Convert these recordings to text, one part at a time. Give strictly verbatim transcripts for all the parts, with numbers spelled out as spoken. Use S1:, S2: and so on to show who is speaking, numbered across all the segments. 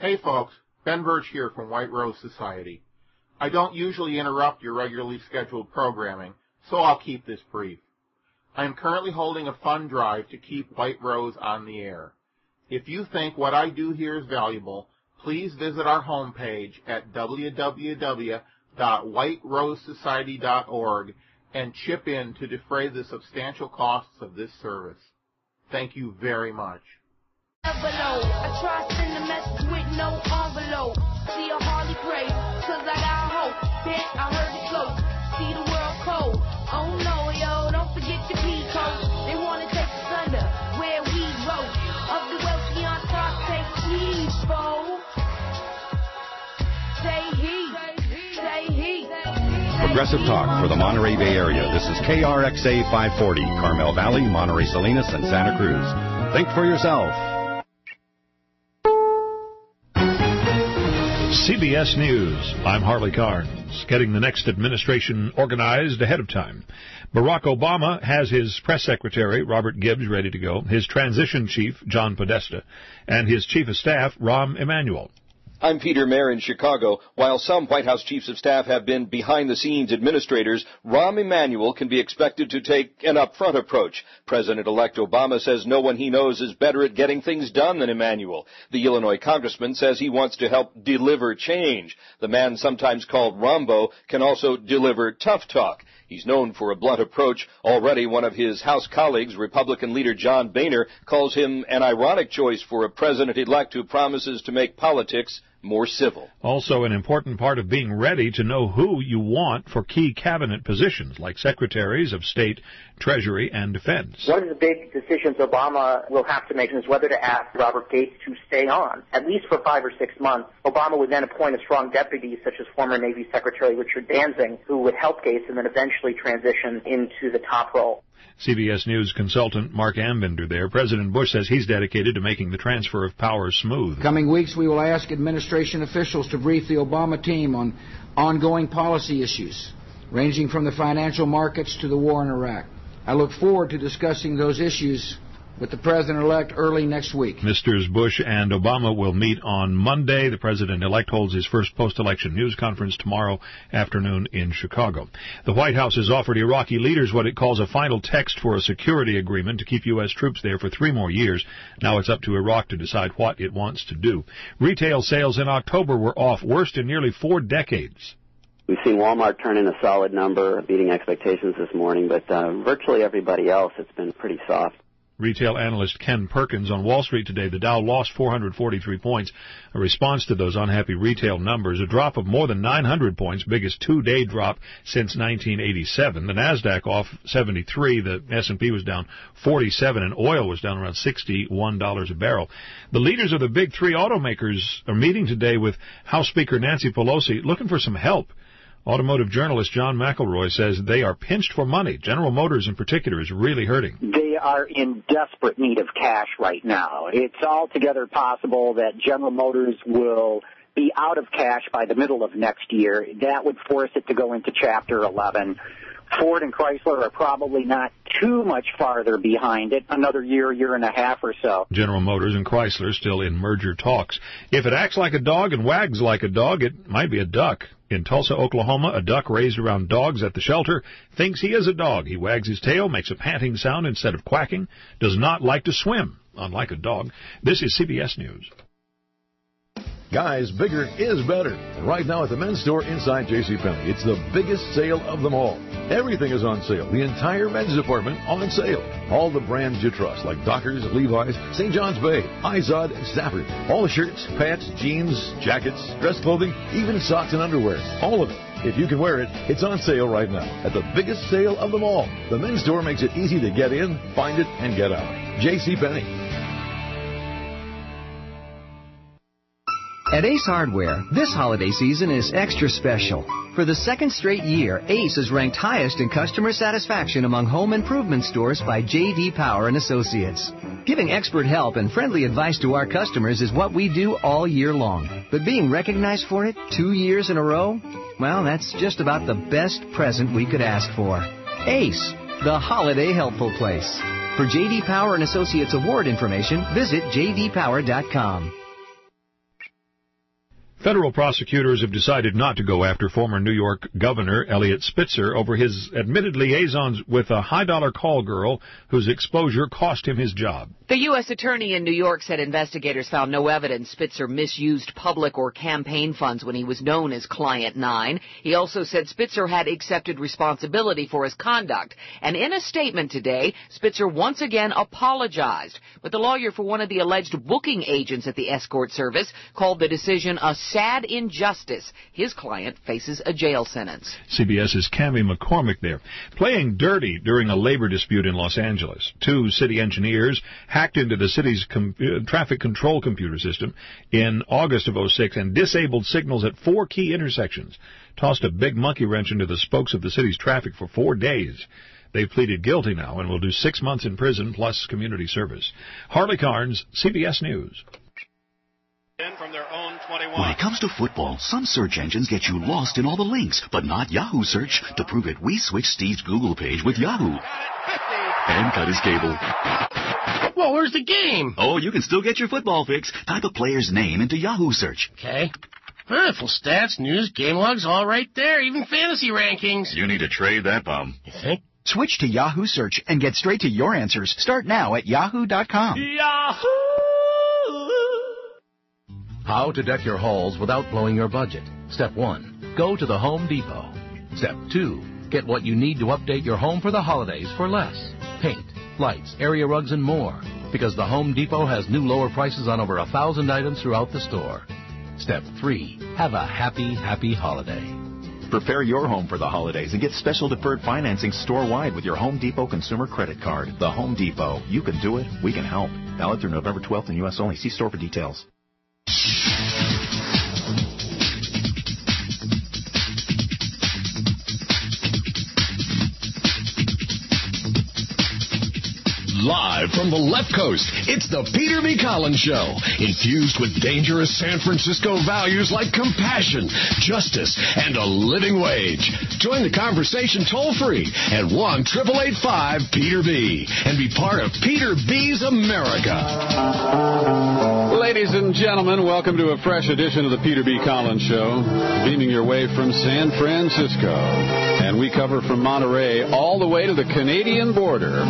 S1: Hey folks, Ben Birch here from White Rose Society. I don't usually interrupt your regularly scheduled programming, so I'll keep this brief. I am currently holding a fund drive to keep White Rose on the air. If you think what I do here is valuable, please visit our homepage at w w w dot white rose society dot org and chip in to defray the substantial costs of this service. Thank you very much.
S2: I try to send a message with no envelope. See a Harley pray, cause I got hope. Bet I heard it close. See the world cold. Oh no, yo, don't forget your P-code. They wanna take us under where we roll. Of the wealthy on top, take heed, foe. Say he, say he.
S3: Progressive Talk for the Monterey Bay Area. This is K R X A five forty, Carmel Valley, Monterey Salinas, and Santa Cruz. Think for yourself.
S4: C B S News. I'm Harley Carnes, getting the next administration organized ahead of time. Barack Obama has his press secretary, Robert Gibbs, ready to go, his transition chief, John Podesta, and his chief of staff, Rahm Emanuel.
S5: I'm Peter Mayer in Chicago. While some White House chiefs of staff have been behind-the-scenes administrators, Rahm Emanuel can be expected to take an upfront approach. President-elect Obama says no one he knows is better at getting things done than Emanuel. The Illinois congressman says he wants to help deliver change. The man, sometimes called Rambo, can also deliver tough talk. He's known for a blunt approach. Already one of his House colleagues, Republican leader John Boehner, calls him an ironic choice for a president-elect who promises to make politics more civil.
S4: Also an important part of being ready to know who you want for key cabinet positions, like secretaries of state, treasury, and defense.
S6: One of the big decisions Obama will have to make is whether to ask Robert Gates to stay on, at least for five or six months. Obama would then appoint a strong deputy, such as former Navy Secretary Richard Danzig, who would help Gates and then eventually transition into the top role.
S4: C B S News consultant Mark Ambinder there. President Bush says he's dedicated to making the transfer of power smooth.
S7: Coming weeks, we will ask administration officials to brief the Obama team on ongoing policy issues, ranging from the financial markets to the war in Iraq. I look forward to discussing those issues with the President-elect early next week.
S4: Misters Bush and Obama will meet on Monday. The President-elect holds his first post-election news conference tomorrow afternoon in Chicago. The White House has offered Iraqi leaders what it calls a final text for a security agreement to keep U S troops there for three more years. Now it's up to Iraq to decide what it wants to do. Retail sales in October were off, worst in nearly four decades.
S8: We've seen Walmart turn in a solid number, beating expectations this morning, but uh, virtually everybody else, it's been pretty soft.
S4: Retail analyst Ken Perkins on Wall Street today. The Dow lost four hundred forty-three points, a response to those unhappy retail numbers, a drop of more than nine hundred points, biggest two-day drop since nineteen eighty-seven. The Nasdaq off seventy-three, the S and P was down forty-seven, and oil was down around sixty-one dollars a barrel. The leaders of the big three automakers are meeting today with House Speaker Nancy Pelosi looking for some help. Automotive journalist John McElroy says they are pinched for money. General Motors in particular is really hurting.
S9: They are in desperate need of cash right now. It's altogether possible that General Motors will be out of cash by the middle of next year. That would force it to go into Chapter eleven. Ford and Chrysler are probably not too much farther behind it, another year, year and a half or so.
S4: General Motors and Chrysler still in merger talks. If it acts like a dog and wags like a dog, it might be a duck. In Tulsa, Oklahoma, a duck raised around dogs at the shelter thinks he is a dog. He wags his tail, makes a panting sound instead of quacking, does not like to swim, unlike a dog. This is C B S News.
S10: Guys, bigger is better. And right now at the men's store inside JCPenney, it's the biggest sale of them all. Everything is on sale. The entire men's department on sale. All the brands you trust, like Dockers, Levi's, Saint John's Bay, Izod, and Stafford. All the shirts, pants, jeans, jackets, dress clothing, even socks and underwear. All of it. If you can wear it, it's on sale right now at the biggest sale of them all. The men's store makes it easy to get in, find it, and get out. JCPenney.
S11: At Ace Hardware, this holiday season is extra special. For the second straight year, Ace is ranked highest in customer satisfaction among home improvement stores by J D Power and Associates. Giving expert help and friendly advice to our customers is what we do all year long. But being recognized for it two years in a row? Well, that's just about the best present we could ask for. Ace, the holiday helpful place. For J D Power and Associates award information, visit j d power dot com.
S4: Federal prosecutors have decided not to go after former New York Governor Eliot Spitzer over his admitted liaisons with a high-dollar call girl whose exposure cost him his job.
S12: The U S attorney in New York said investigators found no evidence Spitzer misused public or campaign funds when he was known as Client Nine. He also said Spitzer had accepted responsibility for his conduct. And in a statement today, Spitzer once again apologized. But the lawyer for one of the alleged booking agents at the escort service called the decision a sad injustice. His client faces a jail sentence.
S4: CBS's Cami McCormick there. Playing dirty during a labor dispute in Los Angeles. Two city engineers hacked into the city's com- uh, traffic control computer system in August of oh six and disabled signals at four key intersections. Tossed a big monkey wrench into the spokes of the city's traffic for four days. They've pleaded guilty now and will do six months in prison plus community service. Harley Carnes, C B S News.
S13: From their own twenty-one. When it comes to football, some search engines get you lost in all the links, but not Yahoo Search. To prove it, we switched Steve's Google page with Yahoo. And cut his cable.
S14: Well, where's the game?
S13: Oh, you can still get your football fix. Type a player's name into Yahoo Search.
S14: Okay. Full stats, news, game logs, all right there. Even fantasy rankings.
S13: You need to trade that bum.
S14: You think?
S15: Switch to Yahoo Search and get straight to your answers. Start now at yahoo dot com.
S14: Yahoo!
S16: How to deck your halls without blowing your budget. Step one, go to the Home Depot. Step two, get what you need to update your home for the holidays for less. Paint, lights, area rugs, and more. Because the Home Depot has new lower prices on over a thousand items throughout the store. Step three, have a happy, happy holiday.
S17: Prepare your home for the holidays and get special deferred financing store-wide with your Home Depot consumer credit card. The Home Depot. You can do it. We can help. Valid through November twelfth in U S only. See store for details.
S18: Live from the left coast, it's the Peter B. Collins Show. Infused with dangerous San Francisco values like compassion, justice, and a living wage. Join the conversation toll-free at one eight eight five Peter B. and be part of Peter B's America.
S19: Ladies and gentlemen, welcome to a fresh edition of the Peter B. Collins Show, beaming your way from San Francisco. And we cover from Monterey all the way to the Canadian border.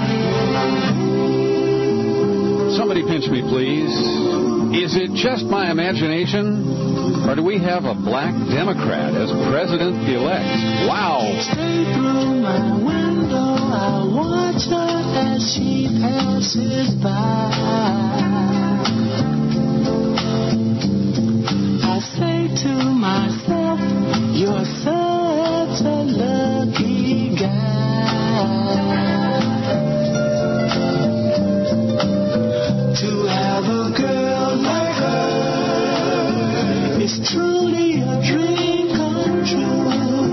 S19: Somebody pinch me, please. Is it just my imagination, or do we have a black Democrat as president-elect? Wow.
S2: Stay through my window, I watch her as she passes by. I say to myself, you're such a lucky guy. To have a girl like her is truly a dream come true.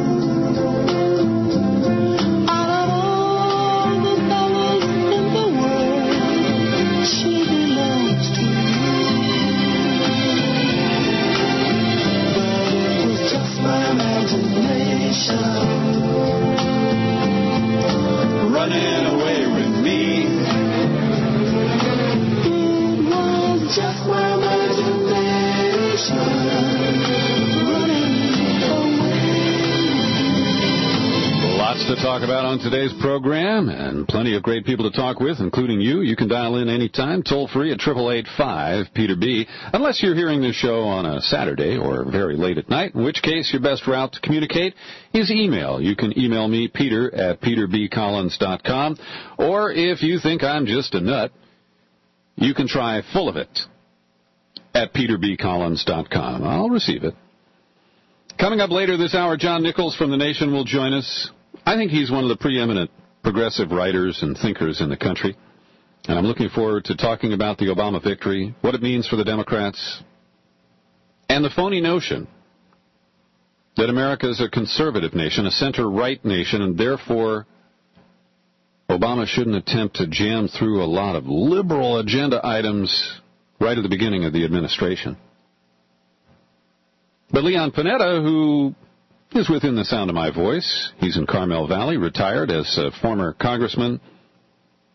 S2: Out of all the fellas in the world, she belongs to me. But it was just my imagination running away with me. Just my imagination running away.
S19: Lots to talk about on today's program, and plenty of great people to talk with, including you. You can dial in anytime, toll-free at eight eight eight five Peter B, unless you're hearing this show on a Saturday or very late at night, in which case your best route to communicate is email. You can email me, Peter, at peter b collins dot com, or if you think I'm just a nut, you can try full of it at peter b collins dot com. I'll receive it. Coming up later this hour, John Nichols from The Nation will join us. I think he's one of the preeminent progressive writers and thinkers in the country. And I'm looking forward to talking about the Obama victory, what it means for the Democrats, and the phony notion that America is a conservative nation, a center-right nation, and therefore Obama shouldn't attempt to jam through a lot of liberal agenda items right at the beginning of the administration. But Leon Panetta, who is within the sound of my voice, he's in Carmel Valley, retired as a former congressman,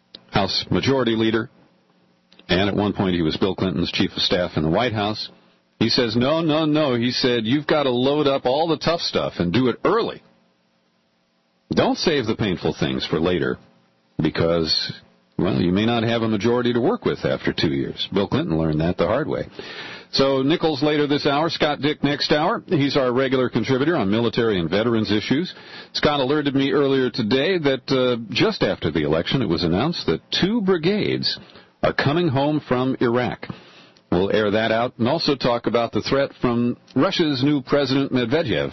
S19: House Majority Leader, and at one point he was Bill Clinton's chief of staff in the White House. He says, no, no, no. He said, you've got to load up all the tough stuff and do it early. Don't save the painful things for later because, well, you may not have a majority to work with after two years. Bill Clinton learned that the hard way. So Nichols later this hour, Scott Dick next hour. He's our regular contributor on military and veterans issues. Scott alerted me earlier today that uh, just after the election it was announced that two brigades are coming home from Iraq. We'll air that out and also talk about the threat from Russia's new President Medvedev.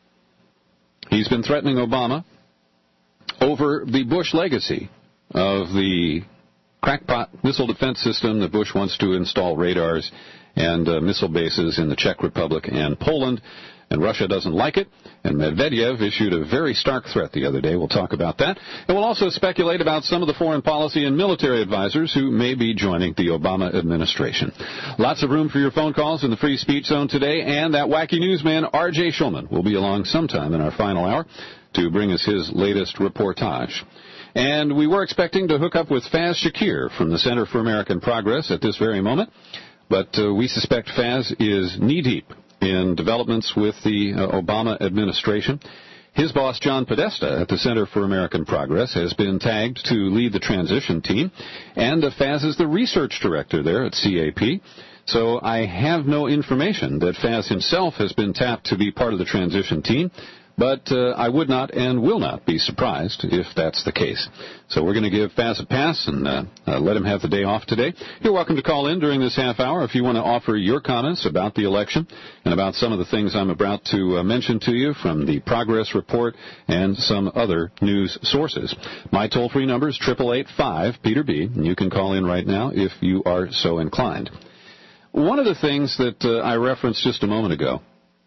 S19: He's been threatening Obama over the Bush legacy of the crackpot missile defense system that Bush wants to install radars and uh, missile bases in the Czech Republic and Poland. And Russia doesn't like it. And Medvedev issued a very stark threat the other day. We'll talk about that. And we'll also speculate about some of the foreign policy and military advisors who may be joining the Obama administration. Lots of room for your phone calls in the free speech zone today. And that wacky newsman, R J Schulman, will be along sometime in our final hour to bring us his latest reportage. And we were expecting to hook up with Faz Shakir from the Center for American Progress at this very moment. But uh, we suspect Faz is knee-deep in developments with the uh, Obama administration. His boss, John Podesta, at the Center for American Progress, has been tagged to lead the transition team, and uh, Faz is the research director there at C A P. So I have no information that Faz himself has been tapped to be part of the transition team, but uh, I would not and will not be surprised if that's the case. So we're going to give Faz a pass and uh, uh, let him have the day off today. You're welcome to call in during this half hour if you want to offer your comments about the election and about some of the things I'm about to uh, mention to you from the Progress Report and some other news sources. My toll-free number is eight eight eight five Peter B, and you can call in right now if you are so inclined. One of the things that uh, I referenced just a moment ago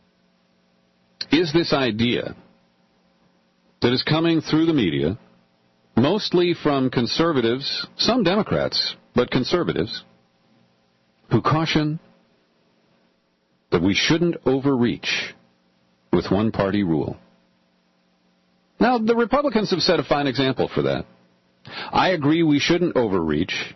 S19: is this idea that is coming through the media, mostly from conservatives, some Democrats, but conservatives, who caution that we shouldn't overreach with one-party rule. Now, the Republicans have set a fine example for that. I agree we shouldn't overreach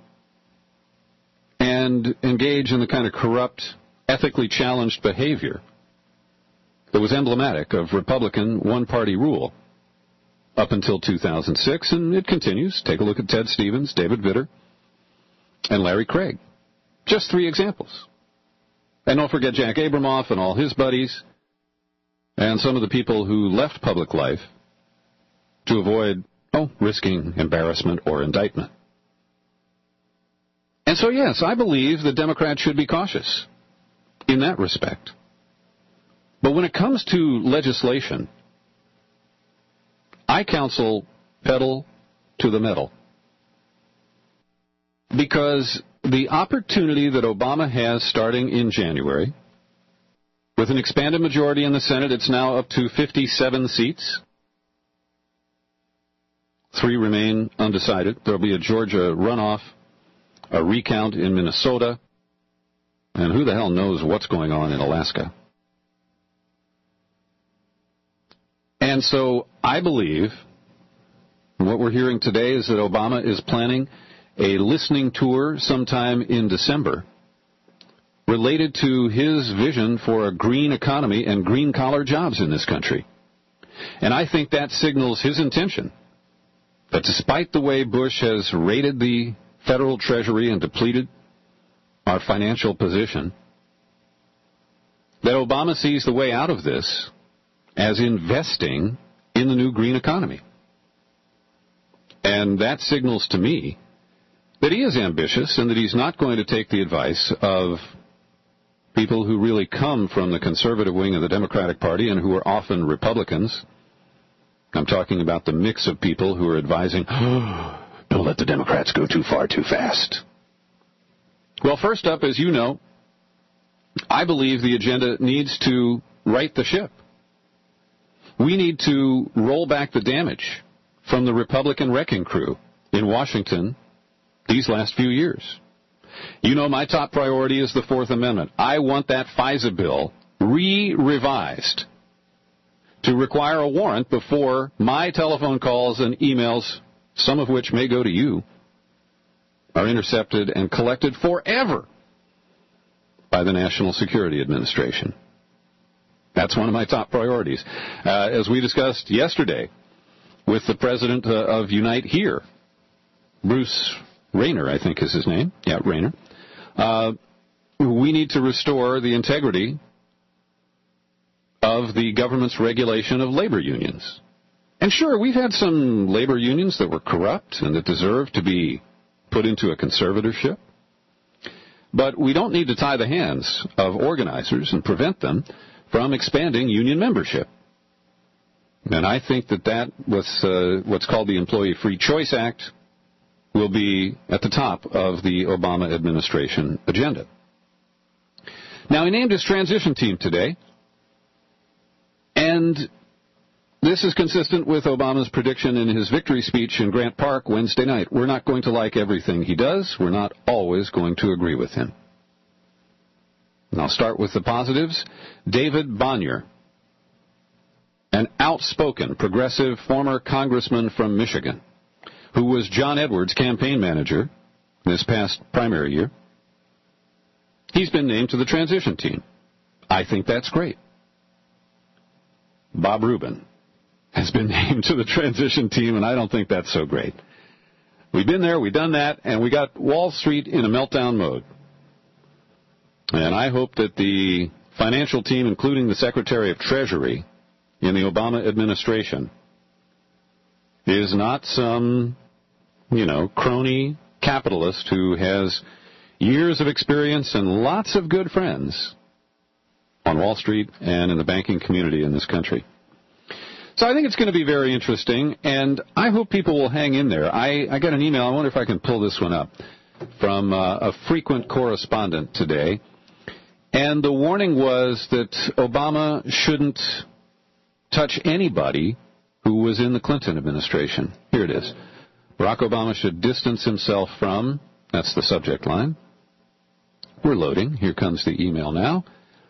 S19: and engage in the kind of corrupt, ethically challenged behavior that was emblematic of Republican one-party rule up until two thousand six, and it continues. Take a look at Ted Stevens, David Vitter, and Larry Craig. Just three examples. And don't forget Jack Abramoff and all his buddies, and some of the people who left public life to avoid, oh, risking embarrassment or indictment. And so, yes, I believe the Democrats should be cautious in that respect. But when it comes to legislation, I counsel pedal to the metal. Because the opportunity that Obama has starting in January, with an expanded majority in the Senate, it's now up to fifty-seven seats. Three remain undecided. There will be a Georgia runoff, a recount in Minnesota, and who the hell knows what's going on in Alaska. And so I believe what we're hearing today is that Obama is planning a listening tour sometime in December related to his vision for a green economy and green-collar jobs in this country. And I think that signals his intention that despite the way Bush has raided the federal treasury and depleted our financial position, that Obama sees the way out of this as investing in the new green economy. And that signals to me that he is ambitious and that he's not going to take the advice of people who really come from the conservative wing of the Democratic Party and who are often Republicans. I'm talking about the mix of people who are advising, oh, don't let the Democrats go too far too fast. Well, first up, as you know, I believe the agenda needs to right the ship. We need to roll back the damage from the Republican wrecking crew in Washington these last few years. You know my top priority is the Fourth Amendment. I want that FISA bill re-revised to require a warrant before my telephone calls and emails, some of which may go to you, are intercepted and collected forever by the National Security Administration. That's one of my top priorities. Uh, as we discussed yesterday with the president uh, of Unite Here, Bruce Rayner, I think is his name. Yeah, Rayner. Uh, we need to restore the integrity of the government's regulation of labor unions. And sure, we've had some labor unions that were corrupt and that deserve to be put into a conservatorship. But we don't need to tie the hands of organizers and prevent them from expanding union membership. And I think that that, with uh, what's called the Employee Free Choice Act, will be at the top of the Obama administration agenda. Now, he named his transition team today, and this is consistent with Obama's prediction in his victory speech in Grant Park Wednesday night. We're not going to like everything he does. We're not always going to agree with him. And I'll start with the positives. David Bonnier, an outspoken progressive former congressman from Michigan, who was John Edwards' campaign manager this past primary year. He's been named to the transition team. I think that's great. Bob Rubin has been named to the transition team, and I don't think that's so great. We've been there, we've done that, and we got Wall Street in a meltdown mode. And I hope that the financial team, including the Secretary of Treasury in the Obama administration, is not some, you know, crony capitalist who has years of experience and lots of good friends on Wall Street and in the banking community in this country. So I think it's going to be very interesting, and I hope people will hang in there. I, I got an email, I wonder if I can pull this one up, from uh, a frequent correspondent today, and the warning was that Obama shouldn't touch anybody who was in the Clinton administration. Here it is. Barack Obama should distance himself from, that's the subject line. We're loading. Here comes the email now.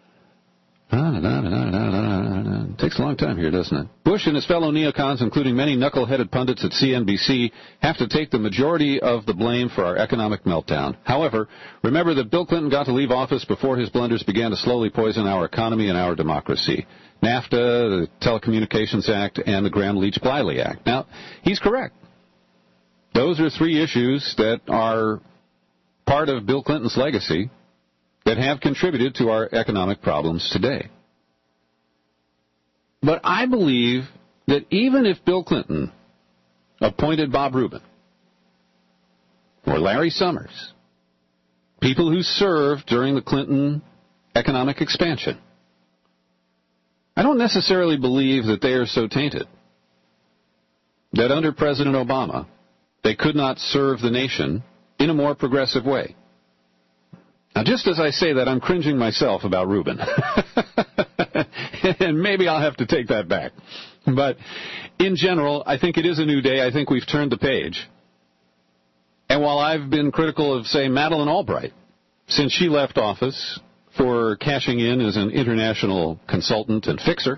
S19: It takes a long time here, doesn't it? Bush and his fellow neocons, including many knuckle-headed pundits at C N B C, have to take the majority of the blame for our economic meltdown. However, remember that Bill Clinton got to leave office before his blunders began to slowly poison our economy and our democracy. NAFTA, the Telecommunications Act, and the Gramm-Leach-Bliley Act. Now, he's correct. Those are three issues that are part of Bill Clinton's legacy that have contributed to our economic problems today. But I believe that even if Bill Clinton appointed Bob Rubin or Larry Summers, people who served during the Clinton economic expansion, I don't necessarily believe that they are so tainted that under President Obama they could not serve the nation in a more progressive way. Now, just as I say that, I'm cringing myself about Rubin. And maybe I'll have to take that back. But in general, I think it is a new day. I think we've turned the page. And while I've been critical of, say, Madeleine Albright, since she left office for cashing in as an international consultant and fixer,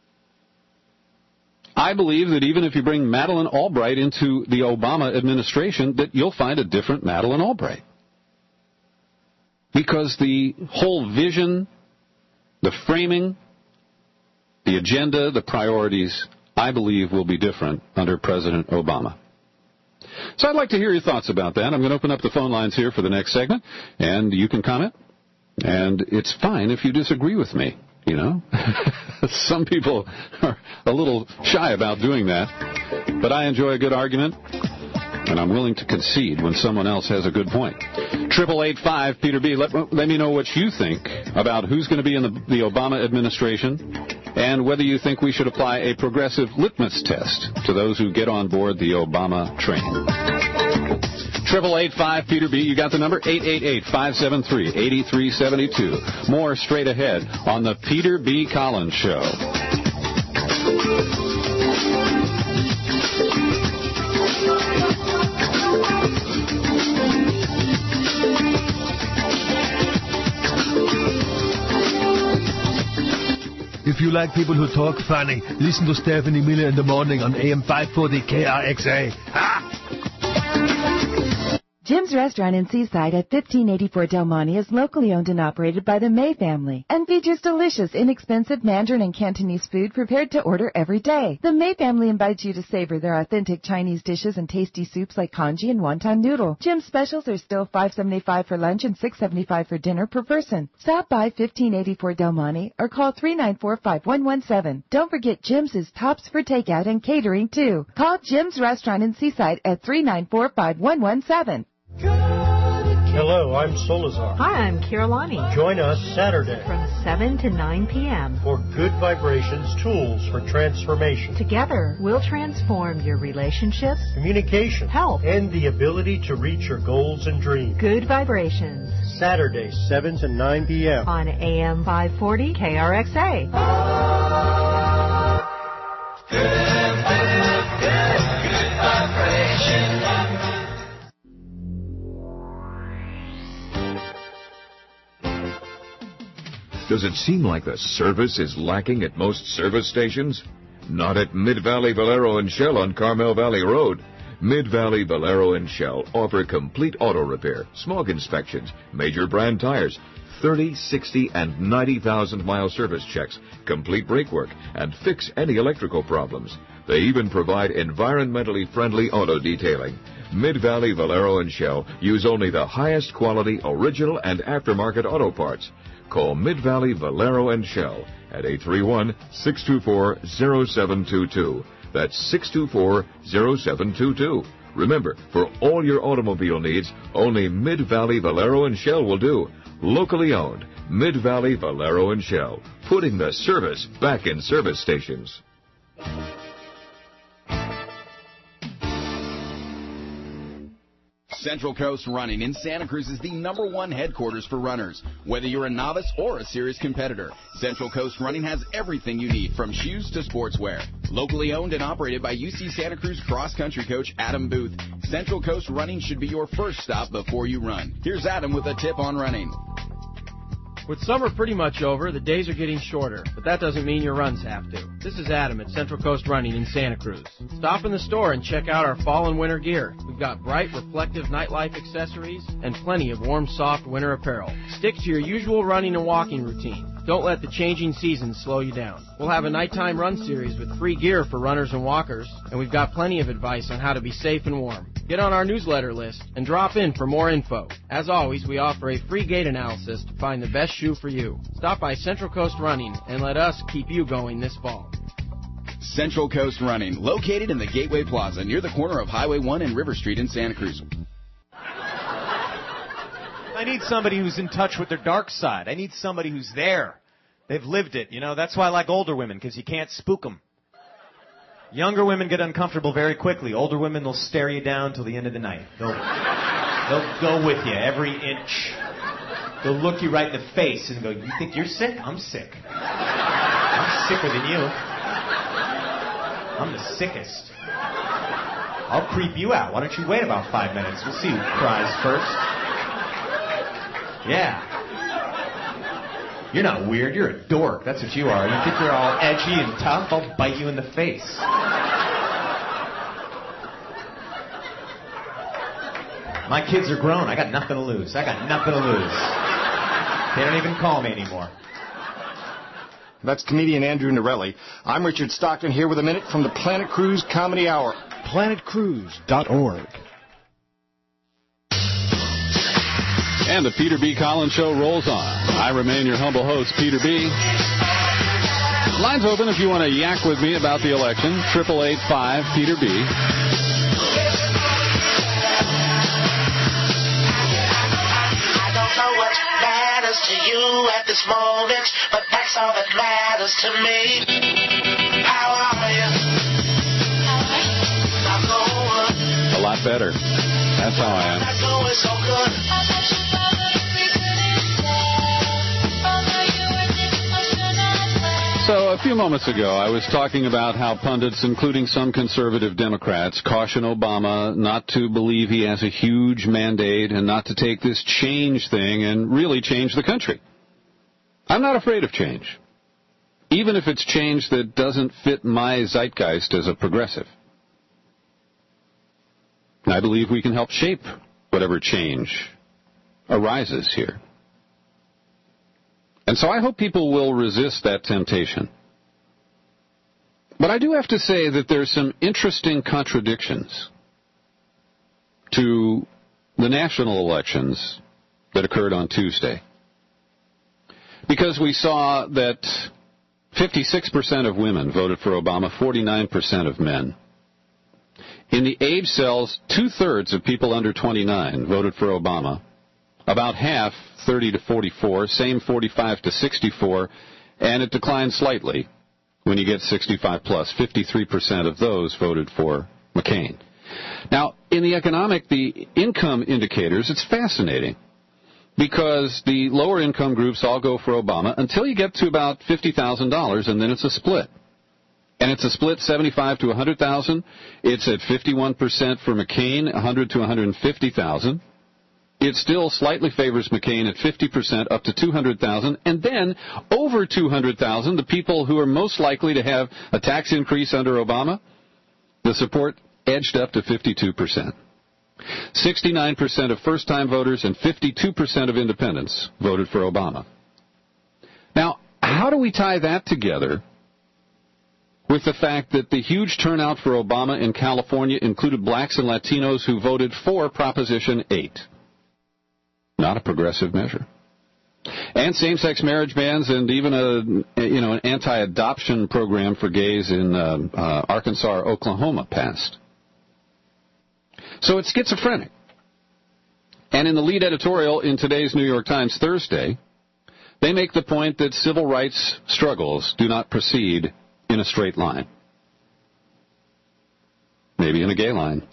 S19: I believe that even if you bring Madeleine Albright into the Obama administration, that you'll find a different Madeleine Albright. Because the whole vision, the framing, the agenda, the priorities, I believe will be different under President Obama. So I'd like to hear your thoughts about that. I'm going to open up the phone lines here for the next segment, and you can comment. And it's fine if you disagree with me, you know. Some people are a little shy about doing that, but I enjoy a good argument. And I'm willing to concede when someone else has a good point. Triple eight five Peter B. Let, let me know what you think about who's going to be in the, the Obama administration and whether you think we should apply a progressive litmus test to those who get on board the Obama train. Triple eight five Peter B. You got the number eight eight eight, five seven three, eight three seven two. More straight ahead on the Peter B. Collins Show.
S20: If you like people who talk funny, listen to Stephanie Miller in the morning on A M five forty K R X A. Ha!
S21: Jim's Restaurant in Seaside at fifteen eighty-four Del Monte is locally owned and operated by the May family and features delicious, inexpensive Mandarin and Cantonese food prepared to order every day. The May family invites you to savor their authentic Chinese dishes and tasty soups like congee and wonton noodle. Jim's specials are still five seventy-five for lunch and six seventy-five for dinner per person. Stop by fifteen eighty-four Del Monte or call three nine four, five one one seven. Don't forget Jim's is tops for takeout and catering too. Call Jim's Restaurant in Seaside at three nine four, five one one seven.
S22: Hello, I'm Solazar.
S23: Hi, I'm Kirillani.
S22: Join us Saturday
S23: from seven to nine p.m.
S22: for Good Vibrations Tools for Transformation.
S23: Together, we'll transform your relationships,
S22: communication,
S23: health,
S22: and the ability to reach your goals and dreams.
S23: Good Vibrations.
S22: Saturday, seven to nine p.m.
S23: on A M five forty K R X A.
S2: Good, good, good, good vibrations.
S24: Does it seem like the service is lacking at most service stations? Not at Mid-Valley Valero and Shell on Carmel Valley Road. Mid-Valley Valero and Shell offer complete auto repair, smog inspections, major brand tires, thirty, sixty, and ninety thousand mile service checks, complete brake work, and fix any electrical problems. They even provide environmentally friendly auto detailing. Mid-Valley Valero and Shell use only the highest quality original and aftermarket auto parts. Call Mid-Valley Valero and Shell at eight three one, six two four, zero seven two two. That's six two four, zero seven two two. Remember, for all your automobile needs, only Mid-Valley Valero and Shell will do. Locally owned, Mid-Valley Valero and Shell, putting the service back in service stations.
S15: Central Coast Running in Santa Cruz is the number one headquarters for runners. Whether you're a novice or a serious competitor, Central Coast Running has everything you need from shoes to sportswear. Locally owned and operated by U C Santa Cruz cross-country coach Adam Booth, Central Coast Running should be your first stop before you run. Here's Adam with a tip on running.
S25: With summer pretty much over, the days are getting shorter, but that doesn't mean your runs have to. This is Adam at Central Coast Running in Santa Cruz. Stop in the store and check out our fall and winter gear. We've got bright, reflective nightlife accessories and plenty of warm, soft winter apparel. Stick to your usual running and walking routine. Don't let the changing seasons slow you down. We'll have a nighttime run series with free gear for runners and walkers, and we've got plenty of advice on how to be safe and warm. Get on our newsletter list and drop in for more info. As always, we offer a free gait analysis to find the best shoe for you. Stop by Central Coast Running and let us keep you going this fall.
S15: Central Coast Running, located in the Gateway Plaza near the corner of Highway one and River Street in Santa Cruz.
S26: I need somebody who's in touch with their dark side. I need somebody who's there. They've lived it. You know, that's why I like older women, because you can't spook them. Younger women get uncomfortable very quickly. Older women, they'll stare you down till the end of the night. They'll, they'll go with you every inch. They'll look you right in the face and go, you think you're sick? I'm sick. I'm sicker than you. I'm the sickest. I'll creep you out. Why don't you wait about five minutes? We'll see who cries first. Yeah. You're not weird. You're a dork. That's what you are. You think you're all edgy and tough? I'll bite you in the face. My kids are grown. I got nothing to lose. I got nothing to lose. They don't even call me anymore.
S27: That's comedian Andrew Norelli. I'm Richard Stockton here with a minute from the Planet Cruise Comedy Hour. planet cruise dot org.
S19: And the Peter B. Collins Show rolls on. I remain your humble host, Peter B. Lines open if you want to yak with me about the election. triple eight five Peter B.
S2: I don't know what matters to you at this moment, but that's all that matters to me. How are you? I'm going.
S19: A lot better. That's how I am.
S2: I'm going so good.
S19: So a few moments ago, I was talking about how pundits, including some conservative Democrats, caution Obama not to believe he has a huge mandate and not to take this change thing and really change the country. I'm not afraid of change, even if it's change that doesn't fit my zeitgeist as a progressive. I believe we can help shape whatever change arises here. And so I hope people will resist that temptation. But I do have to say that there's some interesting contradictions to the national elections that occurred on Tuesday. Because we saw that fifty-six percent of women voted for Obama, forty-nine percent of men. In the age cells, two-thirds of people under twenty-nine voted for Obama. About half, thirty to forty-four, same forty-five to sixty-four, and it declined slightly when you get sixty-five plus. fifty-three percent of those voted for McCain. Now, in the economic, the income indicators, it's fascinating because the lower income groups all go for Obama until you get to about fifty thousand dollars, and then it's a split. And it's a split seventy-five to one hundred thousand. It's at fifty-one percent for McCain, one hundred to one hundred fifty thousand. It still slightly favors McCain at fifty percent up to two hundred thousand. And then over two hundred thousand, the people who are most likely to have a tax increase under Obama, the support edged up to fifty-two percent. sixty-nine percent of first-time voters and fifty-two percent of independents voted for Obama. Now, how do we tie that together with the fact that the huge turnout for Obama in California included blacks and Latinos who voted for Proposition eight? Not a progressive measure. And same-sex marriage bans and even a you know an anti-adoption program for gays in uh, uh, Arkansas or Oklahoma passed. So it's schizophrenic. And in the lead editorial in today's New York Times Thursday, they make the point that civil rights struggles do not proceed in a straight line. Maybe in a gay line.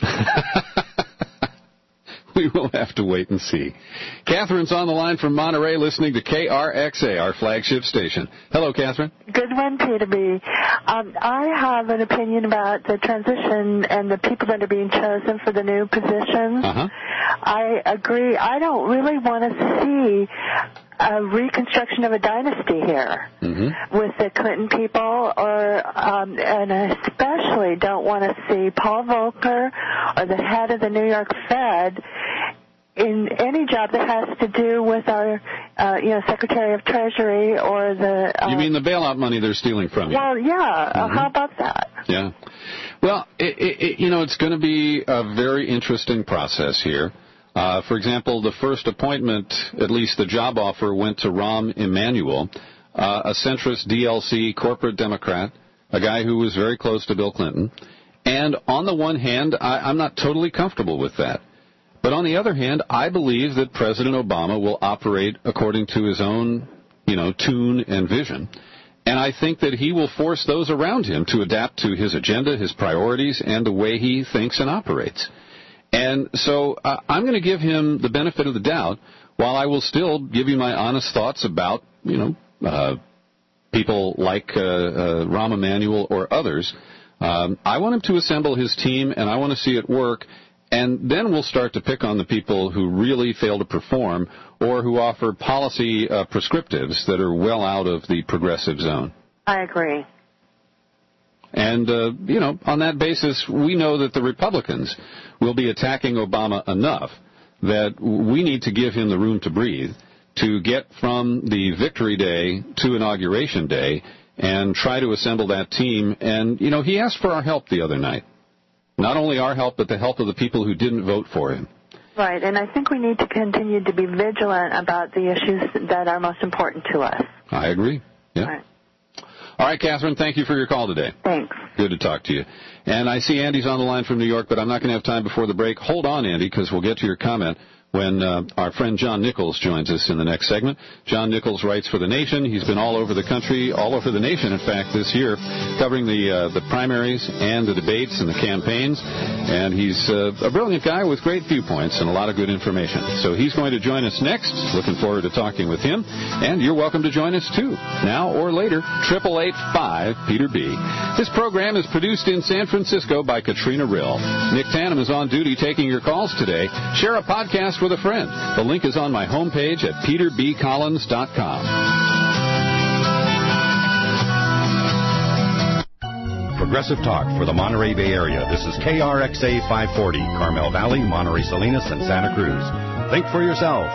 S19: We will have to wait and see. Catherine's on the line from Monterey listening to K R X A, our flagship station. Hello, Catherine.
S1: Good one, Peter B. Um, I have an opinion about the transition and the people that are being chosen for the new positions.
S19: Uh-huh.
S1: I agree. I don't really want to see a reconstruction of a dynasty here
S19: mm-hmm.
S1: with the Clinton people, or um, and I especially don't want to see Paul Volcker or the head of the New York Fed in any job that has to do with our, uh, you know, Secretary of Treasury or the... Uh,
S19: you mean the bailout money they're stealing from you?
S1: Well, yeah. Mm-hmm. Uh, how about that?
S19: Yeah. Well, it, it, you know, it's going to be a very interesting process here. Uh, for example, the first appointment, at least the job offer, went to Rahm Emanuel, uh, a centrist D L C corporate Democrat, a guy who was very close to Bill Clinton. And on the one hand, I, I'm not totally comfortable with that. But on the other hand, I believe that President Obama will operate according to his own, you know, tune and vision. And I think that he will force those around him to adapt to his agenda, his priorities, and the way he thinks and operates. And so uh, I'm going to give him the benefit of the doubt, while I will still give you my honest thoughts about, you know, uh, people like uh, uh, Rahm Emanuel or others. Um, I want him to assemble his team, and I want to see it work. And then we'll start to pick on the people who really fail to perform or who offer policy uh, prescriptives that are well out of the progressive zone.
S1: I agree.
S19: And, uh, you know, on that basis, we know that the Republicans will be attacking Obama enough that we need to give him the room to breathe to get from the victory day to inauguration day and try to assemble that team. And, you know, he asked for our help the other night. Not only our help, but the help of the people who didn't vote for him.
S1: Right, and I think we need to continue to be vigilant about the issues that are most important to us.
S19: I agree. Yeah.
S1: Right.
S19: All right, Catherine, thank you for your call today.
S1: Thanks.
S19: Good to talk to you. And I see Andy's on the line from New York, but I'm not going to have time before the break. Hold on, Andy, because we'll get to your comment when uh, our friend John Nichols joins us in the next segment. John Nichols writes for The Nation. He's been all over the country, all over the nation, in fact, this year, covering the uh, the primaries and the debates and the campaigns. And he's uh, a brilliant guy with great viewpoints and a lot of good information. So he's going to join us next. Looking forward to talking with him. And you're welcome to join us, too, now or later, eight eight eight five Peter B. This program is produced in San Francisco by Katrina Rill. Nick Tannum is on duty taking your calls today. Share a podcast with a friend. The link is on my homepage at peter b collins dot com.
S18: For
S3: progressive talk for the Monterey Bay Area. This is K R X A five forty, Carmel Valley, Monterey Salinas, and Santa Cruz. Think for yourself.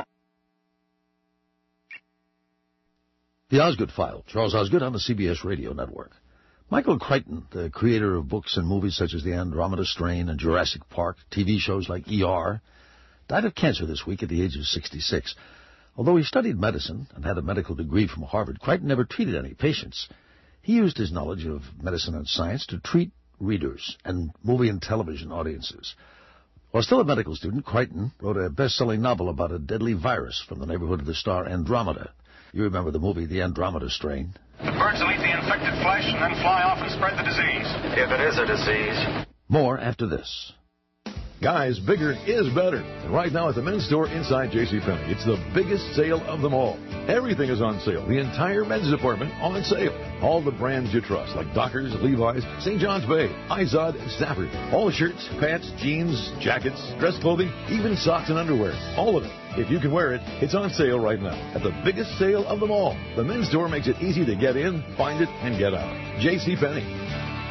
S5: The Osgood File. Charles Osgood on the C B S Radio Network. Michael Crichton, the creator of books and movies such as The Andromeda Strain and Jurassic Park, T V shows like E R, died of cancer this week at the age of sixty-six. Although he studied medicine and had a medical degree from Harvard, Crichton never treated any patients. He used his knowledge of medicine and science to treat readers and movie and television audiences. While still a medical student, Crichton wrote a best-selling novel about a deadly virus from the neighborhood of the star Andromeda. You remember the movie The Andromeda Strain?
S6: The birds will eat the infected flesh and then fly off and spread the disease. If it is a disease.
S5: More after this.
S7: Guys, bigger is better. And right now at the men's store inside JCPenney, it's the biggest sale of them all. Everything is on sale. The entire men's department on sale. All the brands you trust, like Dockers, Levi's, Saint John's Bay, Izod, and Stafford. All shirts, pants, jeans, jackets, dress clothing, even socks and underwear. All of it. If you can wear it, it's on sale right now. At the biggest sale of them all. The men's store makes it easy to get in, find it, and get out. JCPenney.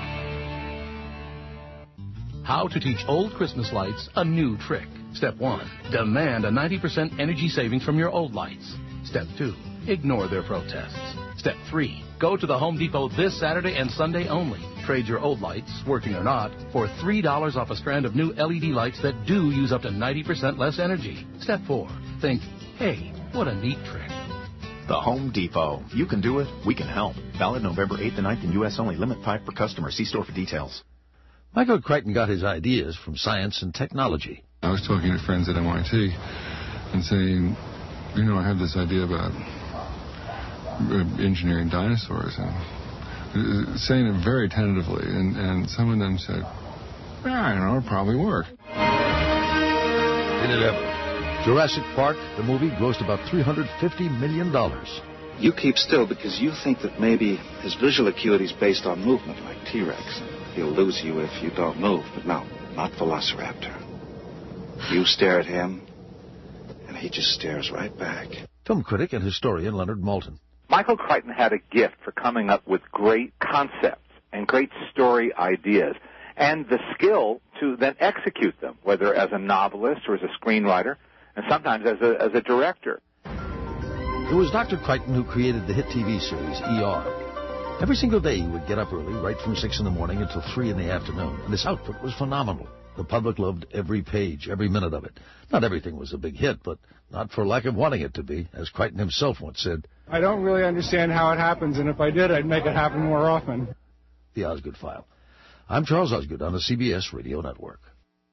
S16: How to teach old Christmas lights a new trick. Step one, demand a ninety percent energy savings from your old lights. Step two, ignore their protests. Step three, go to the Home Depot this Saturday and Sunday only. Trade your old lights, working or not, for three dollars off a strand of new L E D lights that do use up to ninety percent less energy. Step four, think, hey, what a neat trick.
S17: The Home Depot. You can do it. We can help. Valid November eighth and ninth in U S only. Limit five per customer. See store for details.
S5: Michael Crichton got his ideas from science and technology.
S8: I was talking to friends at M I T and saying, you know, I have this idea about engineering dinosaurs, and saying it very tentatively, and, and some of them said, yeah, I don't know, it'll probably work.
S5: Did it ever? Jurassic Park, the movie, grossed about three hundred fifty million dollars.
S9: You keep still because you think that maybe his visual acuity is based on movement, like T-Rex. He'll lose you if you don't move, but no, not Velociraptor. You stare at him, and he just stares right back.
S5: Film critic and historian Leonard Maltin.
S10: Michael Crichton had a gift for coming up with great concepts and great story ideas, and the skill to then execute them, whether as a novelist or as a screenwriter, and sometimes as a, as a director.
S5: It was Doctor Crichton who created the hit T V series E R. Every single day he would get up early, right from six in the morning until three in the afternoon, and his output was phenomenal. The public loved every page, every minute of it. Not everything was a big hit, but not for lack of wanting it to be, as Crichton himself once said.
S28: I don't really understand how it happens, and if I did, I'd make it happen more often.
S5: The Osgood File. I'm Charles Osgood on the C B S Radio Network.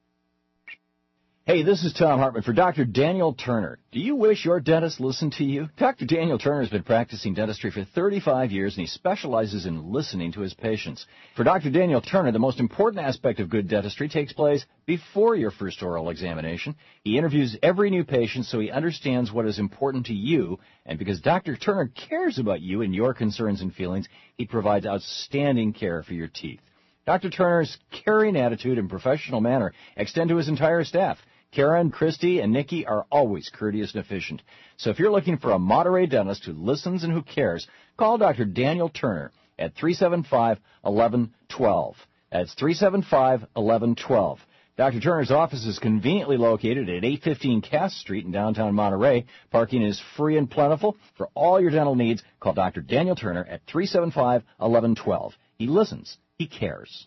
S29: Hey, this is Tom Hartman for Doctor Daniel Turner. Do you wish your dentist listened to you? Doctor Daniel Turner has been practicing dentistry for thirty-five years, and he specializes in listening to his patients. For Doctor Daniel Turner, the most important aspect of good dentistry takes place before your first oral examination. He interviews every new patient so he understands what is important to you, and because Doctor Turner cares about you and your concerns and feelings, he provides outstanding care for your teeth. Doctor Turner's caring attitude and professional manner extend to his entire staff. Karen, Christy, and Nikki are always courteous and efficient. So if you're looking for a Monterey dentist who listens and who cares, call Doctor Daniel Turner at three seven five, eleven twelve. That's three seven five, eleven twelve. Doctor Turner's office is conveniently located at eight fifteen Cass Street in downtown Monterey. Parking is free and plentiful. For all your dental needs, call Doctor Daniel Turner at three seven five, eleven twelve. He listens. He cares.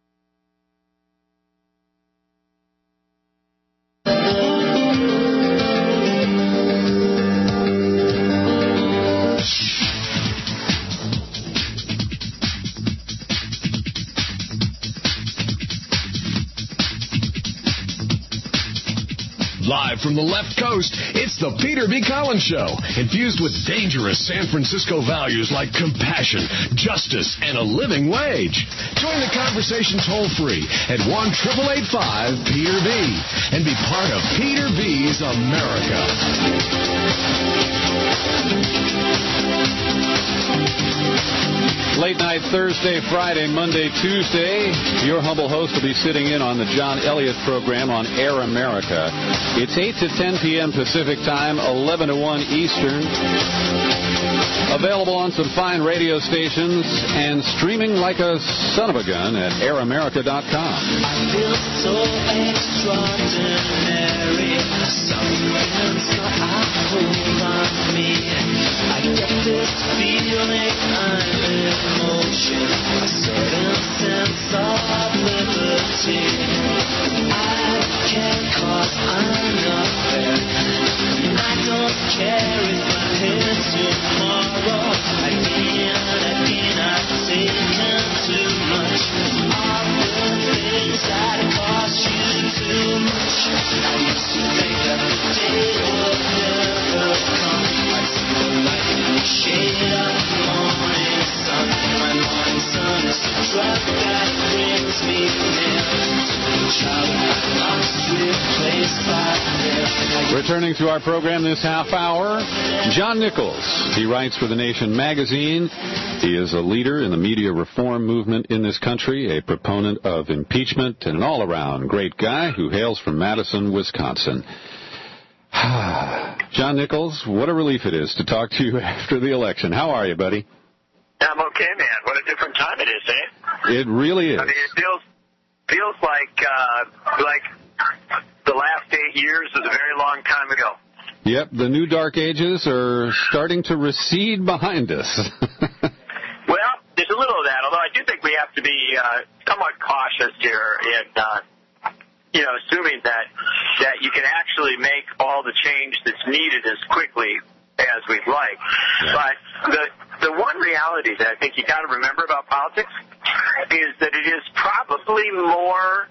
S18: Live from the left coast, it's the Peter B. Collins Show, infused with dangerous San Francisco values like compassion, justice, and a living wage. Join the conversation toll-free at one eight eight five, Peter B. and be part of Peter B's America.
S19: Late night Thursday, Friday, Monday, Tuesday. Your humble host will be sitting in on the John Elliott program on Air America. It's eight to ten p.m. Pacific time, eleven to one Eastern. Available on some fine radio stations and streaming like a son of a gun at air america dot com.
S2: I feel so extraordinary. Something so I hold on me. I get this feeling I'm in motion. A certain sense of liberty. I can't cause I'm not fair. I don't care if I hit tomorrow. I mean, I mean, I've taken too much of the things that cost you too much. I used to think that the day would never come. I see the light in the shade of the morning sun. My morning sun is the drug that brings me near to the child I lost, replaced by fear.
S19: Returning to our program this half hour, John Nichols. He writes for The Nation magazine. He is a leader in the media reform movement in this country, a proponent of impeachment, and an all-around great guy who hails from Madison, Wisconsin. John Nichols, what a relief it is to talk to you after the election. How are you, buddy?
S4: I'm okay, man. What a different time it is, eh?
S19: It really is.
S4: I mean, it feels feels like uh, like the last eight years was a very long time ago.
S19: Yep, the new dark ages are starting to recede behind us.
S4: Well, there's a little of that, although I do think we have to be uh, somewhat cautious here in, uh, you know, assuming that that you can actually make all the change that's needed as quickly as we'd like. Yeah. But the the one reality that I think you got to remember about politics is that it is probably more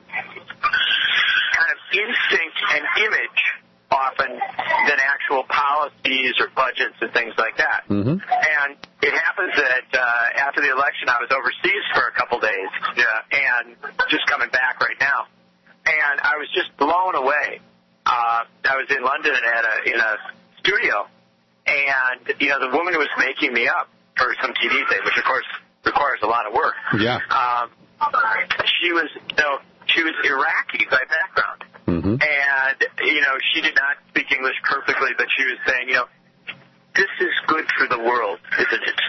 S4: kind of instinct and image often than actual policies or budgets and things like that.
S19: Mm-hmm.
S4: And it happens that uh, after the election, I was overseas for a couple days, uh, and just coming back right now, and I was just blown away. Uh, I was in London at a in a studio, and you know the woman who was making me up for some T V thing, which of course requires a lot of work.
S19: Yeah.
S4: Um, she was, you know, she was Iraqi by background.
S19: Mm-hmm.
S4: And, you know, she did not speak English perfectly, but she was saying, you know, this is good for the world, isn't it?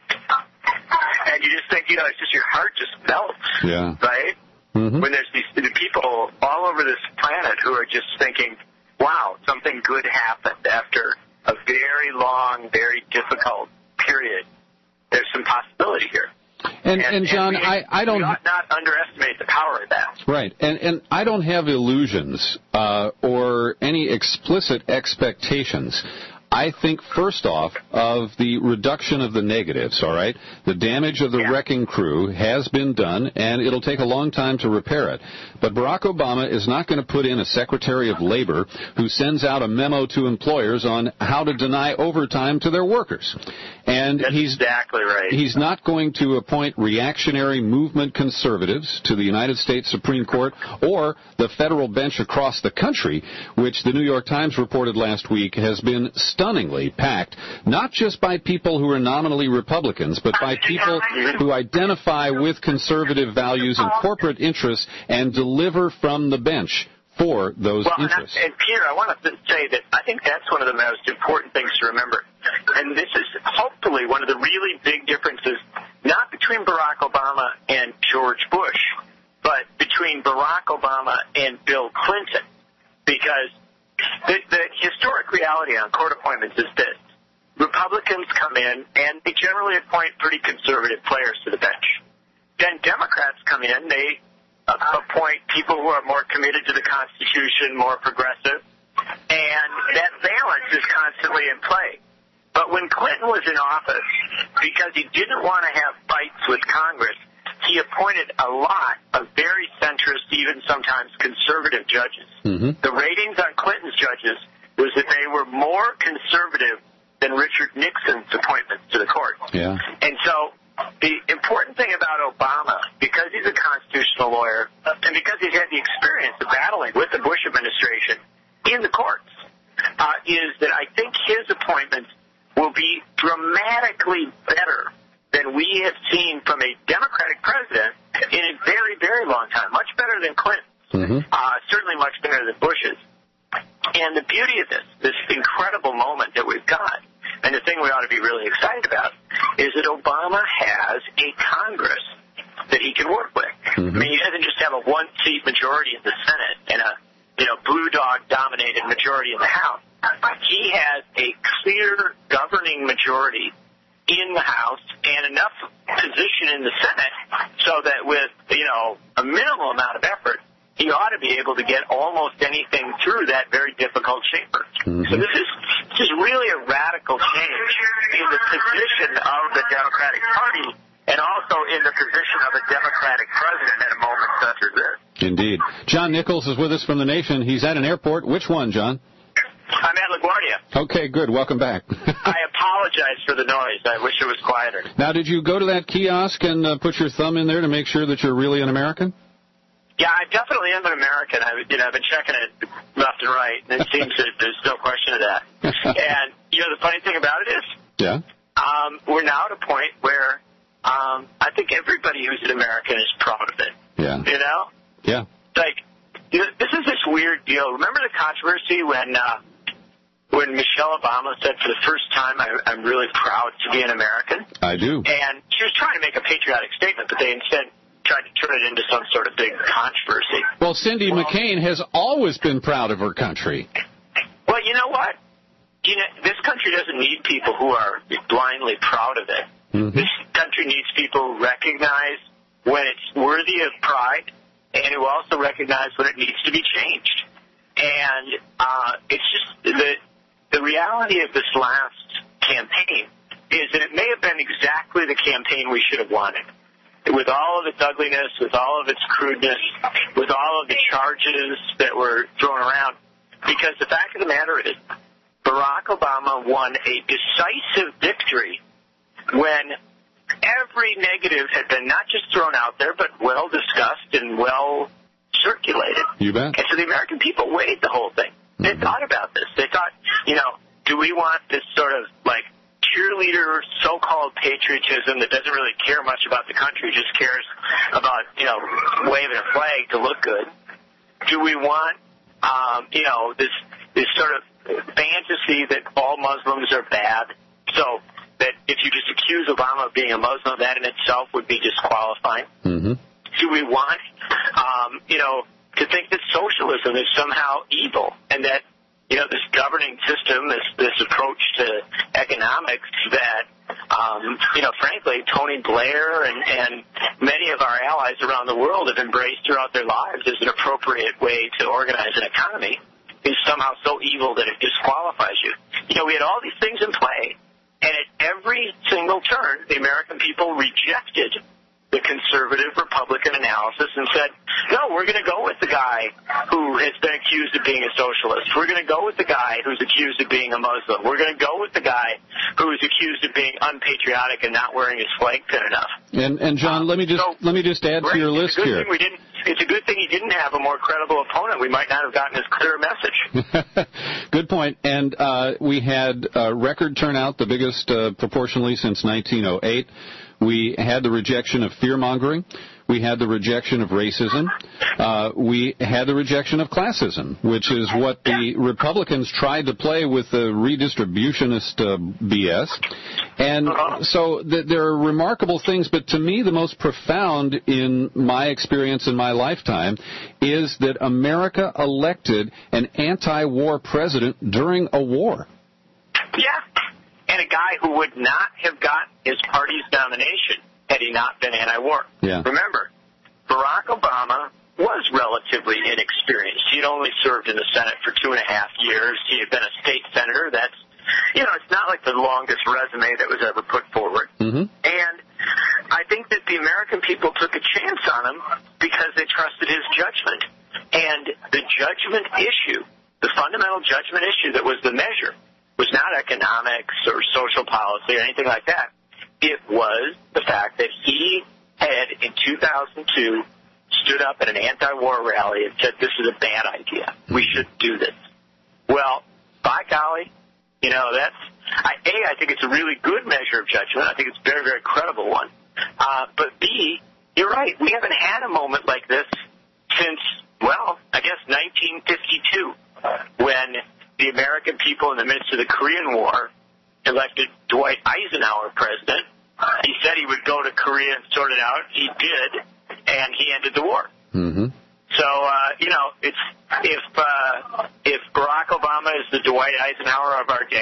S4: And you just think, you know, it's just your heart just melts.
S19: Yeah.
S4: Right?
S19: Mm-hmm.
S4: When there's these the people all over this planet who are just thinking, wow, something good happened after a very long, very difficult period. There's some possibility here.
S19: And,
S4: and,
S19: and John,
S4: and we,
S19: I, I don't...
S4: We ought not underestimate the power of that.
S19: Right. And, and I don't have illusions uh, or any explicit expectations. I think, first off, of the reduction of the negatives, all right? The damage of the yeah. wrecking crew has been done, and it'll take a long time to repair it. But Barack Obama is not going to put in a Secretary of Labor who sends out a memo to employers on how to deny overtime to their workers. And
S4: That's
S19: he's
S4: exactly right.
S19: He's not going to appoint reactionary movement conservatives to the United States Supreme Court or the federal bench across the country, which the New York Times reported last week has been stunningly packed, not just by people who are nominally Republicans, but by people who identify with conservative values and corporate interests and deliver from the bench for those
S4: well, And,
S19: interests.
S4: I, and Peter, I want to say that I think that's one of the most important things to remember. And this is hopefully one of the really big differences, not between Barack Obama and George Bush, but between Barack Obama and Bill Clinton. Because the, the historic reality on court appointments is this. Republicans come in, and they generally appoint pretty conservative players to the bench. Then Democrats come in, they appoint people who are more committed to the Constitution, more progressive, and that balance is constantly in play. But when Clinton was in office, because he didn't want to have fights with Congress, he appointed a lot of very centrist, even sometimes conservative judges.
S19: Mm-hmm.
S4: The ratings on Clinton's judges was that they were more conservative than Richard Nixon's appointments to the court.
S19: Yeah.
S4: And so the important thing about Obama, because he's a constitutional lawyer, and because he's had the experience of battling with the Bush administration in the courts, uh, is that I think his appointments will be dramatically better than we have seen from a Democratic president in a very, very long time. Much better than Clinton's.
S19: Mm-hmm.
S4: Uh, certainly much better than Bush's. And the beauty of this, this incredible moment that we've got, and the thing we ought to be really excited about, is that Obama has a Congress that he can work with. Mm-hmm. I mean, he doesn't just have a one-seat majority in the Senate and a, you know, blue dog-dominated majority in the House. He has a clear governing majority in the House and enough position in the Senate so that with, you know, a minimal amount of effort, he ought to be able to get almost anything through that very difficult chamber. Mm-hmm. So this is, this is really a radical change in the position of the Democratic Party and also in the position of a Democratic president at a moment such as this.
S19: Indeed. John Nichols is with us from The Nation. He's at an airport. Which one, John?
S4: I'm at LaGuardia.
S19: Okay, good. Welcome back.
S4: I apologize for the noise. I wish it was quieter.
S19: Now, did you go to that kiosk and uh, put your thumb in there to make sure that you're really an American?
S4: Yeah, I definitely am an American. I, you know, I've been checking it left and right, and it seems that there's no question of that. And, you know, the funny thing about it is,
S19: yeah,
S4: um, we're now at a point where um, I think everybody who's an American is proud of it.
S19: Yeah.
S4: You know?
S19: Yeah.
S4: Like, you know, this is this weird deal. Remember the controversy when uh, when Michelle Obama said for the first time, I, I'm really proud to be an American?
S19: I do.
S4: And she was trying to make a patriotic statement, but they instead tried to turn it into some sort of big controversy.
S19: Well, Cindy well, McCain has always been proud of her country.
S4: Well, you know what? You know, this country doesn't need people who are blindly proud of it. Mm-hmm. This country needs people who recognize when it's worthy of pride and who also recognize when it needs to be changed. And uh, it's just the the reality of this last campaign is that it may have been exactly the campaign we should have wanted. With all of its ugliness, with all of its crudeness, with all of the charges that were thrown around. Because the fact of the matter is, Barack Obama won a decisive victory when every negative had been not just thrown out there, but well discussed and well circulated.
S19: You bet.
S4: And so the American people weighed the whole thing. They mm-hmm. thought about this. They thought, you know, do we want this sort of, like, cheerleader so-called patriotism that doesn't really care much about the country, just cares about, you know, waving a flag to look good? Do we want, um, you know, this this sort of fantasy that all Muslims are bad, so that if you just accuse Obama of being a Muslim, that in itself would be disqualifying?
S19: Mm-hmm.
S4: Do we want, um, you know, to think that socialism is somehow evil and that, you know, this governing system, this this approach to economics that, um, you know, frankly, Tony Blair and, and many of our allies around the world have embraced throughout their lives as an appropriate way to organize an economy, is somehow so evil that it disqualifies you. You know, we had all these things in play, and at every single turn, the American people rejected the conservative Republican analysis and said, no, we're going to go with the guy who has been accused of being a socialist. We're going to go with the guy who's accused of being a Muslim. We're going to go with the guy who is accused of being unpatriotic and not wearing his flag pin enough.
S19: And, and John, let me just so, let me just add
S4: right,
S19: to your list here.
S4: We didn't, it's a good thing he didn't have a more credible opponent. We might not have gotten as clear a message.
S19: Good point. And uh, we had uh, record turnout, the biggest uh, proportionally since nineteen oh eight. We had the rejection of fear-mongering. We had the rejection of racism. Uh, we had the rejection of classism, which is what the Republicans tried to play with the redistributionist uh, B S. And so th- there are remarkable things, but to me the most profound in my experience in my lifetime is that America elected an anti-war president during a war.
S4: Yeah. And a guy who would not have got his party's nomination had he not been anti-war.
S19: Yeah.
S4: Remember, Barack Obama was relatively inexperienced. He had only served in the Senate for two and a half years. He had been a state senator. That's, you know, it's not like the longest resume that was ever put forward.
S19: Mm-hmm.
S4: And I think that the American people took a chance on him because they trusted his judgment. And the judgment issue, the fundamental judgment issue that was the measure, was not economics or social policy or anything like that. It was the fact that he had, in two thousand two, stood up at an anti-war rally and said, this is a bad idea. We should do this. Well, by golly, you know, that's, I, A, I think it's a really good measure of judgment. I think it's a very, very credible one. Uh, but B, you're right. We haven't had a moment like this since, well, I guess nineteen fifty-two, when the American people in the midst of the Korean War elected Dwight Eisenhower president. He said he would go to Korea and sort it out. He did, and he ended the war.
S19: Mm-hmm.
S4: So, uh, you know, it's if uh, if Barack Obama is the Dwight Eisenhower of our day,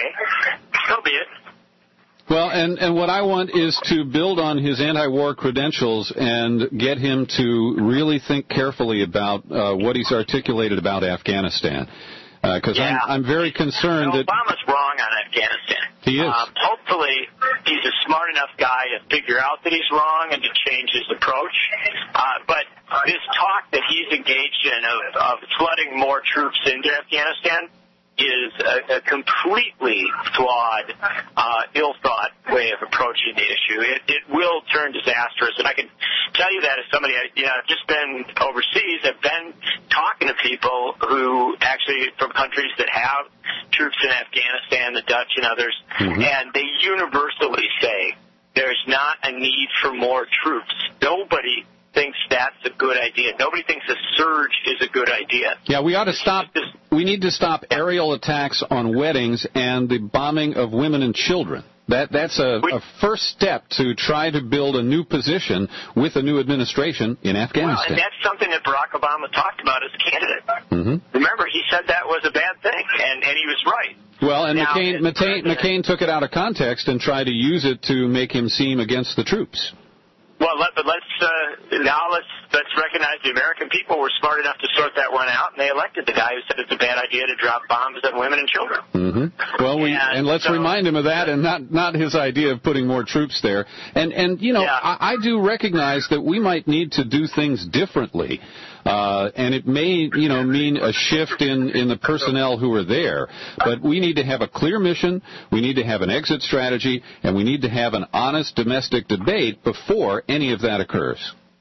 S4: so be it.
S19: Well, and, and what I want is to build on his anti-war credentials and get him to really think carefully about uh, what he's articulated about Afghanistan. Because uh, yeah. I'm, I'm very concerned
S4: no,
S19: that...
S4: Obama's wrong on Afghanistan.
S19: He is.
S4: Um, hopefully, he's a smart enough guy to figure out that he's wrong and to change his approach. Uh, but this talk that he's engaged in of, of flooding more troops into Afghanistan is a, a completely flawed, uh, ill-thought way of approaching the issue. It, it will turn disastrous, and I can tell you that as somebody, you know, I've just been overseas. I've been talking to people who actually from countries that have troops in Afghanistan, the Dutch and others, mm-hmm. and they universally say there's not a need for more troops. Nobody thinks that's a good idea. Nobody thinks a surge is a good idea.
S19: Yeah, we ought to stop. We need to stop aerial attacks on weddings and the bombing of women and children. That that's a, a first step to try to build a new position with a new administration in Afghanistan.
S4: Well, and that's something that Barack Obama talked about as a candidate.
S19: Mm-hmm.
S4: Remember, he said that was a bad thing, and, and he was right.
S19: Well, and
S4: now,
S19: McCain, McCain, McCain took it out of context and tried to use it to make him seem against the troops.
S4: Well, let, but let's uh, now let's let's recognize the American people were smart enough to sort that one out, and they elected the guy who said it's a bad idea to drop bombs on women and children.
S19: Mm-hmm. Well, we and,
S4: and
S19: let's
S4: so,
S19: remind him of that, and not not his idea of putting more troops there. And and you know,
S4: yeah.
S19: I, I do recognize that we might need to do things differently. Uh, and it may, you know, mean a shift in, in the personnel who are there. But we need to have a clear mission, we need to have an exit strategy, and we need to have an honest domestic debate before any of that occurs.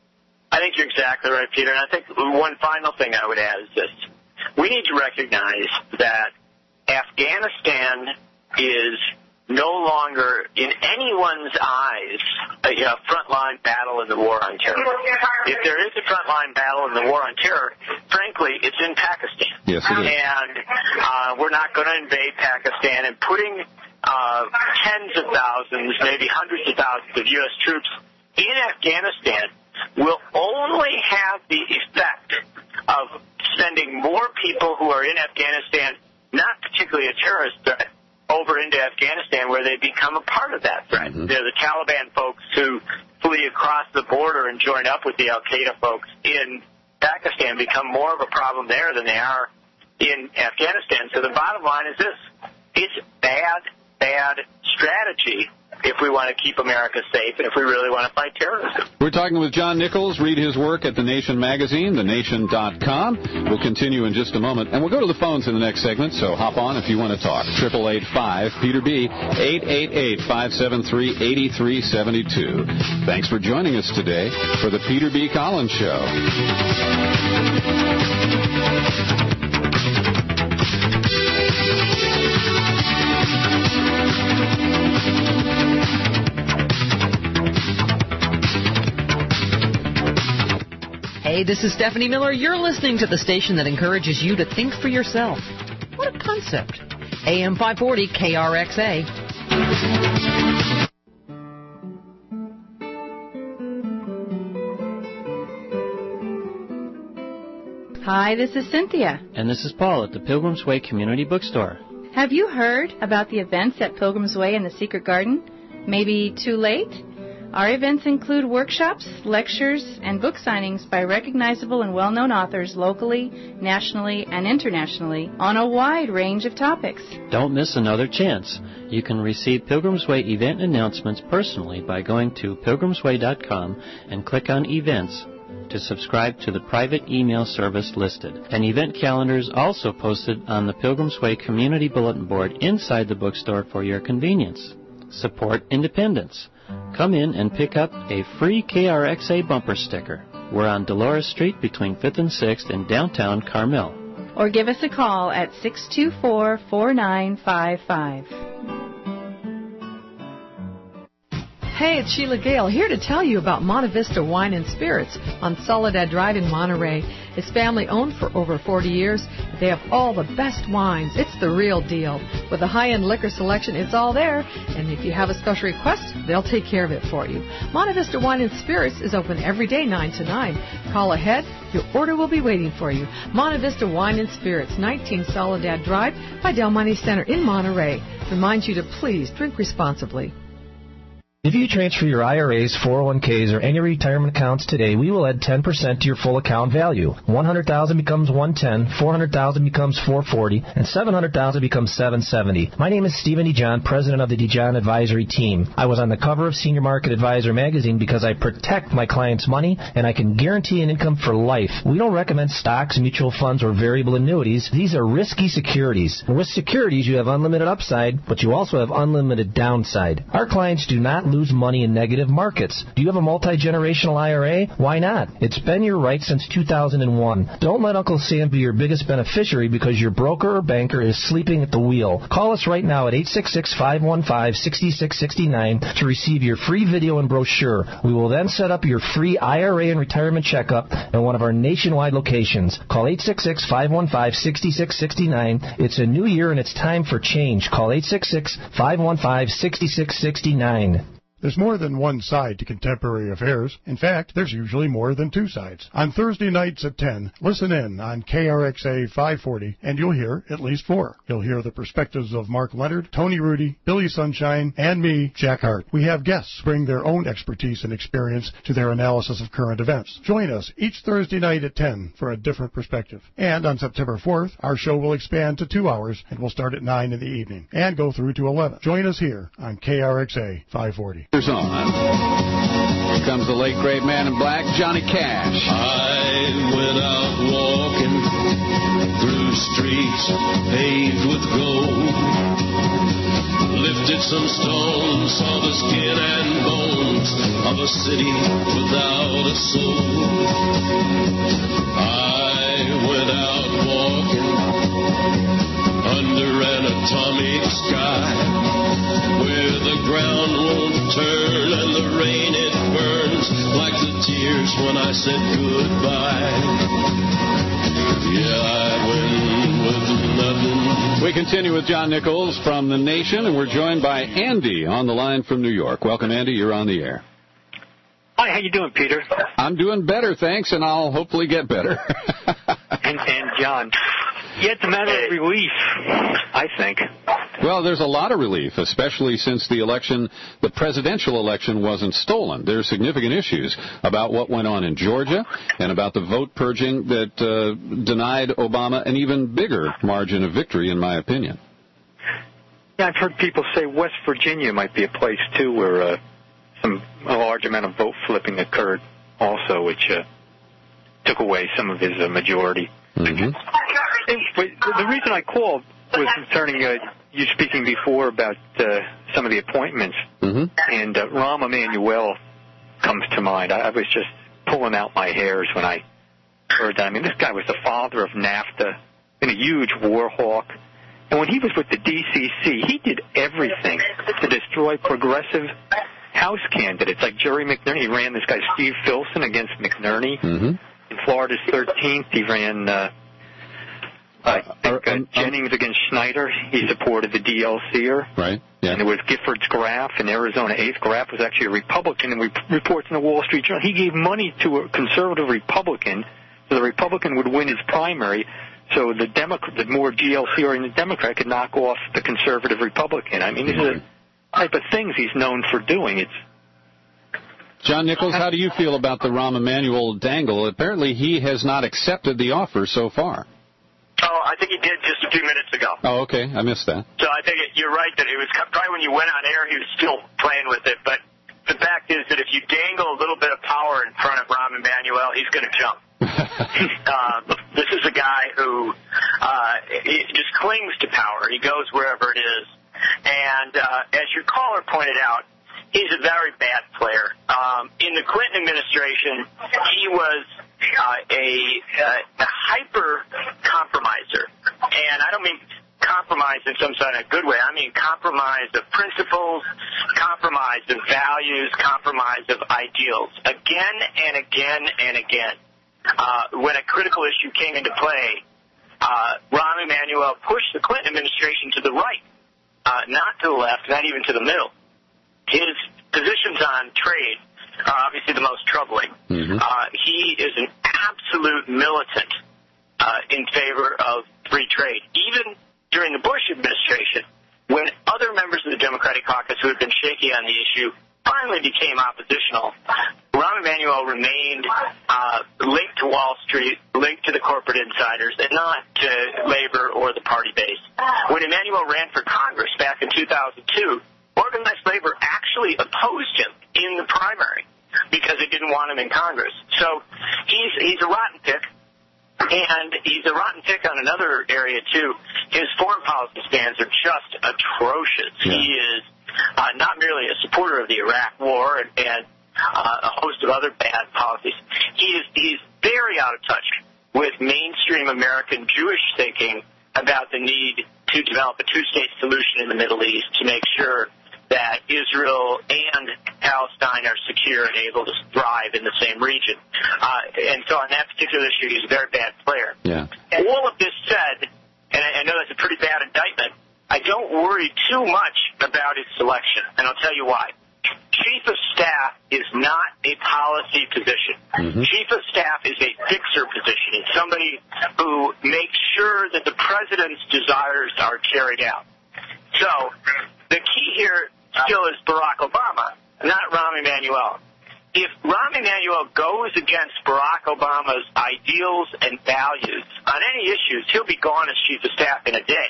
S4: I think you're exactly right, Peter. And I think one final thing I would add is this. We need to recognize that Afghanistan is no longer, in anyone's eyes, a, a frontline battle in the war on terror. If there is a frontline battle in the war on terror, frankly, it's in Pakistan.
S19: Yes, it is.
S4: And uh, we're not going to invade Pakistan, and putting uh, tens of thousands, maybe hundreds of thousands of U S troops in Afghanistan will only have the effect of sending more people who are in Afghanistan, not particularly a terrorist threat, over into Afghanistan, where they become a part of that threat. Mm-hmm. They're the Taliban folks who flee across the border and join up with the Al-Qaeda folks in Pakistan, become more of a problem there than they are in Afghanistan. So the bottom line is this. It's bad, bad strategy if we want to keep America safe and if we really want to fight terrorism.
S19: We're talking with John Nichols. Read his work at The Nation magazine, the nation dot com. We'll continue in just a moment. And we'll go to the phones in the next segment, so hop on if you want to talk. eight eight eight five, Peter B, eight eight eight, five seven three, eight three seven two. Thanks for joining us today for the Peter B. Collins Show.
S11: Hey, this is Stephanie Miller. You're listening to the station that encourages you to think for yourself. What a concept. A M five forty K R X A.
S12: Hi, this is Cynthia.
S25: And this is Paul at the Pilgrim's Way Community Bookstore.
S12: Have you heard about the events at Pilgrim's Way in the Secret Garden? Maybe too late? Our events include workshops, lectures, and book signings by recognizable and well-known authors locally, nationally, and internationally on a wide range of topics.
S25: Don't miss another chance. You can receive Pilgrim's Way event announcements personally by going to pilgrims way dot com and click on Events to subscribe to the private email service listed. An event calendar is also posted on the Pilgrim's Way Community Bulletin Board inside the bookstore for your convenience. Support independence. Come in and pick up a free K R X A bumper sticker. We're on Dolores Street between fifth and sixth in downtown Carmel.
S12: Or give us a call at six two four, four nine five five.
S11: Hey, it's Sheila Gale here to tell you about Monte Vista Wine and Spirits on Soledad Drive in Monterey. It's family-owned for over forty years. They have all the best wines. It's the real deal. With a high-end liquor selection, it's all there. And if you have a special request, they'll take care of it for you. Monte Vista Wine and Spirits is open every day, nine to nine. Call ahead. Your order will be waiting for you. Monte Vista Wine and Spirits, nineteen Soledad Drive by Del Monte Center in Monterey. Reminds you to please drink responsibly.
S13: If you transfer your I R As, four oh one Ks, or any retirement accounts today, we will add ten percent to your full account value. one hundred thousand dollars becomes one hundred ten thousand dollars, four hundred thousand dollars becomes four hundred forty thousand dollars, and seven hundred thousand dollars becomes seven hundred seventy thousand dollars. My name is Stephen DeJohn, president of the DeJohn Advisory Team. I was on the cover of Senior Market Advisor magazine because I protect my clients' money, and I can guarantee an income for life. We don't recommend stocks, mutual funds, or variable annuities. These are risky securities. And with securities, you have unlimited upside, but you also have unlimited downside. Our clients do not lose money in negative markets. Do you have a multi-generational I R A? Why not? It's been your right since two thousand one. Don't let Uncle Sam be your biggest beneficiary because your broker or banker is sleeping at the wheel. Call us right now at eight six six, five one five, six six six nine to receive your free video and brochure. We will then set up your free I R A and retirement checkup at one of our nationwide locations. Call eight six six, five one five, six six six nine. It's a new year and it's time for change. Call eight six six, five one five, six six six nine.
S14: There's more than one side to contemporary affairs. In fact, there's usually more than two sides. On Thursday nights at ten, listen in on K R X A five forty, and you'll hear at least four. You'll hear the perspectives of Mark Leonard, Tony Rudy, Billy Sunshine, and me, Jack Hart. We have guests bring their own expertise and experience to their analysis of current events. Join us each Thursday night at ten for a different perspective. And on September fourth, our show will expand to two hours, and will start at nine in the evening and go through to eleven. Join us here on K R X A five forty.
S19: On. Here comes the late great man in black, Johnny Cash.
S15: I went out walking through streets paved with gold, lifted some stones, saw the skin and bones of a city without a soul. I went out walking under an atomic sky, where the ground won't turn and the rain it burns like the tears when I said goodbye. Yeah, I went with nothing.
S19: We continue with John Nichols from The Nation, and we're joined by Andy on the line from New York. Welcome, Andy. You're on the air.
S20: Hi, how you doing, Peter?
S19: I'm doing better, thanks, and I'll hopefully get better.
S20: and, and John, yeah, it's a matter of relief, I think.
S19: Well, there's a lot of relief, especially since the election, the presidential election, wasn't stolen. There are significant issues about what went on in Georgia and about the vote purging that uh, denied Obama an even bigger margin of victory, in my opinion.
S20: Yeah, I've heard people say West Virginia might be a place, too, where uh, some a large amount of vote flipping occurred also, which uh, took away some of his uh, majority.
S19: Mm-hmm.
S20: But the reason I called was concerning uh, you speaking before about uh, some of the appointments,
S19: mm-hmm.
S20: and uh, Rahm Emanuel comes to mind. I, I was just pulling out my hairs when I heard that. I mean, this guy was the father of NAFTA, been a huge war hawk, and when he was with the D C C, he did everything to destroy progressive House candidates like Jerry McNerney. He ran this guy Steve Filson against McNerney.
S19: Mm-hmm.
S20: In Florida's thirteenth, he ran uh, I think, uh, Jennings against Schneider. He supported the D L C-er.
S19: Right. Yeah.
S20: And it was Giffords Graf in Arizona eighth. Graf was actually a Republican, and we reports in the Wall Street Journal. He gave money to a conservative Republican so the Republican would win his primary, so the Democrat, the more D L C-oriented Democrat could knock off the conservative Republican. I mean, these are the type of things he's known for doing. It's
S19: John Nichols, how do you feel about the Rahm Emanuel dangle? Apparently he has not accepted the offer so far.
S4: Oh, I think he did just a few minutes ago.
S19: Oh, okay. I missed that.
S4: So I think it, you're right that it was probably when you went on air, he was still playing with it. But the fact is that if you dangle a little bit of power in front of Rahm Emanuel, he's going to jump. uh, this is a guy who uh, he just clings to power. He goes wherever it is. And uh, as your caller pointed out, he's a very bad player. Um, in the Clinton administration, he was uh, a, uh, a hyper compromiser, and I don't mean compromise in some sort of good way. I mean compromise of principles, compromise of values, compromise of ideals. Again and again and again, uh, when a critical issue came into play, uh, Rahm Emanuel pushed the Clinton administration to the right, uh, not to the left, not even to the middle. His positions on trade are obviously the most troubling. Mm-hmm. Uh, he is an absolute militant uh, in favor of free trade. Even during the Bush administration, when other members of the Democratic caucus who had been shaky on the issue finally became oppositional, Rahm Emanuel remained uh, linked to Wall Street, linked to the corporate insiders, and not to labor or the party base. When Emanuel ran for Congress back in two thousand two, organized labor actually opposed him in the primary because they didn't want him in Congress. So he's he's a rotten pick. And he's a rotten pick on another area, too. His foreign policy stands are just atrocious. Yeah. He is uh, not merely a supporter of the Iraq War and, and uh, a host of other bad policies. He is he's very out of touch with mainstream American Jewish thinking about the need to develop a two-state solution in the Middle East to make sure that Israel and Palestine are secure and able to thrive in the same region. Uh, and so on that particular issue, he's a very bad player.
S19: Yeah.
S4: And all of this said, and I, I know that's a pretty bad indictment, I don't worry too much about his selection, and I'll tell you why. Chief of Staff is not a policy position. Mm-hmm. Chief of Staff is a fixer position. It's somebody who makes sure that the president's desires are carried out. So the key here still is Barack Obama, not Rahm Emanuel. If Rahm Emanuel goes against Barack Obama's ideals and values on any issues, he'll be gone as Chief of Staff in a day.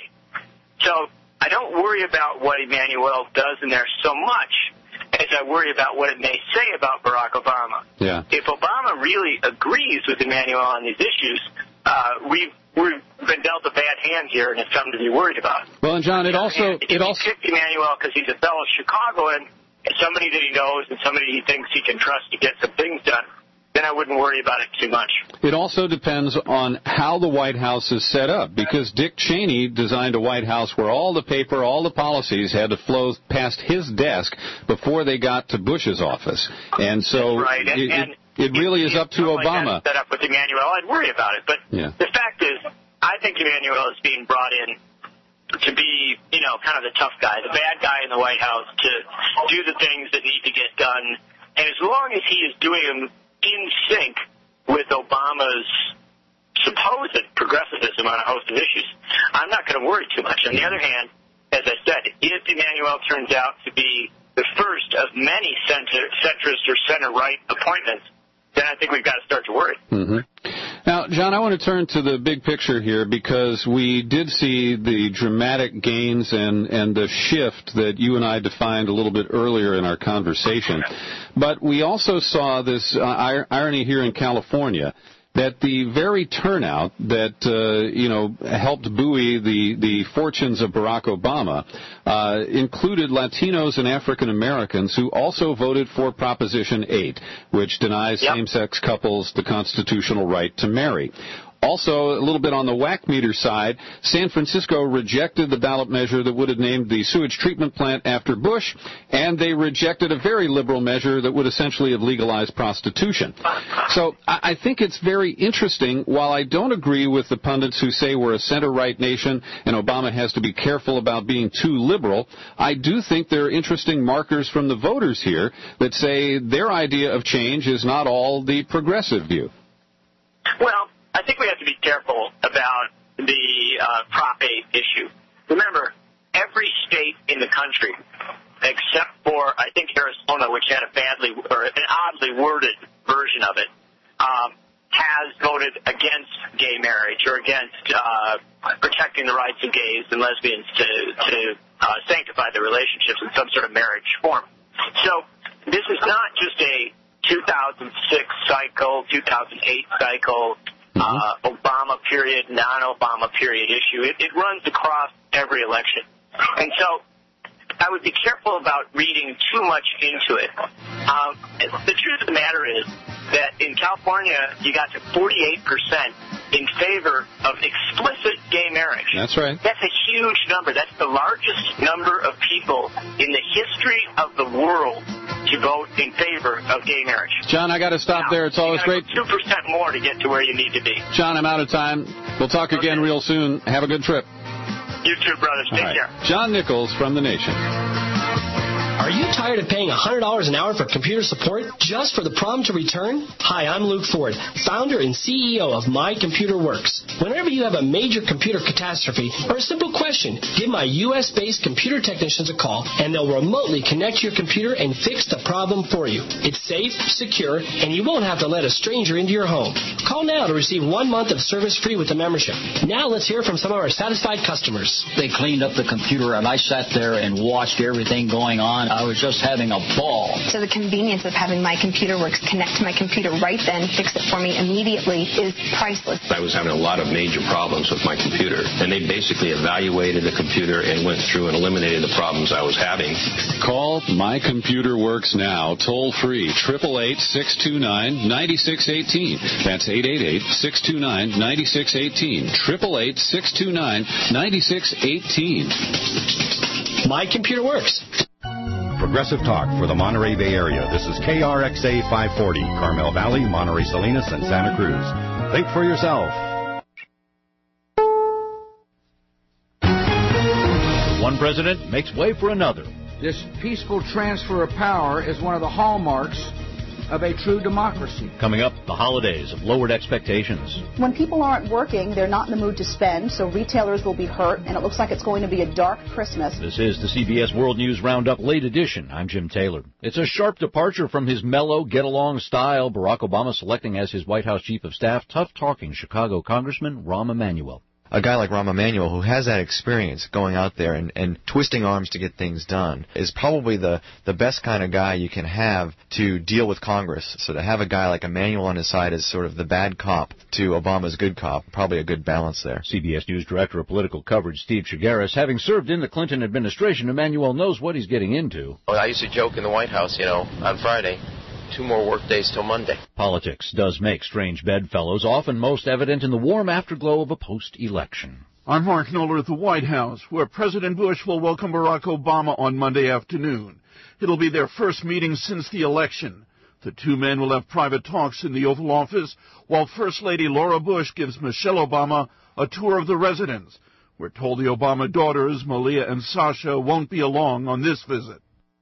S4: So I don't worry about what Emanuel does in there so much as I worry about what it may say about Barack Obama.
S19: Yeah.
S4: If Obama really agrees with Emanuel on these issues, uh, we've we've been dealt a bad hand here, and it's something to be worried about.
S19: Well, and John, it also
S4: and if
S19: it also
S4: he picked Emanuel because he's a fellow Chicagoan and somebody that he knows and somebody he thinks he can trust to get some things done, then I wouldn't worry about it too much.
S19: It also depends on how the White House is set up, because Dick Cheney designed a White House where all the paper, all the policies had to flow past his desk before they got to Bush's office. And so
S4: right. and,
S19: it,
S4: and
S19: it, it really is up to Obama.
S4: Like set up with Emanuel, I'd worry about it. But
S19: yeah.
S4: the fact is, I think Emanuel is being brought in to be, you know, kind of the tough guy, the bad guy in the White House, to do the things that need to get done. And as long as he is doing them in sync with Obama's supposed progressivism on a host of issues, I'm not going to worry too much. On the other hand, as I said, if Emanuel turns out to be the first of many center, centrist or center-right appointments, then I think we've got to start to worry.
S19: Mm-hmm. Now, John, I want to turn to the big picture here, because we did see the dramatic gains and, and the shift that you and I defined a little bit earlier in our conversation. But we also saw this uh, irony here in California, that the very turnout that, uh, you know, helped buoy the, the fortunes of Barack Obama uh, included Latinos and African Americans who also voted for Proposition eight, which denies yep. same-sex couples the constitutional right to marry. Also, a little bit on the whack meter side, San Francisco rejected the ballot measure that would have named the sewage treatment plant after Bush, and they rejected a very liberal measure that would essentially have legalized prostitution. So I think it's very interesting. While I don't agree with the pundits who say we're a center-right nation and Obama has to be careful about being too liberal, I do think there are interesting markers from the voters here that say their idea of change is not all the progressive view.
S4: Well, I think we have to be careful about the uh, Prop eight issue. Remember, every state in the country, except for, I think, Arizona, which had a badly or an oddly worded version of it, um, has voted against gay marriage or against uh, protecting the rights of gays and lesbians to, to uh, sanctify their relationships in some sort of marriage form. So this is not just a two thousand six cycle, two thousand eight cycle, Uh, Obama period, non-Obama period issue. It, it runs across every election. And so I would be careful about reading too much into it. Um, the truth of the matter is that in California, you got to forty-eight percent in favor of explicit gay marriage.
S19: That's right.
S4: That's a huge number. That's the largest number of people in the history of the world to vote in favor of gay marriage.
S19: John, I got to stop
S4: now,
S19: there. It's always great.
S4: two percent more to get to where you need to be.
S19: John, I'm out of time. We'll talk
S4: okay.
S19: again real soon. Have a good trip.
S4: You too, brothers. Take
S19: right.
S4: care.
S19: John Nichols from The Nation.
S1: Are you tired of paying one hundred dollars an hour for computer support just for the problem to return? Hi, I'm Luke Ford, founder and C E O of My Computer Works. Whenever you have a major computer catastrophe or a simple question, give my U S-based computer technicians a call, and they'll remotely connect your computer and fix the problem for you. It's safe, secure, and you won't have to let a stranger into your home. Call now to receive one month of service free with a membership. Now let's hear from some of our satisfied customers.
S3: They cleaned up the computer, and I sat there and watched everything going on. I was just having a ball.
S6: So the convenience of having My Computer Works connect to my computer right then, fix it for me immediately, is priceless.
S21: I was having a lot of major problems with my computer, and they basically evaluated the computer and went through and eliminated the problems I was having.
S19: Call My Computer Works now, toll free, eight eight eight, six two nine, nine six one eight. That's eight eight eight, six two nine, nine six one eight. eight eight eight, six two nine, nine six one eight.
S1: My Computer Works.
S22: Progressive Talk for the Monterey Bay Area. This is K R X A five forty, Carmel Valley, Monterey Salinas, and Santa Cruz. Think for yourself.
S23: One president makes way for another.
S24: This peaceful transfer of power is one of the hallmarks of a true democracy.
S23: Coming up, the holidays have lowered expectations.
S26: When people aren't working, they're not in the mood to spend, so retailers will be hurt, and it looks like it's going to be a dark Christmas.
S23: This is the C B S World News Roundup Late Edition. I'm Jim Taylor. It's a sharp departure from his mellow, get-along style. Barack Obama selecting as his White House Chief of Staff tough-talking Chicago Congressman Rahm Emanuel.
S27: A guy like Rahm Emanuel, who has that experience going out there and, and twisting arms to get things done, is probably the, the best kind of guy you can have to deal with Congress. So to have a guy like Emanuel on his side as sort of the bad cop to Obama's good cop, probably a good balance there.
S23: C B S News Director of Political Coverage Steve Chigueras, having served in the Clinton administration, Emanuel knows what he's getting into.
S30: Well, I used to joke in the White House, you know, on Friday, two more work days till Monday.
S23: Politics does make strange bedfellows, often most evident in the warm afterglow of a post-election.
S31: I'm Mark Knoller at the White House, where President Bush will welcome Barack Obama on Monday afternoon. It'll be their first meeting since the election. The two men will have private talks in the Oval Office, while First Lady Laura Bush gives Michelle Obama a tour of the residence. We're told the Obama daughters, Malia and Sasha, won't be along on this visit.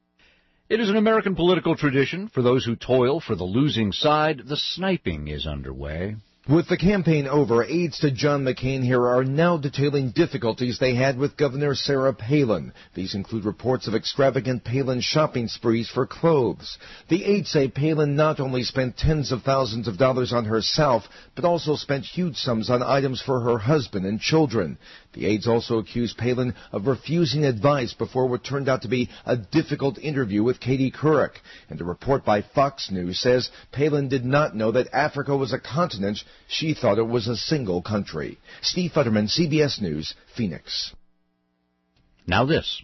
S23: It is an American political tradition. For those who toil for the losing side, the sniping is underway.
S32: With the campaign over, aides to John McCain here are now detailing difficulties they had with Governor Sarah Palin. These include reports of extravagant Palin shopping sprees for clothes. The aides say Palin not only spent tens of thousands of dollars on herself, but also spent huge sums on items for her husband and children. The aides also accused Palin of refusing advice before what turned out to be a difficult interview with Katie Couric. And a report by Fox News says Palin did not know that Africa was a continent. She thought it was a single country. Steve Futterman, C B S News, Phoenix.
S23: Now this.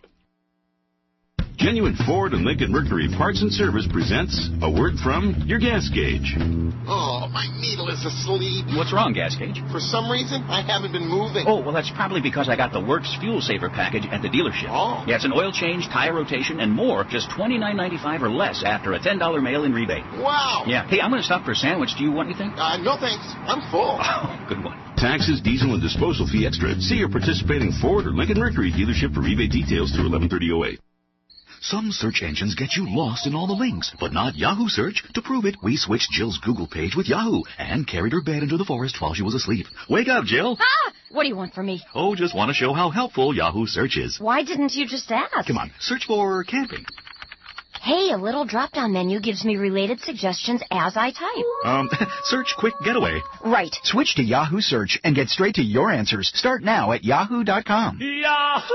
S33: Genuine Ford and Lincoln Mercury Parts and Service presents a word from your gas gauge.
S34: Oh, my needle is asleep.
S35: What's wrong, gas gauge?
S34: For some reason, I haven't been moving.
S35: Oh, well, that's probably because I got the Works Fuel Saver package at the dealership.
S34: Oh.
S35: Yeah, it's an oil change, tire rotation, and more. Just twenty-nine ninety-five or less after a ten dollars mail-in rebate.
S34: Wow.
S35: Yeah. Hey, I'm going to stop for a sandwich. Do you want anything?
S34: Uh, no, thanks. I'm full.
S35: Oh, good one.
S33: Taxes, diesel, and disposal fee extra. See your participating Ford or Lincoln Mercury dealership for rebate details through eleven thirty oh eight.
S36: Some search engines get you lost in all the links, but not Yahoo Search. To prove it, we switched Jill's Google page with Yahoo and carried her bed into the forest while she was asleep. Wake up, Jill.
S37: Ah! What do you want from me?
S36: Oh, just want to show how helpful Yahoo Search is.
S37: Why didn't you just ask?
S36: Come on, search for camping.
S37: Hey, a little drop-down menu gives me related suggestions as I type.
S36: Um, search quick getaway.
S37: Right.
S38: Switch to Yahoo Search and get straight to your answers. Start now at yahoo dot com.
S23: Yahoo!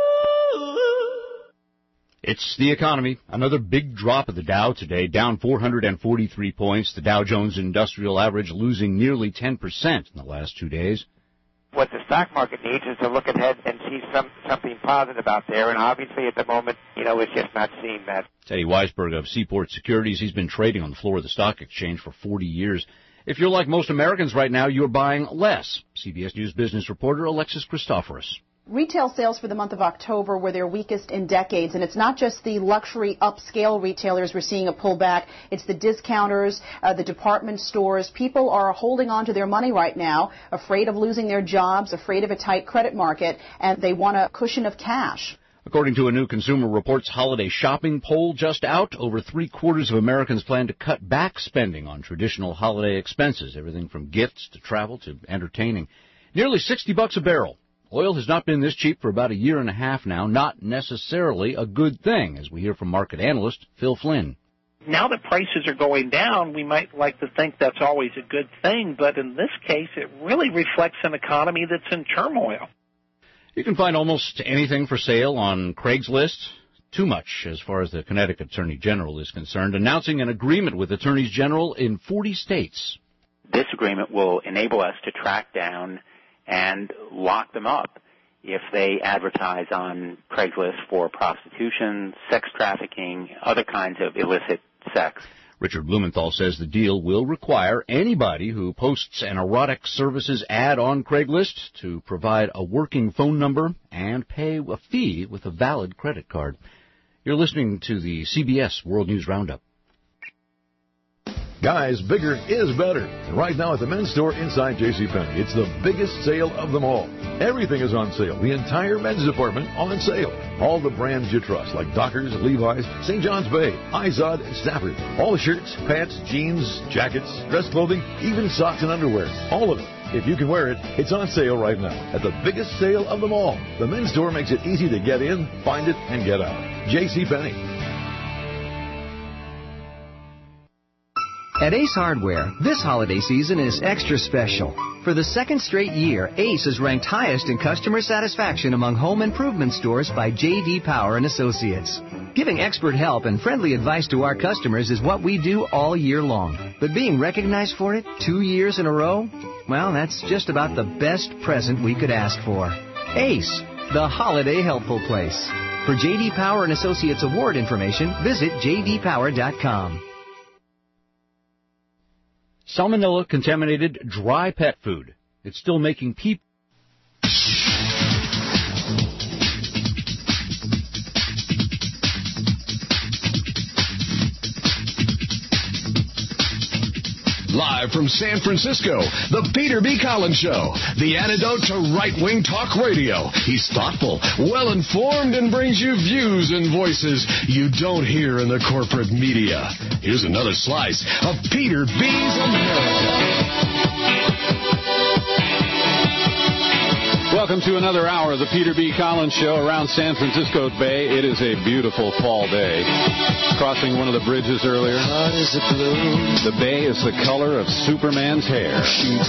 S23: It's the economy. Another big drop of the Dow today, down four hundred forty-three points. The Dow Jones Industrial Average losing nearly ten percent in the last two days.
S10: What the stock market needs is to look ahead and see some something positive out there, and obviously at the moment, you know, it's just not seeing that.
S23: Teddy Weisberg of Seaport Securities, he's been trading on the floor of the stock exchange for forty years, If you're like most Americans right now, you're buying less. C B S News business reporter Alexis Christoforous.
S26: Retail sales for the month of October were their weakest in decades, and it's not just the luxury upscale retailers we're seeing a pullback. It's the discounters, uh, the department stores. People are holding on to their money right now, afraid of losing their jobs, afraid of a tight credit market, and they want a cushion of cash.
S23: According to a new Consumer Reports holiday shopping poll just out, over three-quarters of Americans plan to cut back spending on traditional holiday expenses, everything from gifts to travel to entertaining. Nearly sixty bucks a barrel. Oil has not been this cheap for about a year and a half now, not necessarily a good thing, as we hear from market analyst Phil Flynn.
S2: Now that prices are going down, we might like to think that's always a good thing, but in this case, it really reflects an economy that's in turmoil.
S23: You can find almost anything for sale on Craigslist. Too much, as far as the Connecticut Attorney General is concerned, announcing an agreement with attorneys general in forty states.
S4: This agreement will enable us to track down and lock them up if they advertise on Craigslist for prostitution, sex trafficking, other kinds of illicit sex.
S23: Richard Blumenthal says the deal will require anybody who posts an erotic services ad on Craigslist to provide a working phone number and pay a fee with a valid credit card. You're listening to the C B S World News Roundup.
S5: Guys, bigger is better. And right now at the men's store inside JCPenney, it's the biggest sale of them all. Everything is on sale. The entire men's department on sale. All the brands you trust, like Dockers, Levi's, Saint John's Bay, Izod, and Stafford. All the shirts, pants, jeans, jackets, dress clothing, even socks and underwear. All of it. If you can wear it, it's on sale right now at the biggest sale of them all. The men's store makes it easy to get in, find it, and get out. JCPenney.
S7: At Ace Hardware, this holiday season is extra special. For the second straight year, Ace is ranked highest in customer satisfaction among home improvement stores by J D Power and Associates. Giving expert help and friendly advice to our customers is what we do all year long. But being recognized for it two years in a row, well, that's just about the best present we could ask for. Ace, the holiday helpful place. For J D Power and Associates award information, visit j d power dot com.
S23: Salmonella-contaminated dry pet food. It's still making people...
S8: Live from San Francisco, the Peter B. Collins Show, the antidote to right-wing talk radio. He's thoughtful, well-informed, and brings you views and voices you don't hear in the corporate media. Here's another slice of Peter B's America.
S19: Welcome to another hour of the Peter B. Collins Show around San Francisco Bay. It is a beautiful fall day. Crossing one of the bridges earlier. The bay is the color of Superman's hair.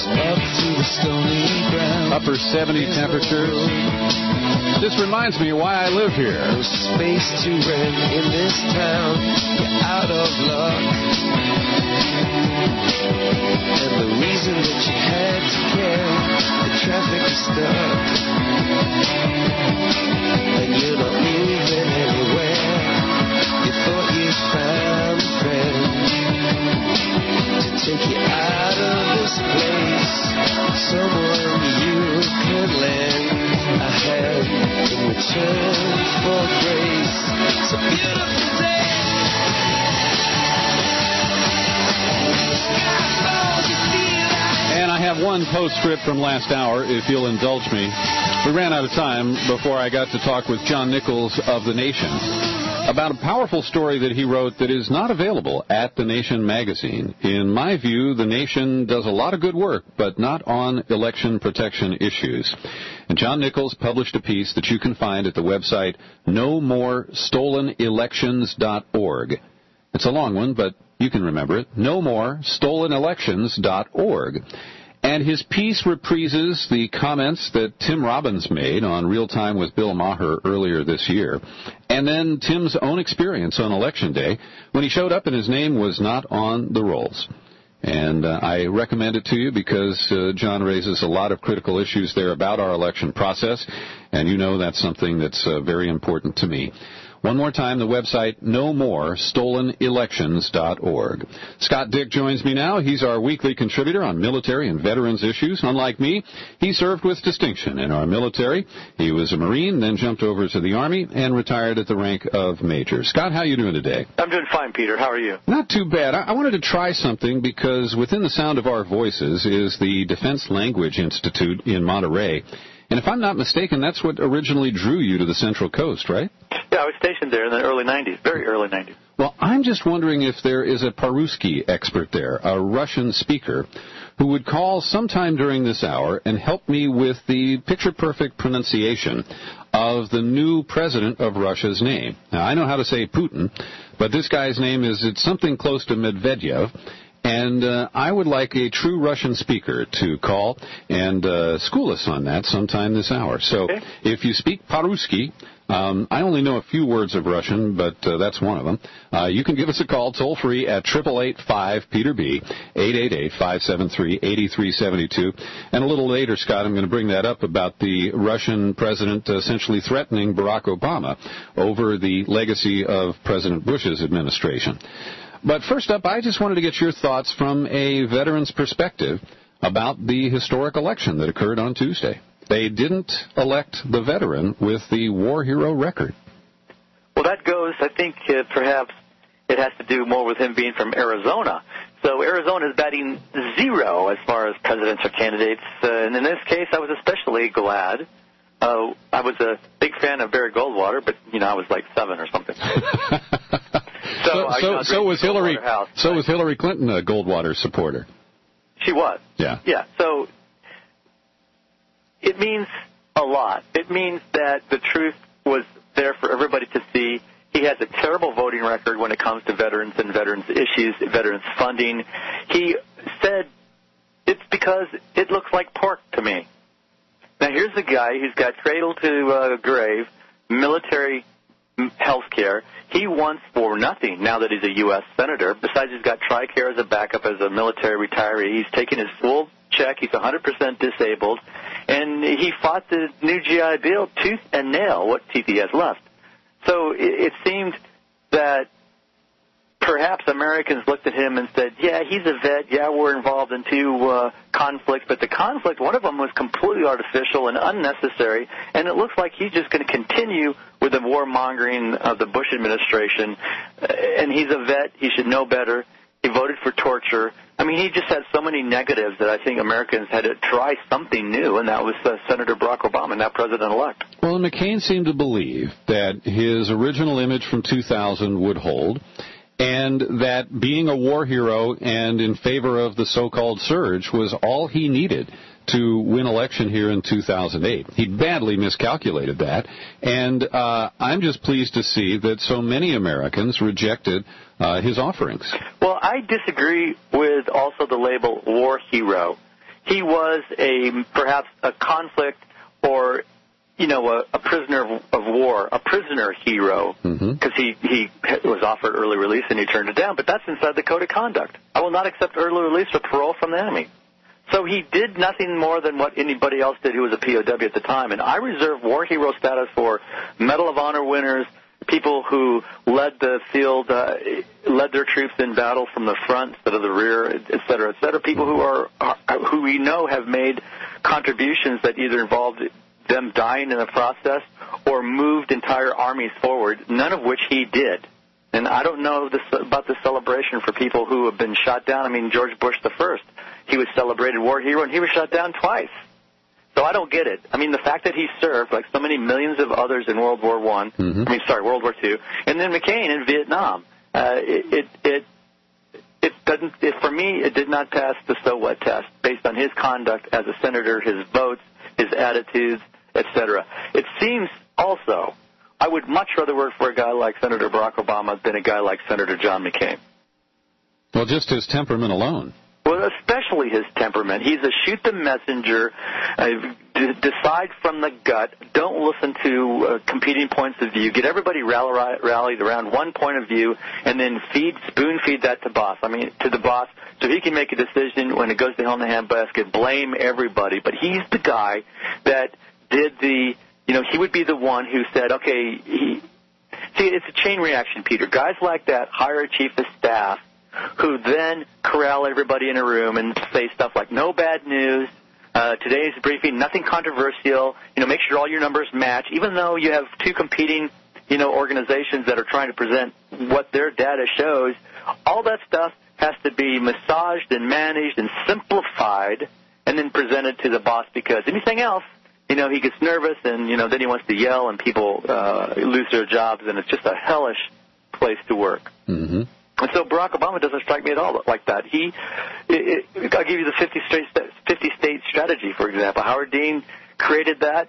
S19: Upper seventy temperatures. This reminds me why I live here.
S9: No space to rent in this town. You're out of luck. And the reason that you had to care, the traffic is stuck. And you're not moving anywhere. You thought you found a friend to take you out of this place. Someone you could lend a hand in return for grace. It's a beautiful day.
S19: And I have one postscript from last hour, if you'll indulge me. We ran out of time before I got to talk with John Nichols of The Nation about a powerful story that he wrote that is not available at The Nation magazine. In my view, The Nation does a lot of good work, but not on election protection issues. And John Nichols published a piece that you can find at the website no more stolen elections dot org. It's a long one, but you can remember it. no more stolen elections dot org. And his piece reprises the comments that Tim Robbins made on Real Time with Bill Maher earlier this year, and then Tim's own experience on Election Day when he showed up and his name was not on the rolls. And uh, I recommend it to you because uh, John raises a lot of critical issues there about our election process, and you know that's something that's uh, very important to me. One more time, the website no more stolen elections dot org. Scott Dick joins me now. He's our weekly contributor on military and veterans issues. Unlike me, he served with distinction in our military. He was a Marine, then jumped over to the Army, and retired at the rank of Major. Scott, how are you doing today?
S1: I'm doing fine, Peter. How are you?
S19: Not too bad. I, I wanted to try something because within the sound of our voices is the Defense Language Institute in Monterey. And if I'm not mistaken, that's what originally drew you to the Central Coast, right?
S1: Yeah, I was stationed there in the early nineties, very early nineties.
S19: Well, I'm just wondering if there is a Paruski expert there, a Russian speaker, who would call sometime during this hour and help me with the picture-perfect pronunciation of the new president of Russia's name. Now, I know how to say Putin, but this guy's name is it's something close to Medvedev. And uh, I would like a true Russian speaker to call and uh, school us on that sometime this hour. So okay. If you speak Paruski, um, I only know a few words of Russian, but uh, that's one of them. Uh, you can give us a call toll-free at eight eight eight, five, Peter B, eight eight eight, five seven three, eight three seven two. And a little later, Scott, I'm going to bring that up about the Russian president essentially threatening Barack Obama over the legacy of President Bush's administration. But first up, I just wanted to get your thoughts from a veteran's perspective about the historic election that occurred on Tuesday. They didn't elect the veteran with the war hero record.
S1: Well, that goes, I think, uh, perhaps it has to do more with him being from Arizona. So Arizona is batting zero as far as presidential candidates. Uh, and in this case, I was especially glad. Uh, I was a big fan of Barry Goldwater, but, you know, I was like seven or something. So,
S19: so,
S1: uh,
S19: so,
S1: you know,
S19: so was Hillary.
S1: House,
S19: so
S1: right?
S19: was Hillary Clinton a Goldwater supporter?
S1: She was.
S19: Yeah.
S1: Yeah. So it means a lot. It means that the truth was there for everybody to see. He has a terrible voting record when it comes to veterans and veterans issues, veterans funding. He said it's because it looks like pork to me. Now here's a guy who's got cradle to uh, grave military health care. He wants for nothing now that he's a U S senator. Besides, he's got TRICARE as a backup as a military retiree. He's taken his full check. He's one hundred percent disabled. And he fought the new G I Bill tooth and nail, what teeth he has left. So it, it seemed that perhaps Americans looked at him and said, yeah, he's a vet. Yeah, we're involved in two uh, conflicts. But the conflict, one of them was completely artificial and unnecessary. And it looks like he's just going to continue with the warmongering of the Bush administration. Uh, and he's a vet. He should know better. He voted for torture. I mean, he just had so many negatives that I think Americans had to try something new, and that was uh, Senator Barack Obama, now president-elect.
S19: Well, McCain seemed to believe that his original image from two thousand would hold, and that being a war hero and in favor of the so-called surge was all he needed to win election here in two thousand eight. He badly miscalculated that, and uh, I'm just pleased to see that so many Americans rejected uh, his offerings.
S1: Well, I disagree with also the label war hero. He was a perhaps a conflict or, you know, a, a prisoner of, of war, a prisoner hero, because mm-hmm. he, he was offered early release and he turned it down. But that's inside the code of conduct. I will not accept early release or parole from the enemy. So he did nothing more than what anybody else did who was a P O W at the time. And I reserve war hero status for Medal of Honor winners, people who led the field, uh, led their troops in battle from the front instead of the rear, et cetera, et cetera. People who are, are who we know have made contributions that either involved them dying in the process or moved entire armies forward, none of which he did. And I don't know this, about this celebration for people who have been shot down. I mean, George Bush the first, he was celebrated war hero, and he was shot down twice. So I don't get it. I mean, the fact that he served, like so many millions of others in World War One, mm-hmm. I mean, sorry, World War Two, and then McCain in Vietnam, uh, it, it, it, it doesn't, it, for me, it did not pass the so what test based on his conduct as a senator, his votes, his attitudes, et cetera. It seems also, I would much rather work for a guy like Senator Barack Obama than a guy like Senator John McCain.
S19: Well, just his temperament alone.
S1: Well, especially his temperament. He's a shoot the messenger, uh, d- decide from the gut, don't listen to uh, competing points of view, get everybody rally- rallied around one point of view, and then feed, spoon feed that to boss. I mean, to the boss, so he can make a decision when it goes to hell in the handbasket, blame everybody. But he's the guy that did the, you know, he would be the one who said, okay, he, See, it's a chain reaction, Peter. Guys like that hire a chief of staff who then corral everybody in a room and say stuff like, no bad news, uh, today's briefing, nothing controversial, you know, make sure all your numbers match, even though you have two competing, you know, organizations that are trying to present what their data shows. All that stuff has to be massaged and managed and simplified and then presented to the boss, because anything else, you know, he gets nervous and, you know, then he wants to yell and people uh, lose their jobs, and it's just a hellish place to work.
S19: Mm-hmm.
S1: And so Barack Obama doesn't strike me at all like that. He, it, it, I'll give you the fifty state, fifty state strategy, for example. Howard Dean created that.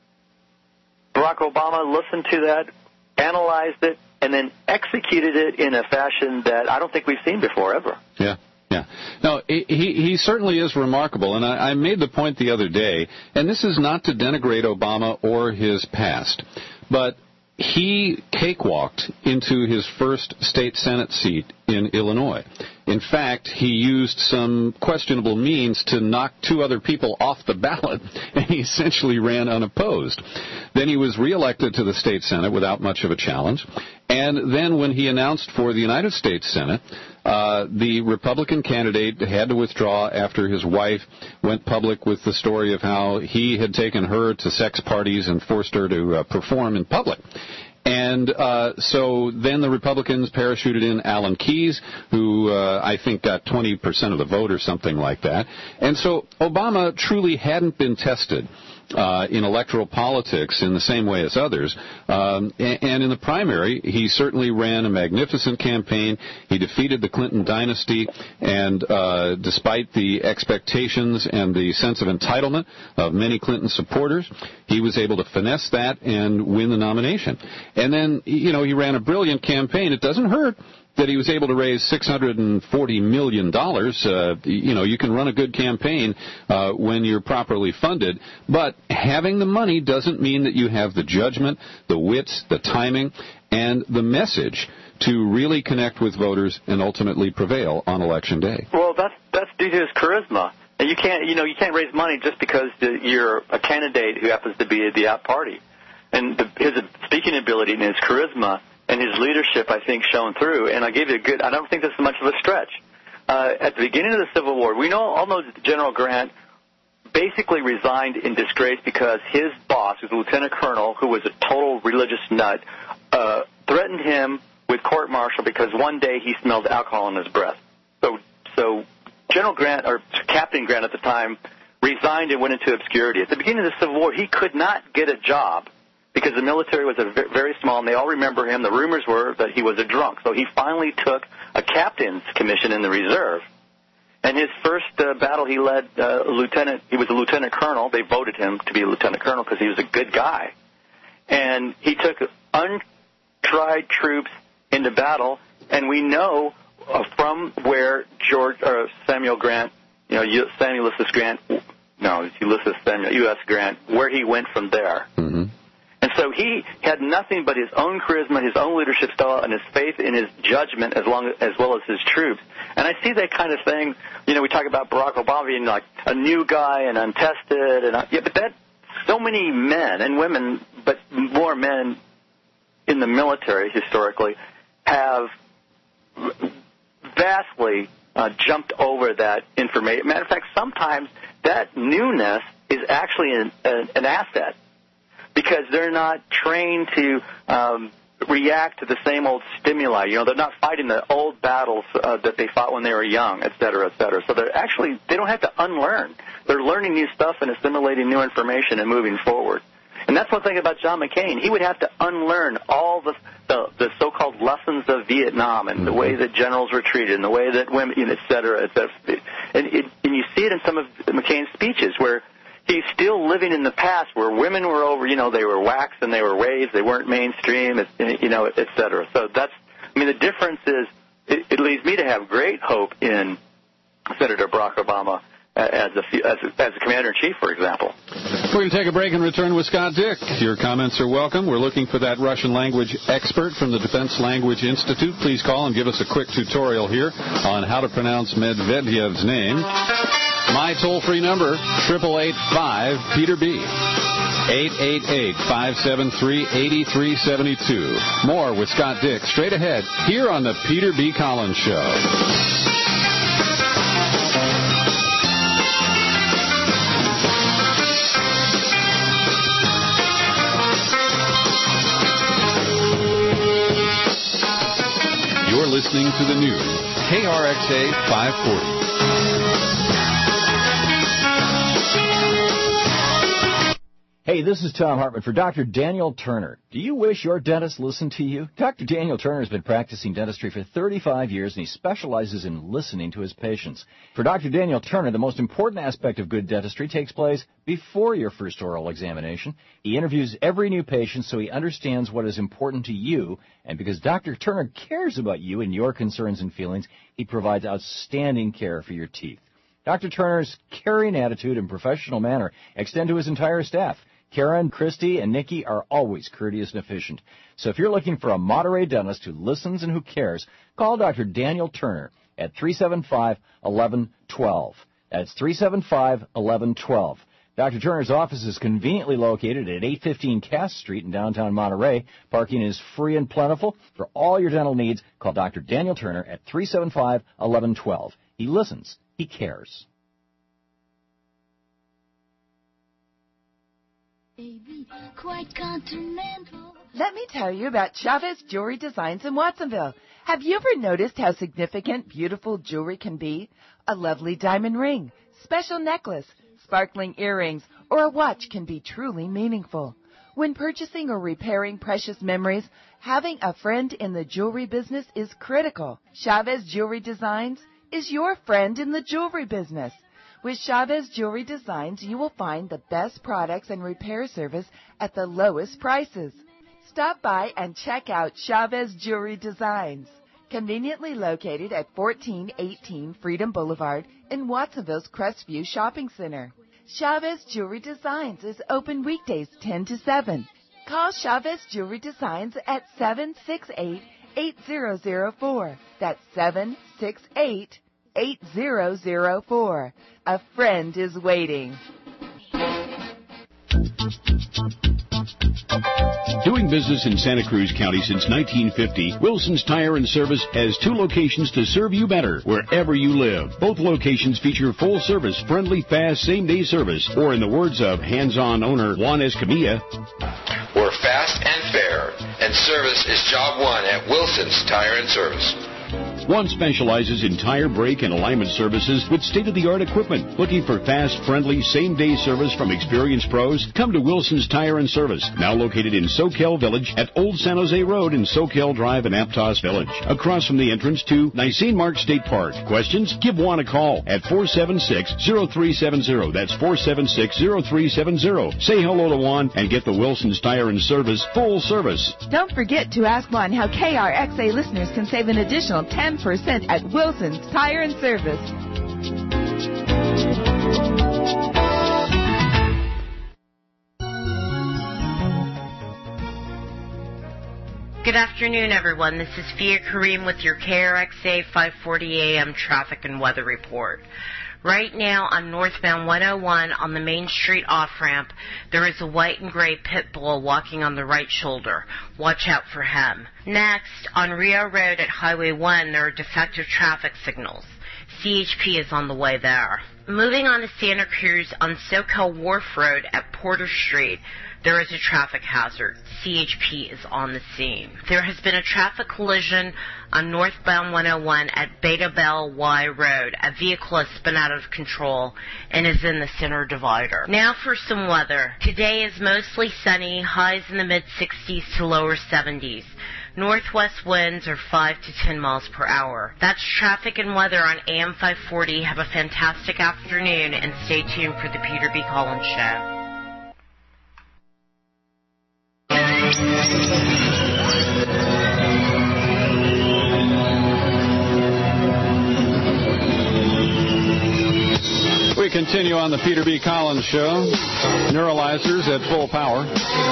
S1: Barack Obama listened to that, analyzed it, and then executed it in a fashion that I don't think we've seen before ever.
S19: Yeah. Yeah. No, he, he certainly is remarkable, and I, I made the point the other day, and this is not to denigrate Obama or his past, but he cakewalked into his first state Senate seat in Illinois. In fact, he used some questionable means to knock two other people off the ballot, and he essentially ran unopposed. Then he was reelected to the state Senate without much of a challenge, and then when he announced for the United States Senate, uh, the Republican candidate had to withdraw after his wife went public with the story of how he had taken her to sex parties and forced her to uh, perform in public. And uh, so then the Republicans parachuted in Alan Keyes, who uh, I think got twenty percent of the vote or something like that. And so Obama truly hadn't been tested uh, in electoral politics in the same way as others. Um, and, and in the primary, he certainly ran a magnificent campaign. He defeated the Clinton dynasty, and uh, despite the expectations and the sense of entitlement of many Clinton supporters, he was able to finesse that and win the nomination. And then, you know, he ran a brilliant campaign. It doesn't hurt that he was able to raise six hundred forty million dollars. Uh, you know, you can run a good campaign uh, when you're properly funded, but having the money doesn't mean that you have the judgment, the wits, the timing, and the message to really connect with voters and ultimately prevail on Election Day.
S1: Well, that's that's due to his charisma. And you can't, you know, you can't raise money just because you're a candidate who happens to be the out party. And the, his speaking ability and his charisma and his leadership, I think, shone through. And I gave you a good, I don't think this is much of a stretch. Uh, at the beginning of the Civil War, we know, all know that General Grant basically resigned in disgrace because his boss, who was a lieutenant colonel, who was a total religious nut, uh, threatened him with court-martial because one day he smelled alcohol in his breath. So, so General Grant, or Captain Grant at the time, resigned and went into obscurity. At the beginning of the Civil War, he could not get a job because the military was a very small, and they all remember him. The rumors were that he was a drunk. So he finally took a captain's commission in the reserve. And his first uh, battle, he led uh, a lieutenant. He was a lieutenant colonel. They voted him to be a lieutenant colonel because he was a good guy. And he took untried troops into battle. And we know uh, from where George or Samuel Grant, you know, Samuel Ulysses Grant, no, Ulysses Samuel U S Grant, where he went from there.
S19: Mm-hmm.
S1: And so he had nothing but his own charisma, his own leadership style, and his faith in his judgment as long as well as his troops. And I see that kind of thing. You know, we talk about Barack Obama being like a new guy and untested, and yeah, but that so many men and women, but more men in the military historically, have vastly uh, jumped over that information. Matter of fact, sometimes that newness is actually an, an, an asset, because they're not trained to um, react to the same old stimuli. You know, they're not fighting the old battles uh, that they fought when they were young, et cetera, et cetera. So they're actually, they don't have to unlearn. They're learning new stuff and assimilating new information and moving forward. And that's one thing about John McCain. He would have to unlearn all the the, the so-called lessons of Vietnam and the way that generals were treated and the way that women, you know, et cetera, et cetera. And, it, and you see it in some of McCain's speeches where he's still living in the past where women were over, you know, they were waxed and they were raised, they weren't mainstream, you know, et cetera. So that's, I mean, the difference is, it, it leads me to have great hope in Senator Barack Obama as a, as a, as a commander-in-chief, for example.
S19: We're going to take a break and return with Scott Dick. Your comments are welcome. We're looking for that Russian language expert from the Defense Language Institute. Please call and give us a quick tutorial here on how to pronounce Medvedev's name. My toll-free number, eight eight eight five, Peter B. eight eight eight, five seven three, eight three seven two. More with Scott Dick straight ahead here on the Peter B. Collins Show. You're listening to the news, K R X A five forty.
S3: Hey, this is Tom Hartman for Doctor Daniel Turner. Do you wish your dentist listened to you? Doctor Daniel Turner has been practicing dentistry for thirty-five years, and he specializes in listening to his patients. For Doctor Daniel Turner, the most important aspect of good dentistry takes place before your first oral examination. He interviews every new patient so he understands what is important to you, and because Doctor Turner cares about you and your concerns and feelings, he provides outstanding care for your teeth. Doctor Turner's caring attitude and professional manner extend to his entire staff. Karen, Christy, and Nikki are always courteous and efficient. So if you're looking for a Monterey dentist who listens and who cares, call Doctor Daniel Turner at three seven five, one one one two. That's three seven five, one one one two. Doctor Turner's office is conveniently located at eight fifteen Cass Street in downtown Monterey. Parking is free and plentiful. For all your dental needs, call Doctor Daniel Turner at three seven five, one one one two. He listens. He cares.
S6: Quite continental.
S11: Let me tell you about Chavez Jewelry Designs in Watsonville. Have you ever noticed how significant, beautiful jewelry can be? A lovely diamond ring, special necklace, sparkling earrings, or a watch can be truly meaningful. When purchasing or repairing precious memories, having a friend in the jewelry business is critical. Chavez Jewelry Designs is your friend in the jewelry business. With Chavez Jewelry Designs, you will find the best products and repair service at the lowest prices. Stop by and check out Chavez Jewelry Designs, conveniently located at fourteen eighteen Freedom Boulevard in Watsonville's Crestview Shopping Center. Chavez Jewelry Designs is open weekdays ten to seven. Call Chavez Jewelry Designs at seven six eight, eight zero zero four. That's seven six eight, eight zero zero four. A friend is waiting.
S33: Doing business in Santa Cruz County since nineteen fifty, Wilson's Tire and Service has two locations to serve you better wherever you live. Both locations feature full-service, friendly, fast, same-day service, or in the words of hands-on owner Juan Escamilla,
S12: we're fast and fair, and service is job one at Wilson's Tire and Service.
S33: One specializes in tire, brake, and alignment services with state-of-the-art equipment. Looking for fast, friendly, same-day service from experienced pros? Come to Wilson's Tire and Service, now located in Soquel Village at Old San Jose Road in Soquel Drive in Aptos Village, across from the entrance to Nisene Mark State Park. Questions? Give Juan a call at four seven six, zero three seven zero. That's four seven six, zero three seven zero. Say hello to Juan and get the Wilson's Tire and Service full service.
S11: Don't forget to ask Juan how K R X A listeners can save an additional ten percent at Wilson's Tire and Service.
S13: Good afternoon, everyone. This is Fia Kareem with your K R X A five forty A M traffic and weather report. Right now on northbound one oh one on the Main Street off-ramp, there is a white and gray pit bull walking on the right shoulder. Watch out for him. Next, on Rio Road at Highway one, there are defective traffic signals. C H P is on the way there. Moving on to Santa Cruz on Soquel Wharf Road at Porter Street, there is a traffic hazard. C H P is on the scene. There has been a traffic collision on northbound one oh one at Beta Bell Y Road. A vehicle has spun out of control and is in the center divider. Now for some weather. Today is mostly sunny, highs in the mid sixties to lower seventies. Northwest winds are five to ten miles per hour. That's traffic and weather on A M five forty. Have a fantastic afternoon and stay tuned for the Peter B. Collins Show.
S19: We continue on the Peter B. Collins Show. Neuralizers at full power.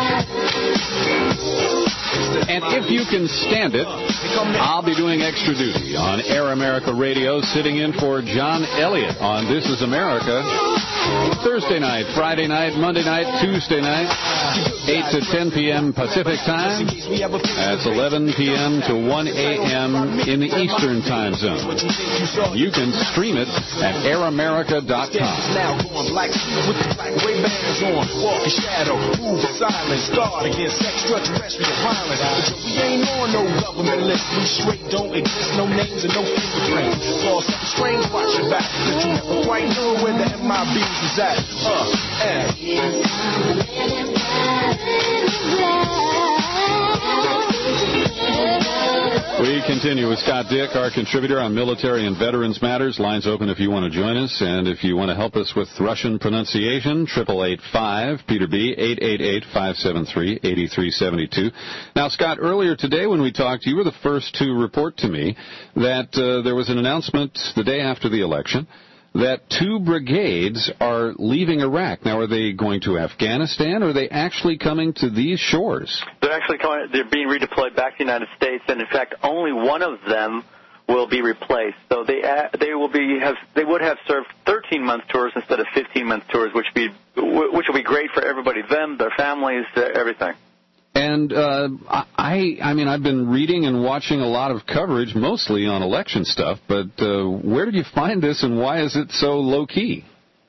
S19: And if you can stand it, I'll be doing extra duty on Air America Radio, sitting in for John Elliott on This Is America Thursday night, Friday night, Monday night, Tuesday night, eight to ten p.m. Pacific time. That's eleven p.m. to one a.m. in the Eastern time zone. You can stream it at air america dot com.
S9: Now going black with the black way bands on, walking shadow, move silence, guard against extraterrestrial violence. But we ain't on no government list. We straight don't exist, no names and no fingerprints. Call something strange, watch your back, cause you never quite know where the M I Bs is at. Uh, and
S19: we continue with Scott Dick, our contributor on military and veterans matters. Lines open if you want to join us, and if you want to help us with Russian pronunciation, triple eight five Peter B, eight eight eight, five seven three, eight three seven two. Now, Scott, earlier today when we talked, you were the first to report to me that uh, there was an announcement the day after the election that two brigades are leaving Iraq. Now, are they going to Afghanistan, or are they actually coming to these shores?
S1: They're actually coming, they're being redeployed back to the United States, and in fact, only one of them will be replaced. So they they will be have they would have served thirteen month tours instead of fifteen month tours, which be which will be great for everybody, them, their families, everything.
S19: And uh, I, I mean, I've been reading and watching a lot of coverage, mostly on election stuff. But uh, where did you find this, and why is it so low key?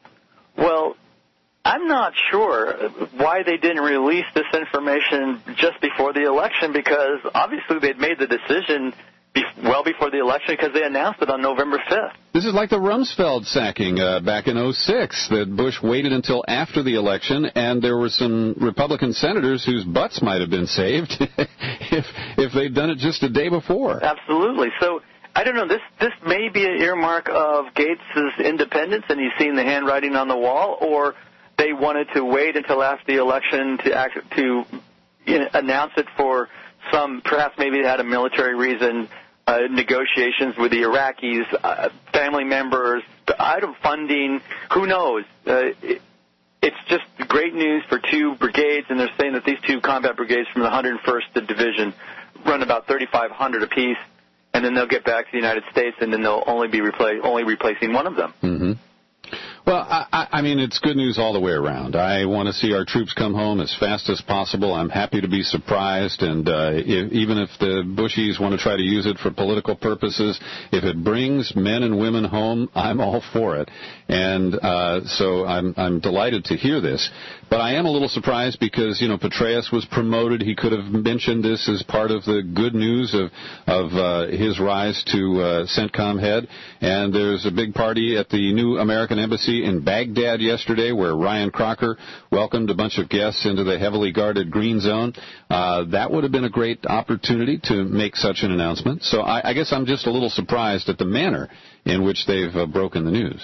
S1: Well, I'm not sure why they didn't release this information just before the election, because obviously they'd made the decision be- well before the election because they announced it on November fifth.
S19: This is like the Rumsfeld sacking uh, back in oh six, that Bush waited until after the election, and there were some Republican senators whose butts might have been saved if if they'd done it just a day before.
S1: Absolutely. So I don't know. This this may be an earmark of Gates' independence, and he's seen the handwriting on the wall, or they wanted to wait until after the election to act, to you know, announce it for some, perhaps maybe they had a military reason, uh, negotiations with the Iraqis, uh, family members, item funding, who knows. Uh, it, it's just great news for two brigades, and they're saying that these two combat brigades from the one hundred first Division run about thirty-five hundred apiece, and then they'll get back to the United States, and then they'll only be repla- only replacing one of them.
S19: Mm-hmm. Well, I, I mean, it's good news all the way around. I want to see our troops come home as fast as possible. I'm happy to be surprised, and uh, if, even if the Bushies want to try to use it for political purposes, if it brings men and women home, I'm all for it. And uh, so I'm, I'm delighted to hear this. But I am a little surprised because, you know, Petraeus was promoted. He could have mentioned this as part of the good news of, of uh, his rise to uh, CENTCOM head. And there's a big party at the new American Embassy in Baghdad yesterday where Ryan Crocker welcomed a bunch of guests into the heavily guarded green zone. Uh, that would have been a great opportunity to make such an announcement. So I, I guess I'm just a little surprised at the manner in which they've uh, broken the news.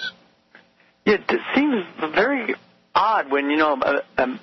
S1: It seems very odd when, you know, uh, um,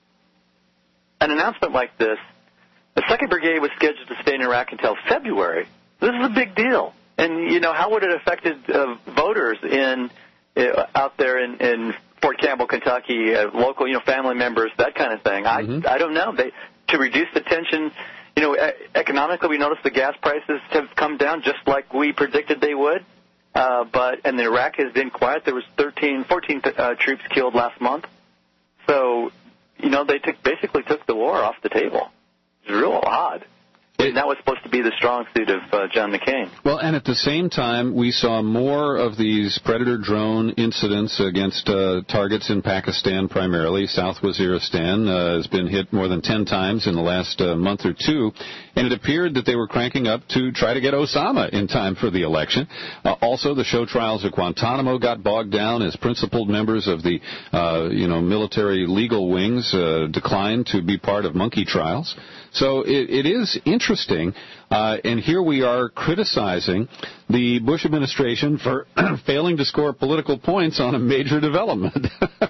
S1: an announcement like this, the second Brigade was scheduled to stay in Iraq until February. This is a big deal. And, you know, how would it have affected uh, voters in uh, out there in, in Fort Campbell, Kentucky, uh, local, you know, family members, that kind of thing? I mm-hmm. I don't know. They to reduce the tension, you know, economically, we noticed the gas prices have come down just like we predicted they would. Uh, but and Iraq has been quiet. There was thirteen, fourteen uh, troops killed last month. So, you know, they took basically took the war off the table. It's real odd. And that was supposed to be the strong suit of uh, John McCain.
S19: Well, and at the same time, we saw more of these Predator drone incidents against uh, targets in Pakistan primarily. South Waziristan uh, has been hit more than ten times in the last uh, month or two. And it appeared that they were cranking up to try to get Osama in time for the election. Uh, also, the show trials at Guantanamo got bogged down as principled members of the, uh, you know, military legal wings uh, declined to be part of monkey trials. So it, it is interesting, uh, and here we are criticizing the Bush administration for failing to score political points on a major development.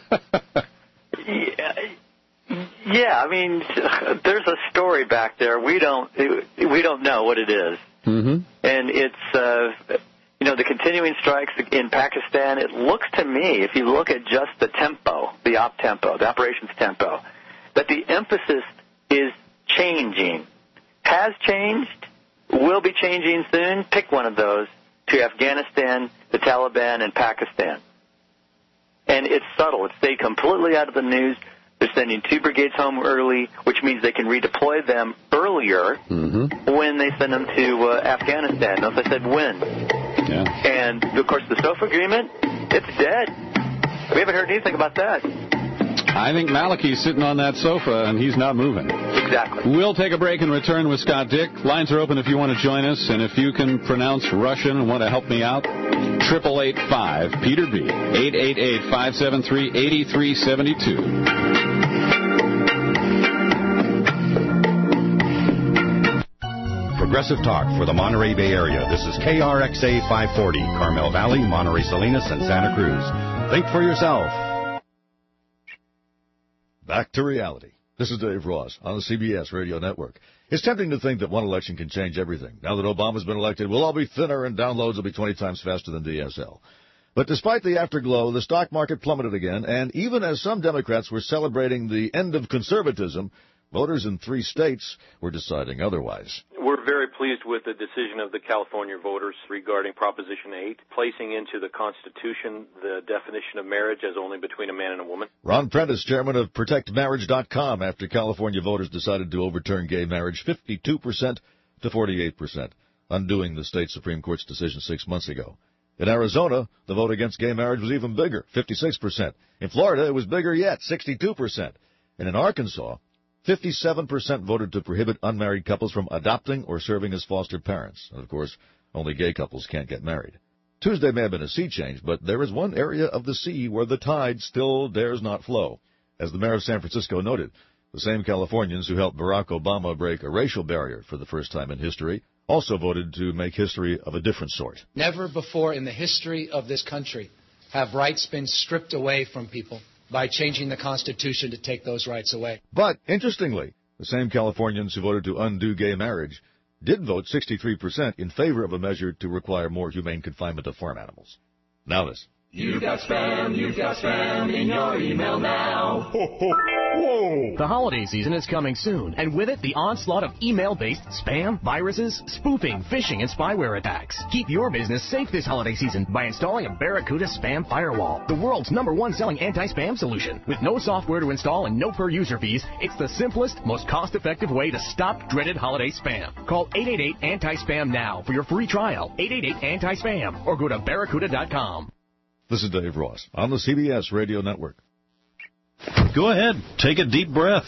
S1: yeah, yeah, I mean, there's a story back there. We don't we don't know what it is,
S19: mm-hmm.
S1: and it's uh, you know the continuing strikes in Pakistan. It looks to me, if you look at just the tempo, the op tempo, the operations tempo, that the emphasis is changing, has changed, will be changing soon. Pick one of those to Afghanistan, the Taliban, and Pakistan. and it's subtle. It stayed completely out of the news. They're sending two brigades home early, which means they can redeploy them earlier
S19: mm-hmm.
S1: when they send them to uh, Afghanistan. Notice I said when.
S19: Yeah.
S1: And, of course, the SOFA agreement, it's dead. We haven't heard anything about that.
S19: I think Malachi's sitting on that sofa, and he's not moving.
S1: Exactly.
S19: We'll take a break and return with Scott Dick. Lines are open if you want to join us, and if you can pronounce Russian and want to help me out, triple eight five Peter B, eight eight eight, five seven three, eight three seven two.
S14: Progressive Talk for the Monterey Bay Area. This is K R X A five forty, Carmel Valley, Monterey Salinas, and Santa Cruz. Think for yourself.
S5: Back to reality. This is Dave Ross on the C B S Radio Network. It's tempting to think that one election can change everything. Now that Obama's been elected, we'll all be thinner and downloads will be twenty times faster than D S L. But despite the afterglow, the stock market plummeted again, and even as some Democrats were celebrating the end of conservatism, voters in three states were deciding otherwise.
S15: We're very pleased with the decision of the California voters regarding Proposition eight, placing into the Constitution the definition of marriage as only between a man and a woman.
S5: Ron Prentice, chairman of protect marriage dot com, after California voters decided to overturn gay marriage fifty-two percent to forty-eight percent, undoing the state Supreme Court's decision six months ago. In Arizona, the vote against gay marriage was even bigger, fifty-six percent. In Florida, it was bigger yet, sixty-two percent. And in Arkansas, fifty-seven percent voted to prohibit unmarried couples from adopting or serving as foster parents. And, of course, only gay couples can't get married. Tuesday may have been a sea change, but there is one area of the sea where the tide still dares not flow. As the mayor of San Francisco noted, the same Californians who helped Barack Obama break a racial barrier for the first time in history also voted to make history of a different sort.
S16: Never before in the history of this country have rights been stripped away from people by changing the Constitution to take those rights away.
S5: But, interestingly, the same Californians who voted to undo gay marriage did vote sixty-three percent in favor of a measure to require more humane confinement of farm animals. Now this.
S9: You've got spam, you've got spam in your email now. Ho, ho,
S17: whoa! The holiday season is coming soon, and with it, the onslaught of email-based spam, viruses, spoofing, phishing, and spyware attacks. Keep your business safe this holiday season by installing a Barracuda Spam Firewall, the world's number one selling anti-spam solution. With no software to install and no per-user fees, it's the simplest, most cost-effective way to stop dreaded holiday spam. Call eight eight eight, anti spam now for your free trial, eight eight eight, anti spam, or go to barracuda dot com.
S5: This is Dave Ross on the C B S Radio Network.
S18: Go ahead. Take a deep breath.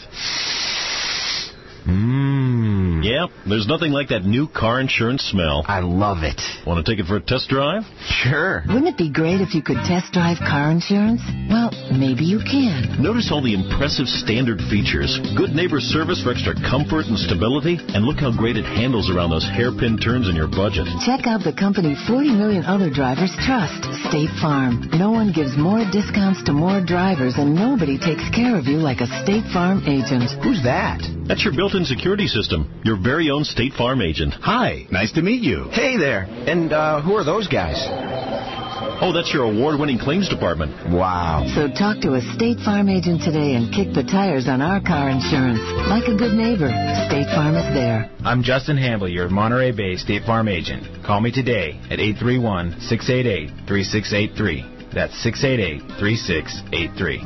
S18: Mmm. Yeah, there's nothing like that new car insurance smell.
S20: I love it.
S18: Want to take it for a test drive?
S20: Sure.
S21: Wouldn't it be great if you could test drive car insurance? Well, maybe you can.
S18: Notice all the impressive standard features. Good neighbor service for extra comfort and stability. And look how great it handles around those hairpin turns in your budget.
S21: Check out the company forty million other drivers trust, State Farm. No one gives more discounts to more drivers, and nobody takes care of you like a State Farm agent.
S20: Who's that?
S18: That's your built-in security system. Your very own State Farm agent.
S20: Hi, nice to meet you. Hey there. And uh, who are those guys?
S18: Oh, that's your award-winning claims department.
S20: Wow.
S21: So talk to a State Farm agent today and kick the tires on our car insurance. Like a good neighbor, State Farm is there.
S22: I'm Justin Hamble, your Monterey Bay State Farm agent. Call me today at eight three one, six eight eight, three six eight three. That's six eight eight, three six eight three.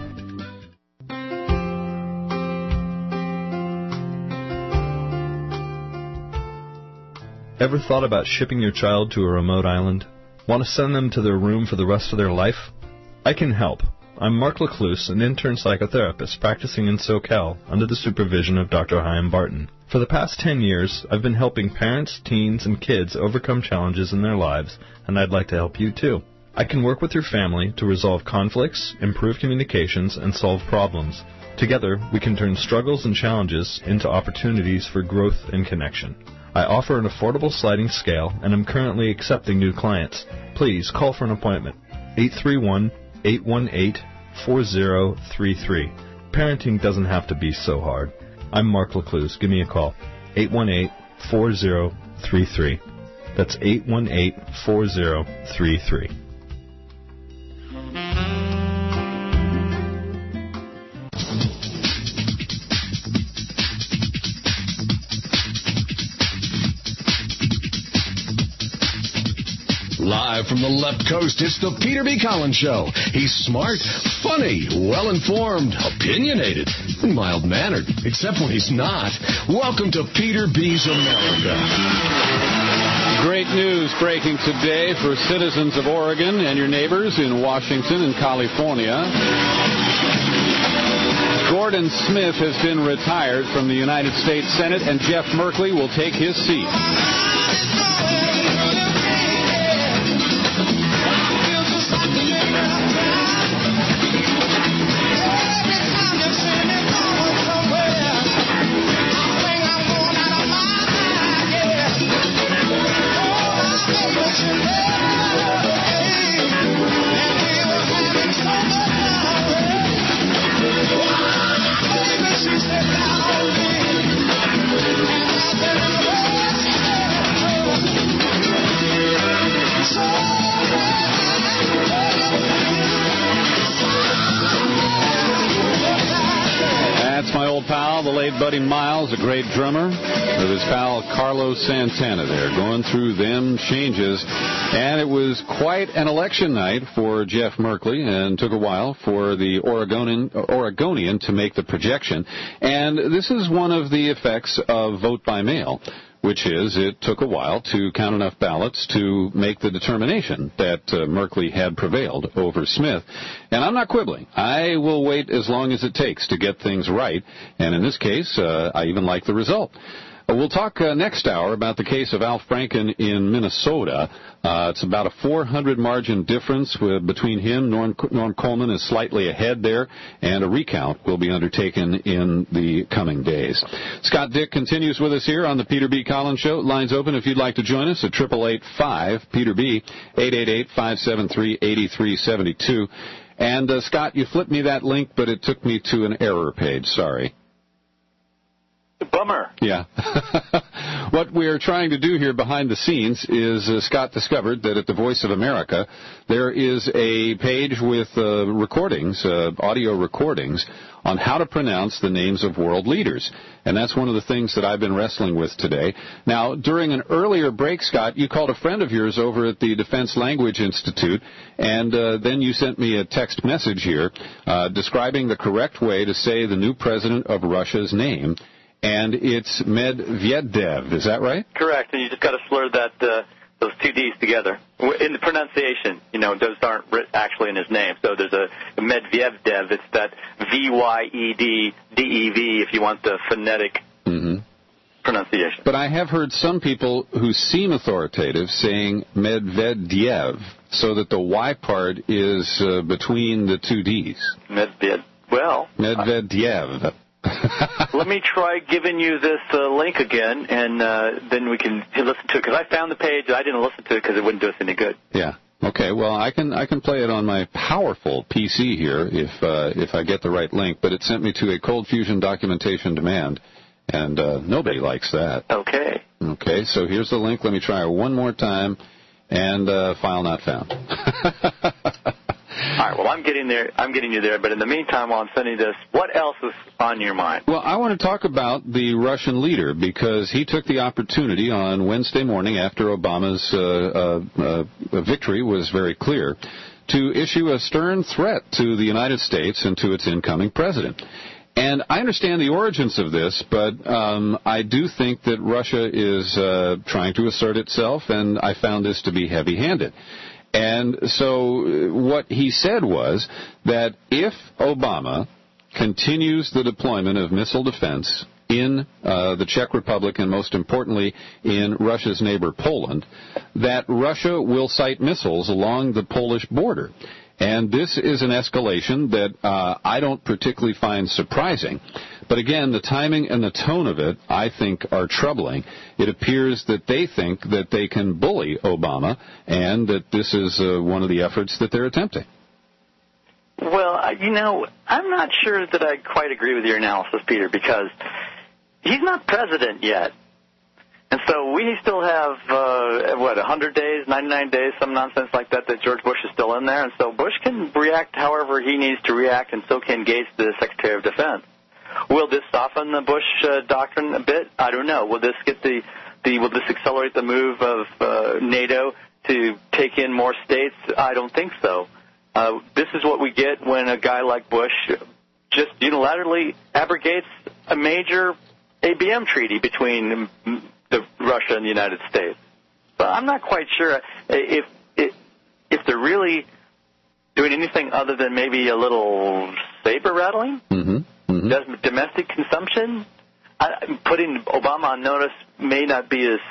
S24: Ever thought about shipping your child to a remote island? Want to send them to their room for the rest of their life? I can help. I'm Mark Lecluse, an intern psychotherapist practicing in SoCal under the supervision of Doctor Chaim Barton. For the past ten years, I've been helping parents, teens, and kids overcome challenges in their lives, and I'd like to help you too. I can work with your family to resolve conflicts, improve communications, and solve problems. Together, we can turn struggles and challenges into opportunities for growth and connection. I offer an affordable sliding scale, and I'm currently accepting new clients. Please call for an appointment. eight three one, eight one eight, four zero three three. Parenting doesn't have to be so hard. I'm Mark Lecluse. Give me a call. eight one eight, four zero three three. That's eight one eight, four zero three three.
S8: Live Live from the left coast, it's the Peter B. Collins Show. He's smart, funny, well-informed, opinionated, and mild-mannered, except when he's not. Welcome to Peter B's America.
S19: Great news breaking today for citizens of Oregon and your neighbors in Washington and California. Gordon Smith has been retired from the United States Senate, and Jeff Merkley will take his seat. The late Buddy Miles, a great drummer, with his pal Carlos Santana there, going through them changes. And it was quite an election night for Jeff Merkley, and took a while for the Oregonian, Oregonian to make the projection. And this is one of the effects of vote by mail, which is it took a while to count enough ballots to make the determination that uh, Merkley had prevailed over Smith. And I'm not quibbling. I will wait as long as it takes to get things right. And in this case, uh, I even like the result. Uh, we'll talk uh, next hour about the case of Al Franken in Minnesota. Uh, it's about a four hundred margin difference with, between him. Norm, Norm Coleman is slightly ahead there, and a recount will be undertaken in the coming days. Scott Dick continues with us here on the Peter B. Collins Show. Lines open if you'd like to join us at eight eight eight five Peter B, eight eight eight, five seven three, eight three seven two. And, uh, Scott, you flipped me that link, but it took me to an error page. Sorry.
S1: Bummer.
S19: Yeah. What we're trying to do here behind the scenes is uh, Scott discovered that at the Voice of America there is a page with uh, recordings, uh, audio recordings, on how to pronounce the names of world leaders. And that's one of the things that I've been wrestling with today. Now, during an earlier break, Scott, you called a friend of yours over at the Defense Language Institute, and uh, then you sent me a text message here uh, describing the correct way to say the new president of Russia's name. And it's Medvedev, is that right?
S1: Correct, and you just got to slur that uh, those two D's together. In the pronunciation, you know, those aren't actually in his name. So there's a Medvedev, it's that V Y E D D E V if you want the phonetic mm-hmm. pronunciation.
S19: But I have heard some people who seem authoritative saying Medvedev, so that the Y part is uh, between the two D's.
S1: Medved, well.
S19: Medvedev.
S1: Let me try giving you this uh, link again, and uh, then we can listen to it. Because I found the page, I didn't listen to it because it wouldn't do us any good.
S19: Yeah. Okay. Well, I can I can play it on my powerful P C here if uh, if I get the right link. But it sent me to a Cold Fusion documentation demand, and uh, nobody likes that.
S1: Okay.
S19: Okay. So here's the link. Let me try it one more time, and uh, file not found.
S1: All right, well, I'm getting there. I'm getting you there. But in the meantime, while I'm sending this, what else is on your mind?
S19: Well, I want to talk about the Russian leader because he took the opportunity on Wednesday morning after Obama's uh, uh, uh, victory was very clear to issue a stern threat to the United States and to its incoming president. And I understand the origins of this, but um, I do think that Russia is uh, trying to assert itself, and I found this to be heavy-handed. And so what he said was that if Obama continues the deployment of missile defense in uh, the Czech Republic and, most importantly, in Russia's neighbor Poland, that Russia will site missiles along the Polish border. And this is an escalation that uh, I don't particularly find surprising. But again, the timing and the tone of it, I think, are troubling. It appears that they think that they can bully Obama and that this is uh, one of the efforts that they're attempting.
S1: Well, you know, I'm not sure that I quite agree with your analysis, Peter, because he's not president yet. And so we still have, uh, what, one hundred days, ninety-nine days, some nonsense like that, that George Bush is still in there. And so Bush can react however he needs to react, and so can Gates, the Secretary of Defense. Will this soften the Bush uh, doctrine a bit? I don't know. Will this get the, the will this accelerate the move of uh, NATO to take in more states? I don't think so. Uh, this is what we get when a guy like Bush just unilaterally abrogates a major A B M treaty between the Russia and the United States. But I'm not quite sure if if, if they're really doing anything other than maybe a little saber rattling,
S19: mm-hmm. Mm-hmm.
S1: Does domestic consumption. I, putting Obama on notice may not be as,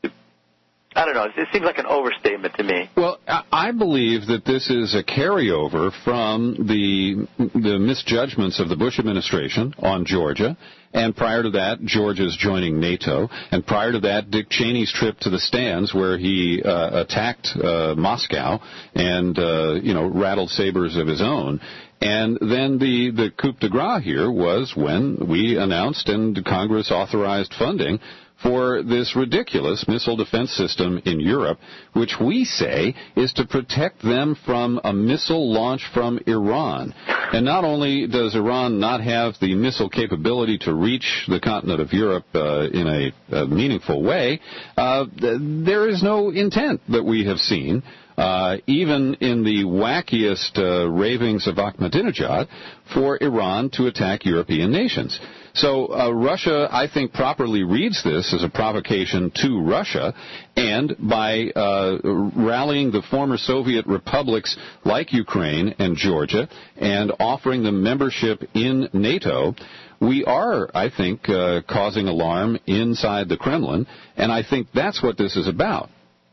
S1: I don't know, it seems like an overstatement to me.
S19: Well, I believe that this is a carryover from the the misjudgments of the Bush administration on Georgia, and prior to that, Georgia's joining NATO, and prior to that, Dick Cheney's trip to the stands where he uh, attacked uh, Moscow and, uh, you know, rattled sabers of his own. And then the, the coup de grace here was when we announced and Congress authorized funding for this ridiculous missile defense system in Europe, which we say is to protect them from a missile launch from Iran. And not only does Iran not have the missile capability to reach the continent of Europe uh, in a, a meaningful way, uh, there is no intent that we have seen, Uh, even in the wackiest uh, ravings of Ahmadinejad, for Iran to attack European nations. So uh, Russia, I think, properly reads this as a provocation to Russia, and by uh, rallying the former Soviet republics like Ukraine and Georgia and offering them membership in NATO, we are, I think, uh, causing alarm inside the Kremlin, and I think that's what this is about.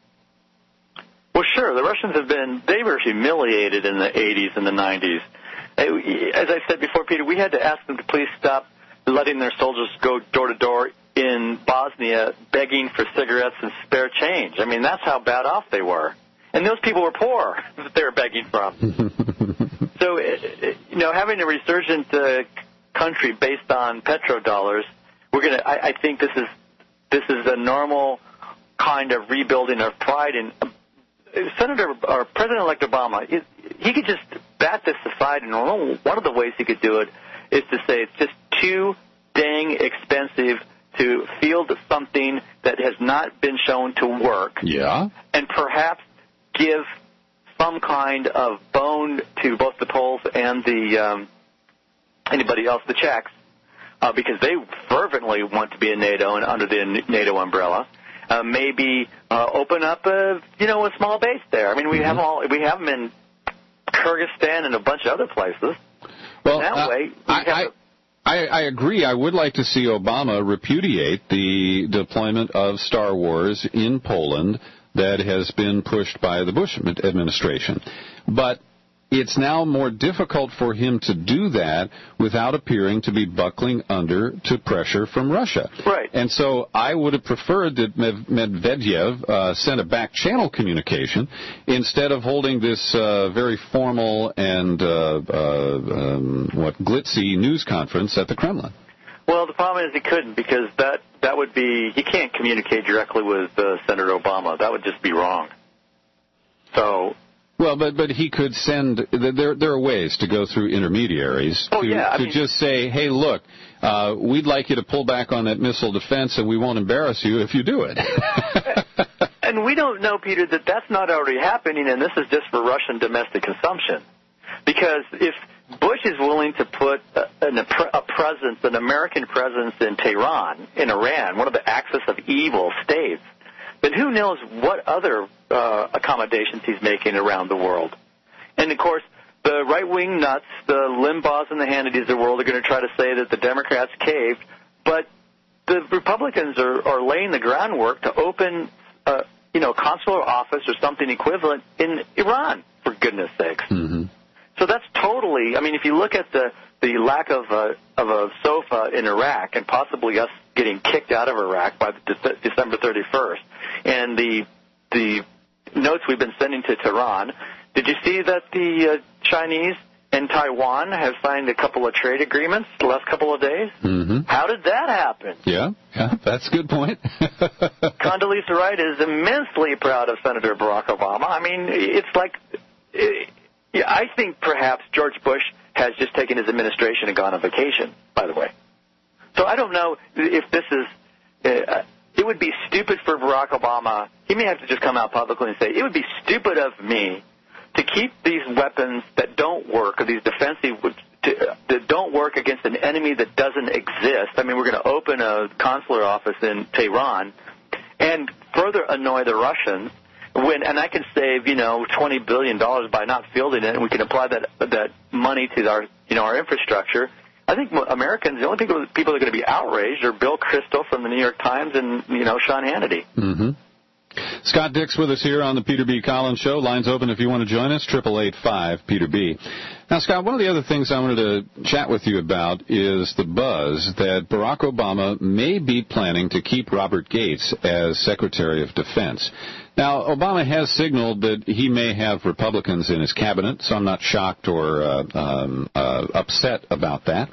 S1: Well, sure. The Russians have been, they were humiliated in the eighties and the nineties. As I said before, Peter, we had to ask them to please stop letting their soldiers go door to door in Bosnia begging for cigarettes and spare change. I mean, that's how bad off they were. And those people were poor that they were begging from. So, you know, having a resurgent uh, country based on petrodollars, we're going to, I, I think this is, this is a normal kind of rebuilding of pride in Senator or President-elect Obama, he could just bat this aside, and one of the ways he could do it is to say it's just too dang expensive to field something that has not been shown to work.
S19: Yeah.
S1: And perhaps give some kind of bone to both the Poles and the um, anybody else, the Czechs, uh, because they fervently want to be in NATO and under the NATO umbrella. Uh, maybe uh, open up a you know a small base there. I mean, we mm-hmm. have all we have them in Kyrgyzstan and a bunch of other places.
S19: Well,
S1: that
S19: uh,
S1: way,
S19: I, I, I, I agree. I would like to see Obama repudiate the deployment of Star Wars in Poland that has been pushed by the Bush administration, but it's now more difficult for him to do that without appearing to be buckling under to pressure from Russia.
S1: Right.
S19: And so I would have preferred that Medvedev uh, sent a back-channel communication instead of holding this uh, very formal and uh, uh, um, what glitzy news conference at the Kremlin.
S1: Well, the problem is he couldn't, because that, that would be, he can't communicate directly with uh, Senator Obama. That would just be wrong. So...
S19: Well, but but he could send. There there are ways to go through intermediaries
S1: oh,
S19: to,
S1: yeah, I
S19: to
S1: mean,
S19: just say, hey, look, uh, we'd like you to pull back on that missile defense, and we won't embarrass you if you do it.
S1: And we don't know, Peter, that that's not already happening, and this is just for Russian domestic consumption. Because if Bush is willing to put a, a presence, an American presence in Tehran, in Iran, one of the axis of evil states, then who knows what other uh, accommodations he's making around the world. And, of course, the right-wing nuts, the Limbaughs and the Hannitys of the world are going to try to say that the Democrats caved, but the Republicans are, are laying the groundwork to open, uh, you know, a consular office or something equivalent in Iran, for goodness sakes.
S19: Mm-hmm.
S1: So that's totally, I mean, if you look at the, the lack of a, of a sofa in Iraq and possibly us getting kicked out of Iraq by the December thirty-first, and the the notes we've been sending to Tehran, did you see that the uh, Chinese and Taiwan have signed a couple of trade agreements the last couple of days?
S19: Mm-hmm.
S1: How did that happen?
S19: Yeah, yeah, that's a good point.
S1: Condoleezza Rice is immensely proud of Senator Barack Obama. I mean, it's like, it, yeah, I think perhaps George Bush has just taken his administration and gone on vacation, by the way. So I don't know if this is, uh, it it would be stupid for Barack Obama. He may have to just come out publicly and say, it would be stupid of me to keep these weapons that don't work, or these defensive, to, that don't work against an enemy that doesn't exist. I mean, we're going to open a consular office in Tehran and further annoy the Russians. When, and I can save, you know, twenty billion dollars by not fielding it, and we can apply that that money to our, you know, our infrastructure. I think Americans, the only people, people that are going to be outraged are Bill Kristol from the New York Times and, you know, Sean Hannity.
S19: Mm-hmm. Scott Dix with us here on the Peter B. Collins Show. Lines open if you want to join us, triple eight five Peter B. Now, Scott, one of the other things I wanted to chat with you about is the buzz that Barack Obama may be planning to keep Robert Gates as Secretary of Defense. Now, Obama has signaled that he may have Republicans in his cabinet, so I'm not shocked or uh, um, uh, upset about that.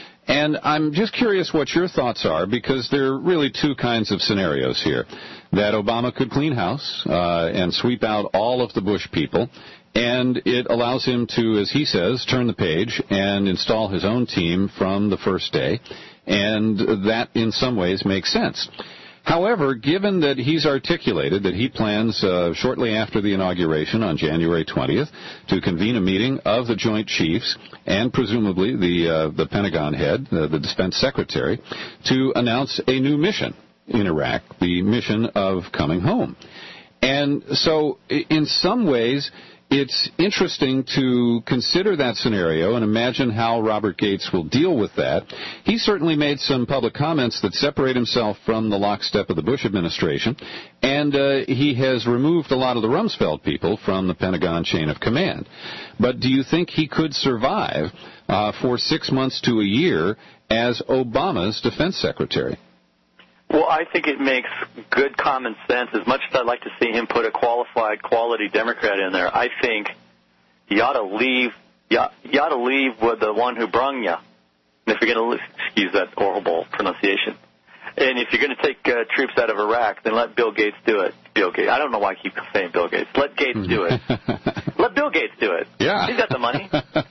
S19: And I'm just curious what your thoughts are, because there are really two kinds of scenarios here. That Obama could clean house uh, and sweep out all of the Bush people, and it allows him to, as he says, turn the page and install his own team from the first day, and that in some ways makes sense. However, given that he's articulated that he plans uh, shortly after the inauguration on January twentieth to convene a meeting of the Joint Chiefs and presumably the uh, the Pentagon head, uh, the Defense Secretary, to announce a new mission in Iraq, the mission of coming home. And so in some ways, it's interesting to consider that scenario and imagine how Robert Gates will deal with that. He certainly made some public comments that separate himself from the lockstep of the Bush administration, and uh, he has removed a lot of the Rumsfeld people from the Pentagon chain of command. But do you think he could survive uh, for six months to a year as Obama's defense secretary?
S1: Well, I think it makes good common sense. As much as I'd like to see him put a qualified, quality Democrat in there, I think you ought to leave. You ought, you ought to leave with the one who brung you. And if you're going to excuse that horrible pronunciation, and if you're going to take uh, troops out of Iraq, then let Bill Gates do it. Bill Gates. I don't know why I keep saying Bill Gates. Let Gates do it. Let Bill Gates do it.
S19: Yeah,
S1: he's got the money,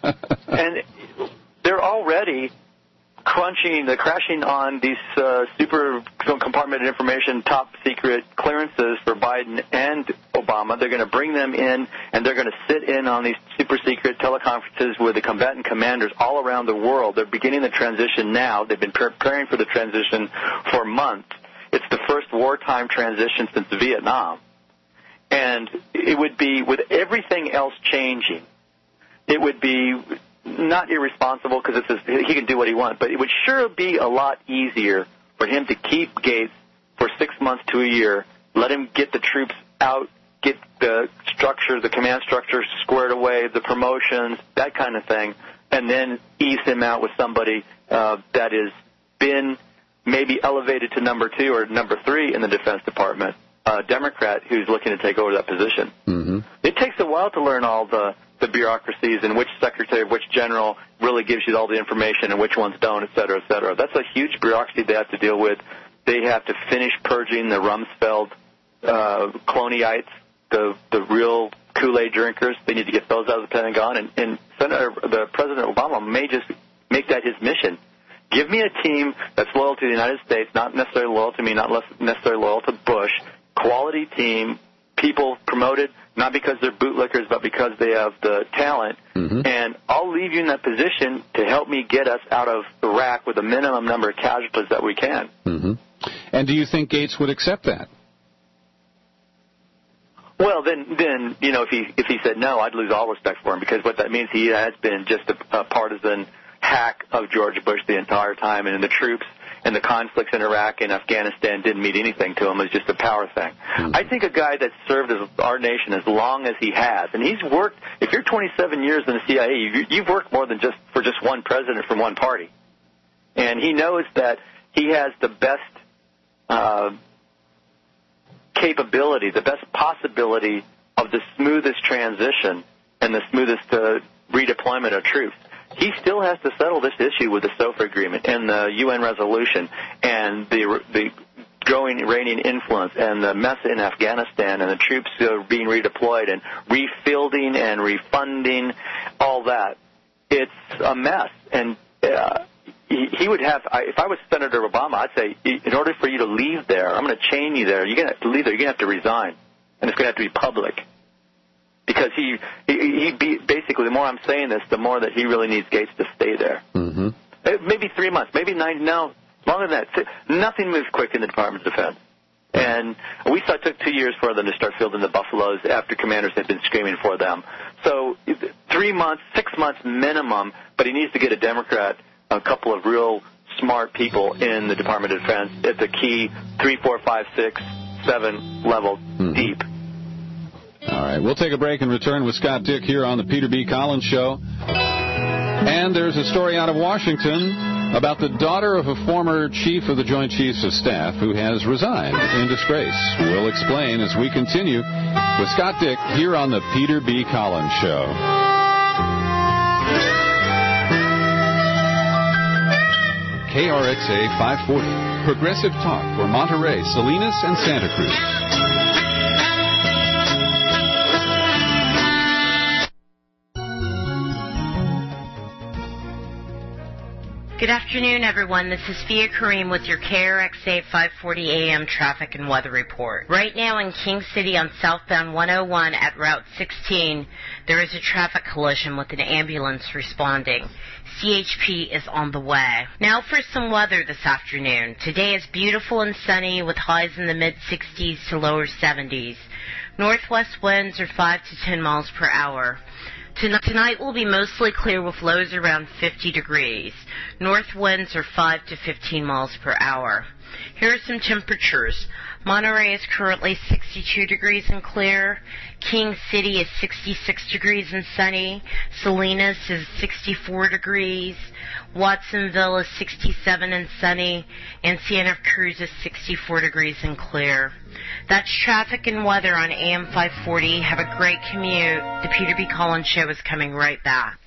S1: and they're already crunching, they're crashing on these uh, super compartmented information, top secret clearances for Biden and Obama. They're going to bring them in, and they're going to sit in on these super secret teleconferences with the combatant commanders all around the world. They're beginning the transition now. They've been preparing for the transition for months. It's the first wartime transition since Vietnam. And it would be, with everything else changing, it would be not irresponsible, because he can do what he wants, but it would sure be a lot easier for him to keep Gates for six months to a year, let him get the troops out, get the structure, the command structure squared away, the promotions, that kind of thing, and then ease him out with somebody uh, that has been maybe elevated to number two or number three in the Defense Department, a Democrat who's looking to take over that position.
S19: Mm-hmm.
S1: It takes a while to learn all the the bureaucracies and which secretary, which general really gives you all the information and which ones don't, et cetera, et cetera. That's a huge bureaucracy they have to deal with. They have to finish purging the Rumsfeld uh, cloneites, the the real Kool-Aid drinkers. They need to get those out of the Pentagon. And, and Senator, the President Obama may just make that his mission. Give me a team that's loyal to the United States, not necessarily loyal to me, not necessarily loyal to Bush. Quality team, people promoted not because they're bootlickers, but because they have the talent.
S19: Mm-hmm.
S1: And I'll leave you in that position to help me get us out of Iraq with the minimum number of casualties that we can.
S19: Mm-hmm. And do you think Gates would accept that?
S1: Well, then, then you know, if he if he said no, I'd lose all respect for him, because what that means, he has been just a, a partisan hack of George Bush the entire time, and the troops and the conflicts in Iraq and Afghanistan didn't mean anything to him. It was just a power thing. Mm-hmm. I think a guy that's served as our nation as long as he has, and he's worked, if you're twenty-seven years in the C I A, you, you've worked more than just for just one president from one party. And he knows that he has the best uh, capability, the best possibility of the smoothest transition and the smoothest uh, redeployment of troops. He still has to settle this issue with the SOFA agreement and the U N resolution and the the growing Iranian influence and the mess in Afghanistan and the troops uh, being redeployed and refielding and refunding, all that. It's a mess. And uh, he, he would have, I, if I was Senator Obama, I'd say, in order for you to leave there, I'm going to chain you there. You're going to have to leave there. You're going to have to resign. And it's going to have to be public. Because he, he, he be, basically, the more I'm saying this, the more that he really needs Gates to stay there.
S19: Mm-hmm.
S1: Maybe three months, maybe nine, no, longer than that. Nothing moves quick in the Department of Defense. And we saw it took two years for them to start fielding the Buffaloes after commanders had been screaming for them. So three months, six months minimum, but he needs to get a Democrat, a couple of real smart people in the Department of Defense at the key three, four, five, six, seven level mm-hmm. deep.
S19: All right, we'll take a break and return with Scott Dick here on the Peter B. Collins Show. And there's a story out of Washington about the daughter of a former chief of the Joint Chiefs of Staff who has resigned in disgrace. We'll explain as we continue with Scott Dick here on the Peter B. Collins Show. K R X A five forty, Progressive Talk for Monterey, Salinas, and Santa Cruz.
S13: Good afternoon, everyone. This is Fia Kareem with your K R X A five forty A M traffic and weather report. Right now in King City on southbound one oh one at Route sixteen, there is a traffic collision with an ambulance responding. C H P is on the way. Now for some weather this afternoon. Today is beautiful and sunny with highs in the mid sixties to lower seventies. Northwest winds are five to ten miles per hour. Tonight will be mostly clear with lows around fifty degrees. North winds are five to fifteen miles per hour. Here are some temperatures. Monterey is currently sixty-two degrees and clear. King City is sixty-six degrees and sunny. Salinas is sixty-four degrees. Watsonville is sixty-seven and sunny. And Santa Cruz is sixty-four degrees and clear. That's traffic and weather on A M five forty. Have a great commute. The Peter B. Collins Show is coming right back.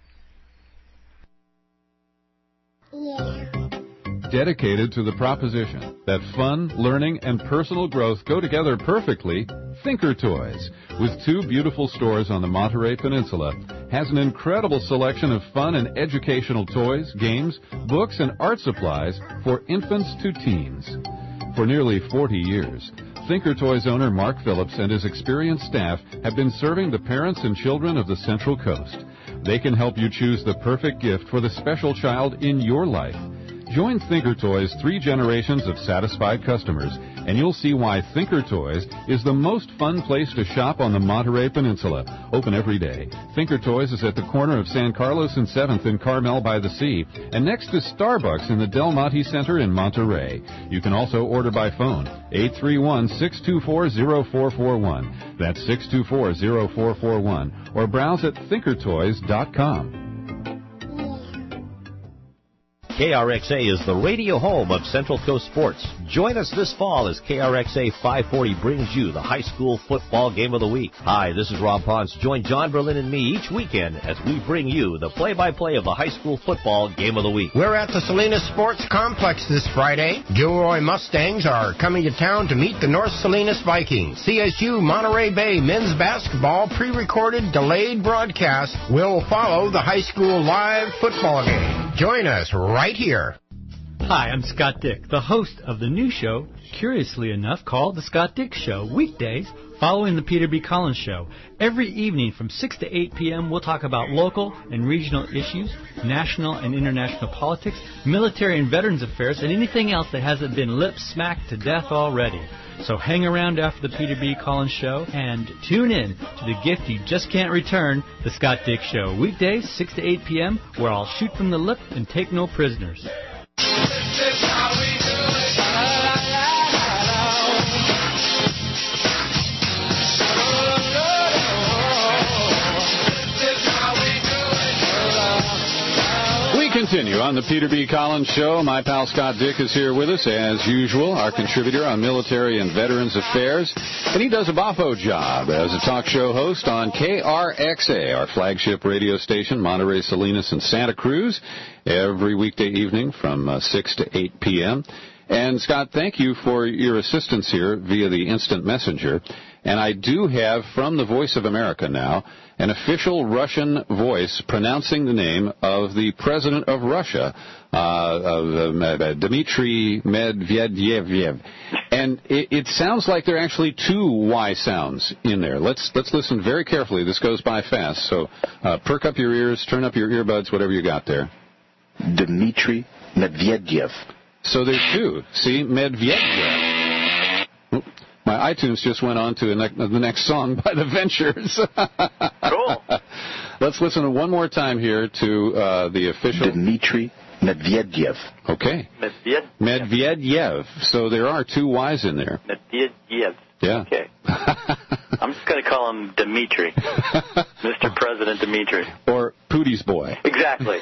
S6: Yeah.
S19: Dedicated to the proposition that fun, learning, and personal growth go together perfectly, Thinker Toys, with two beautiful stores on the Monterey Peninsula, has an incredible selection of fun and educational toys, games, books, and art supplies for infants to teens. For nearly forty years, Thinker Toys owner Mark Phillips and his experienced staff have been serving the parents and children of the Central Coast. They can help you choose the perfect gift for the special child in your life. Join Thinker Toys' three generations of satisfied customers, and you'll see why Thinker Toys is the most fun place to shop on the Monterey Peninsula. Open every day. Thinker Toys is at the corner of San Carlos and seventh in Carmel by the Sea, and next to Starbucks in the Del Monte Center in Monterey. You can also order by phone, eight three one, six two four, zero four four one. That's six two four, zero four four one. Or browse at thinker toys dot com.
S18: K R X A is the radio home of Central Coast sports. Join us this fall as K R X A five forty brings you the high school football game of the week. Hi, this is Rob Ponce. Join John Berlin and me each weekend as we bring you the play-by-play of the high school football game of the week.
S2: We're at the Salinas Sports Complex this Friday. Gilroy Mustangs are coming to town to meet the North Salinas Vikings. C S U Monterey Bay men's basketball pre-recorded delayed broadcast will follow the high school live football game. Join us right here.
S4: Hi, I'm Scott Dick, the host of the new show, curiously enough, called The Scott Dick Show, weekdays following the Peter B. Collins Show. Every evening from six to eight p.m., we'll talk about local and regional issues, national and international politics, military and veterans affairs, and anything else that hasn't been lip-smacked to death already. So hang around after the Peter B. Collins Show and tune in to the gift you just can't return, The Scott Dick Show. Weekdays, six to eight p.m., where I'll shoot from the lip and take no prisoners.
S19: Continue on the Peter B. Collins Show. My pal Scott Dick is here with us, as usual, our contributor on military and veterans affairs. And he does a boffo job as a talk show host on K R X A, our flagship radio station, Monterey, Salinas, and Santa Cruz, every weekday evening from uh, six to eight p.m. And, Scott, thank you for your assistance here via the instant messenger. And I do have, from the Voice of America now, an official Russian voice pronouncing the name of the president of Russia, uh, of, uh, Dmitry Medvedev. And it, it sounds like there are actually two Y sounds in there. Let's let's listen very carefully. This goes by fast, so uh, perk up your ears, turn up your earbuds, whatever you got there.
S3: Dmitry Medvedev.
S19: So there's two. See, Medvedev. Oop. My iTunes just went on to the next, the next song by The Ventures.
S1: Cool.
S19: Let's listen one more time here to uh, the official...
S3: Dmitry Medvedev.
S19: Okay.
S1: Medvedev.
S19: Medvedev. So there are two Y's in there.
S1: Medvedev.
S19: Yeah.
S1: Okay. I'm just going to call him Dmitry. Mister President Dmitry.
S19: Or Putin's boy.
S1: Exactly.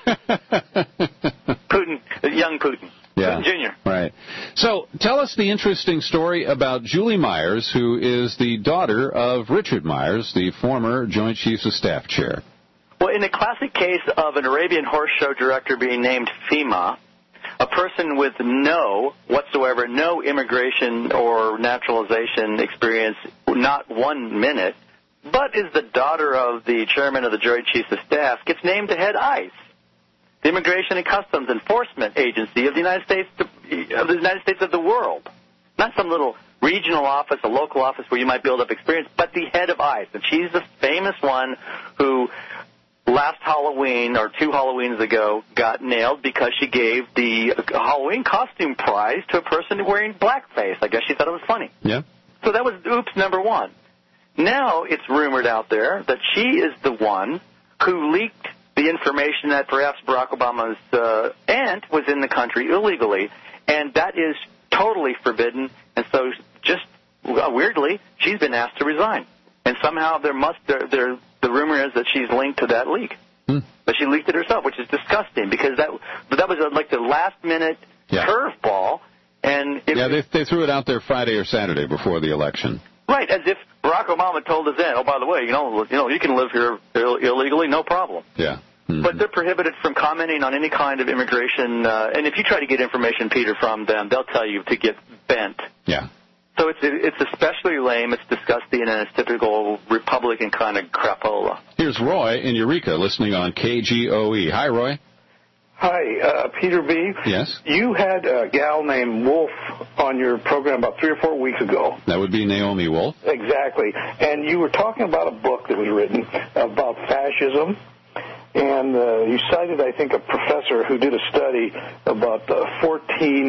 S1: Putin, young Putin.
S19: Yeah.
S1: Putin Junior
S19: Right. So tell us the interesting story about Julie Myers, who is the daughter of Richard Myers, the former Joint Chiefs of Staff chair.
S1: Well, in the classic case of an Arabian horse show director being named FEMA, a person with no whatsoever, no immigration or naturalization experience, not one minute, but is the daughter of the chairman of the Joint Chiefs of Staff, gets named to head ICE, the Immigration and Customs Enforcement Agency of the United States of the United States of the world. Not some little regional office, a local office where you might build up experience, but the head of ICE. And she's the famous one who last Halloween or two Halloweens ago got nailed because she gave the Halloween costume prize to a person wearing blackface. I guess she thought it was funny.
S19: Yeah.
S1: So that was oops number one. Now it's rumored out there that she is the one who leaked the information that perhaps Barack Obama's uh, aunt was in the country illegally, and that is totally forbidden. And so just uh, weirdly, she's been asked to resign. And somehow there must there, there the rumor is that she's linked to that leak.
S19: Hmm.
S1: But she leaked it herself, which is disgusting because that that was a, like the last minute
S19: yeah.
S1: curveball. And it,
S19: yeah, they they threw it out there Friday or Saturday before the election.
S1: Right, as if Barack Obama told his aunt, oh, by the way, you know, you know, you can live here Ill- illegally, no problem.
S19: Yeah. Mm-hmm.
S1: But they're prohibited from commenting on any kind of immigration. Uh, and if you try to get information, Peter, from them, they'll tell you to get bent.
S19: Yeah.
S1: So it's it's especially lame, it's disgusting, and it's typical Republican kind of crapola.
S19: Here's Roy in Eureka listening on K G O E. Hi, Roy.
S7: Hi, uh, Peter B.
S19: Yes?
S7: You had a gal named Wolf on your program about three or four weeks ago.
S19: That would be Naomi Wolf.
S7: Exactly. And you were talking about a book that was written about fascism. And uh, you cited, I think, a professor who did a study about the fourteen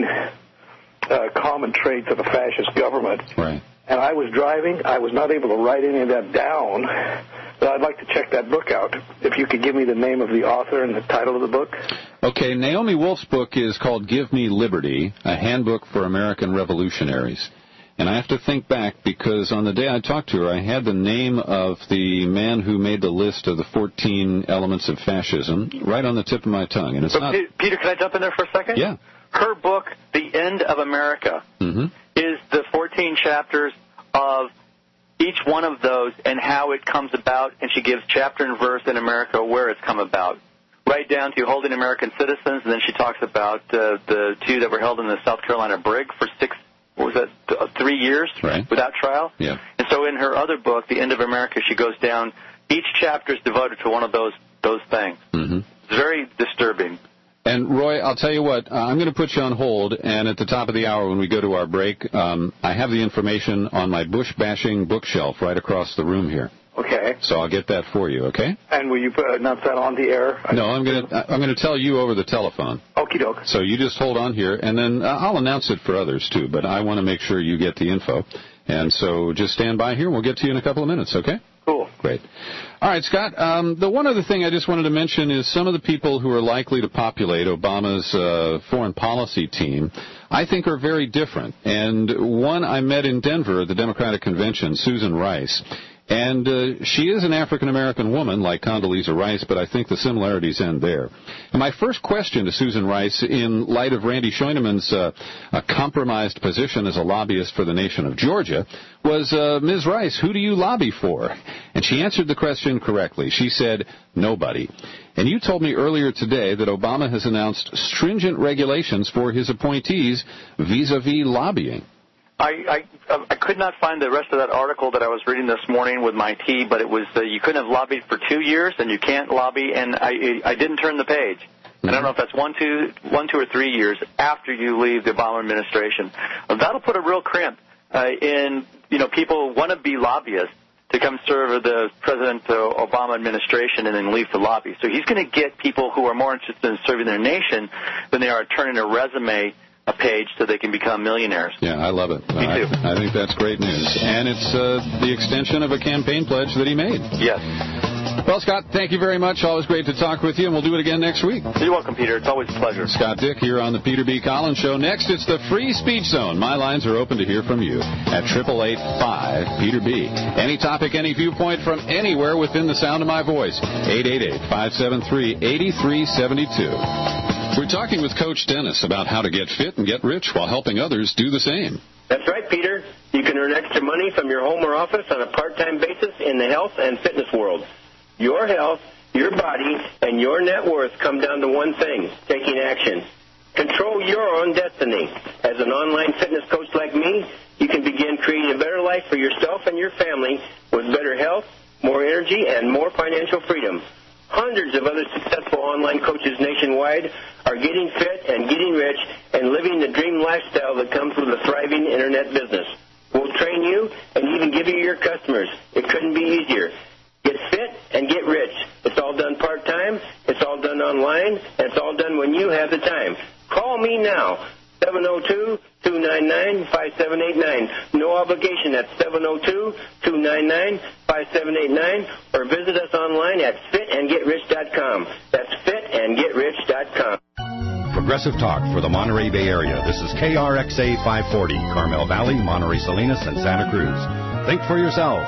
S7: uh, common traits of a fascist government.
S19: Right.
S7: And I was driving. I was not able to write any of that down. But I'd like to check that book out. If you could give me the name of the author and the title of the book.
S19: Okay, Naomi Wolf's book is called Give Me Liberty, a handbook for American revolutionaries. And I have to think back because on the day I talked to her, I had the name of the man who made the list of the fourteen elements of fascism right on the tip of my tongue. And it's
S1: so,
S19: not...
S1: Peter, can I jump in there for a second?
S19: Yeah.
S1: Her book, The End of America,
S19: mm-hmm.
S1: is the fourteen chapters of each one of those and how it comes about, and she gives chapter and verse in America where it's come about, right down to holding American citizens, and then she talks about uh, the two that were held in the South Carolina brig for six, what was that, th- three years
S19: right.
S1: without trial?
S19: Yeah.
S1: And so in her other book, The End of America, she goes down, each chapter is devoted to one of those those things.
S19: Mm-hmm.
S1: It's very disturbing.
S19: And, Roy, I'll tell you what, uh, I'm going to put you on hold, and at the top of the hour when we go to our break, um, I have the information on my bush-bashing bookshelf right across the room here.
S7: Okay.
S19: So I'll get that for you, okay?
S7: And will you put, announce that on the air?
S19: No, I'm going to I'm going to tell you over the telephone.
S7: Okie doke.
S19: So you just hold on here, and then uh, I'll announce it for others, too, but I want to make sure you get the info. And so just stand by here, and we'll get to you in a couple of minutes, okay?
S7: Cool.
S19: Great. All right, Scott, um, the one other thing I just wanted to mention is some of the people who are likely to populate Obama's uh, foreign policy team, I think are very different. And one I met in Denver at the Democratic Convention, Susan Rice, And uh, she is an African-American woman like Condoleezza Rice, but I think the similarities end there. And my first question to Susan Rice, in light of Randy Scheunemann's uh, a compromised position as a lobbyist for the nation of Georgia, was, uh, Miz Rice, who do you lobby for? And she answered the question correctly. She said, nobody. And you told me earlier today that Obama has announced stringent regulations for his appointees vis-a-vis lobbying.
S1: I, I I could not find the rest of that article that I was reading this morning with my tea, but it was uh, you couldn't have lobbied for two years, and you can't lobby, and I I didn't turn the page. Mm-hmm. I don't know if that's one, two, one, two or three years after you leave the Obama administration. Well, that'll put a real crimp uh, in, you know, people want to be lobbyists to come serve the President uh, Obama administration and then leave for lobby. So he's going to get people who are more interested in serving their nation than they are turning a resume a page so they can become millionaires.
S19: Yeah, I love it.
S1: Me too.
S19: I, I think that's great news. And it's uh, the extension of a campaign pledge that he made.
S1: Yes.
S19: Well, Scott, thank you very much. Always great to talk with you, and we'll do it again next week.
S1: You're welcome, Peter. It's always a pleasure.
S19: Scott Dick here on the Peter B. Collins Show. Next, it's the Free Speech Zone. My lines are open to hear from you at eight eight eight, five, Peter B. Any topic, any viewpoint from anywhere within the sound of my voice. eight eight eight, five seven three, eight three seven two. We're talking with Coach Dennis about how to get fit and get rich while helping others do the same.
S10: That's right, Peter. You can earn extra money from your home or office on a part-time basis in the health and fitness world. Your health, your body, and your net worth come down to one thing, taking action. Control your own destiny. As an online fitness coach like me, you can begin creating a better life for yourself and your family with better health, more energy, and more financial freedom. Hundreds of other successful online coaches nationwide are getting fit and getting rich and living the dream lifestyle that comes with a thriving Internet business. We'll train you and even give you your customers. It couldn't be easier. Get fit and get rich. It's all done part-time, it's all done online, and it's all done when you have the time. Call me now, seven oh two, two nine nine, five seven eight nine. No obligation at seven oh two, two nine nine, five seven eight nine, or visit us online at fit and get rich dot com. That's fit and get rich dot com.
S14: Progressive Talk for the Monterey Bay Area. This is K R X A five forty, Carmel Valley, Monterey Salinas, and Santa Cruz. Think for yourself.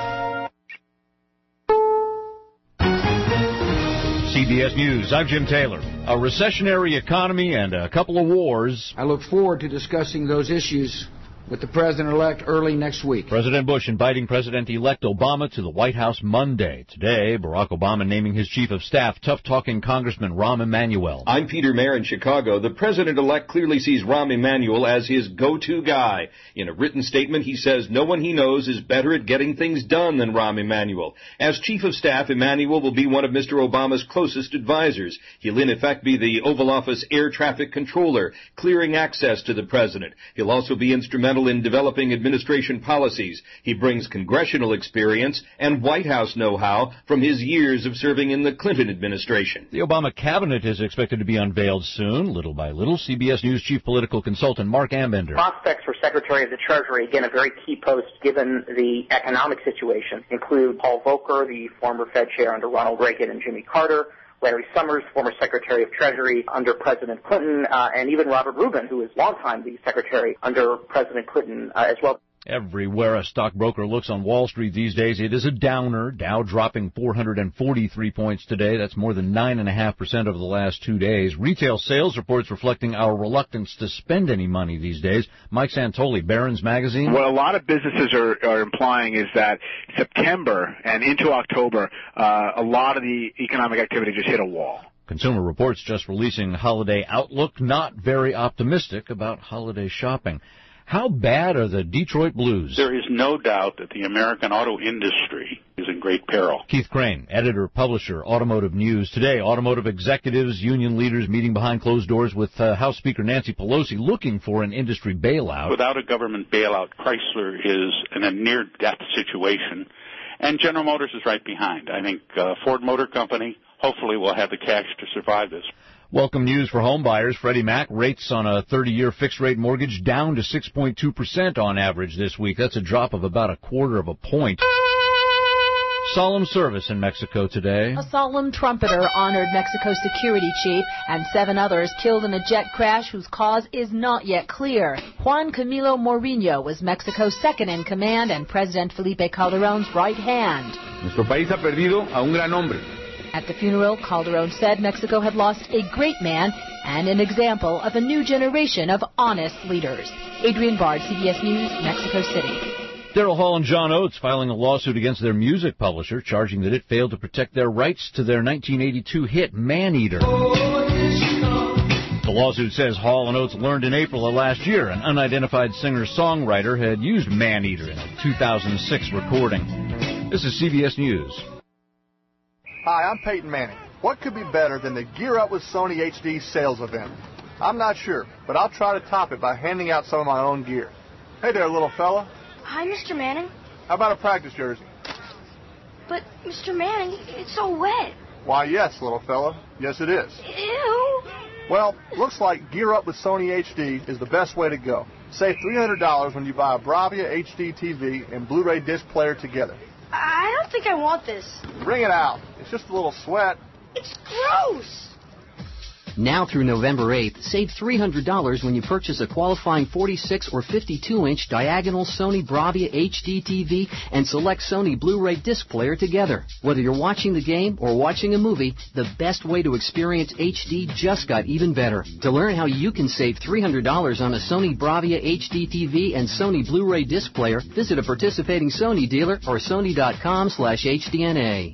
S11: C B S News, I'm Jim Taylor. A recessionary economy and a couple of wars.
S12: I look forward to discussing those issues with the President-elect early next week.
S11: President Bush inviting President-elect Obama to the White House Monday. Today, Barack Obama naming his chief of staff, tough-talking Congressman Rahm Emanuel.
S23: I'm Peter Mayer in Chicago. The President-elect clearly sees Rahm Emanuel as his go-to guy. In a written statement, he says no one he knows is better at getting things done than Rahm Emanuel. As chief of staff, Emanuel will be one of Mister Obama's closest advisors. He'll in effect be the Oval Office air traffic controller, clearing access to the president. He'll also be instrumental in developing administration policies. He brings congressional experience and White House know-how from his years of serving in the Clinton administration.
S11: The Obama cabinet is expected to be unveiled soon, little by little. C B S News chief political consultant Mark Ambender.
S25: Prospects for Secretary of the Treasury, again, a very key post given the economic situation, include Paul Volcker, the former Fed chair under Ronald Reagan and Jimmy Carter, Larry Summers, former Secretary of Treasury under President Clinton, uh, and even Robert Rubin, who is longtime the Secretary under President Clinton uh, as well.
S11: Everywhere a stockbroker looks on Wall Street these days, it is a downer. Dow dropping four hundred forty-three points today. That's more than nine point five percent over the last two days. Retail sales reports reflecting our reluctance to spend any money these days. Mike Santoli, Barron's Magazine.
S26: What a lot of businesses are, are implying is that September and into October, uh, a lot of the economic activity just hit a wall.
S11: Consumer Reports just releasing holiday outlook, not very optimistic about holiday shopping. How bad are the Detroit Blues?
S27: There is no doubt that the American auto industry is in great peril.
S11: Keith Crane, editor, publisher, Automotive News. Today, automotive executives, union leaders meeting behind closed doors with uh, House Speaker Nancy Pelosi looking for an industry bailout.
S27: Without a government bailout, Chrysler is in a near-death situation, and General Motors is right behind. I think uh, Ford Motor Company hopefully will have the cash to survive this.
S11: Welcome news for home buyers. Freddie Mac rates on a thirty-year fixed-rate mortgage down to six point two percent on average this week. That's a drop of about a quarter of a point. Solemn service in Mexico today.
S5: A solemn trumpeter honored Mexico's security chief, and seven others killed in a jet crash whose cause is not yet clear. Juan Camilo Mourinho was Mexico's second in command and President Felipe Calderón's right hand.
S9: Nuestro país ha perdido a un gran hombre.
S5: At the funeral, Calderón said Mexico had lost a great man and an example of a new generation of honest leaders. Adrian Bard, C B S News, Mexico City.
S11: Daryl Hall and John Oates filing a lawsuit against their music publisher, charging that it failed to protect their rights to their nineteen eighty-two hit Man-Eater. The lawsuit says Hall and Oates learned in April of last year an unidentified singer-songwriter had used Man-Eater in a two thousand six recording. This is C B S News.
S15: Hi, I'm Peyton Manning. What could be better than the Gear Up with Sony H D sales event? I'm not sure, but I'll try to top it by handing out some of my own gear. Hey there, little fella.
S6: Hi, Mister Manning.
S15: How about a practice jersey?
S6: But, Mister Manning, it's so wet.
S15: Why, yes, little fella. Yes, it is.
S6: Ew.
S15: Well, looks like Gear Up with Sony H D is the best way to go. Save three hundred dollars when you buy a Bravia H D T V and Blu-ray disc player together.
S6: I don't think I want this.
S15: Bring it out. It's just a little sweat.
S6: It's gross.
S16: Now through November eighth, save three hundred dollars when you purchase a qualifying forty-six or fifty-two inch diagonal Sony Bravia H D T V and select Sony Blu-ray disc player together. Whether you're watching the game or watching a movie, the best way to experience H D just got even better. To learn how you can save three hundred dollars on a Sony Bravia H D T V and Sony Blu-ray disc player, visit a participating Sony dealer or sony.com slash HDNA.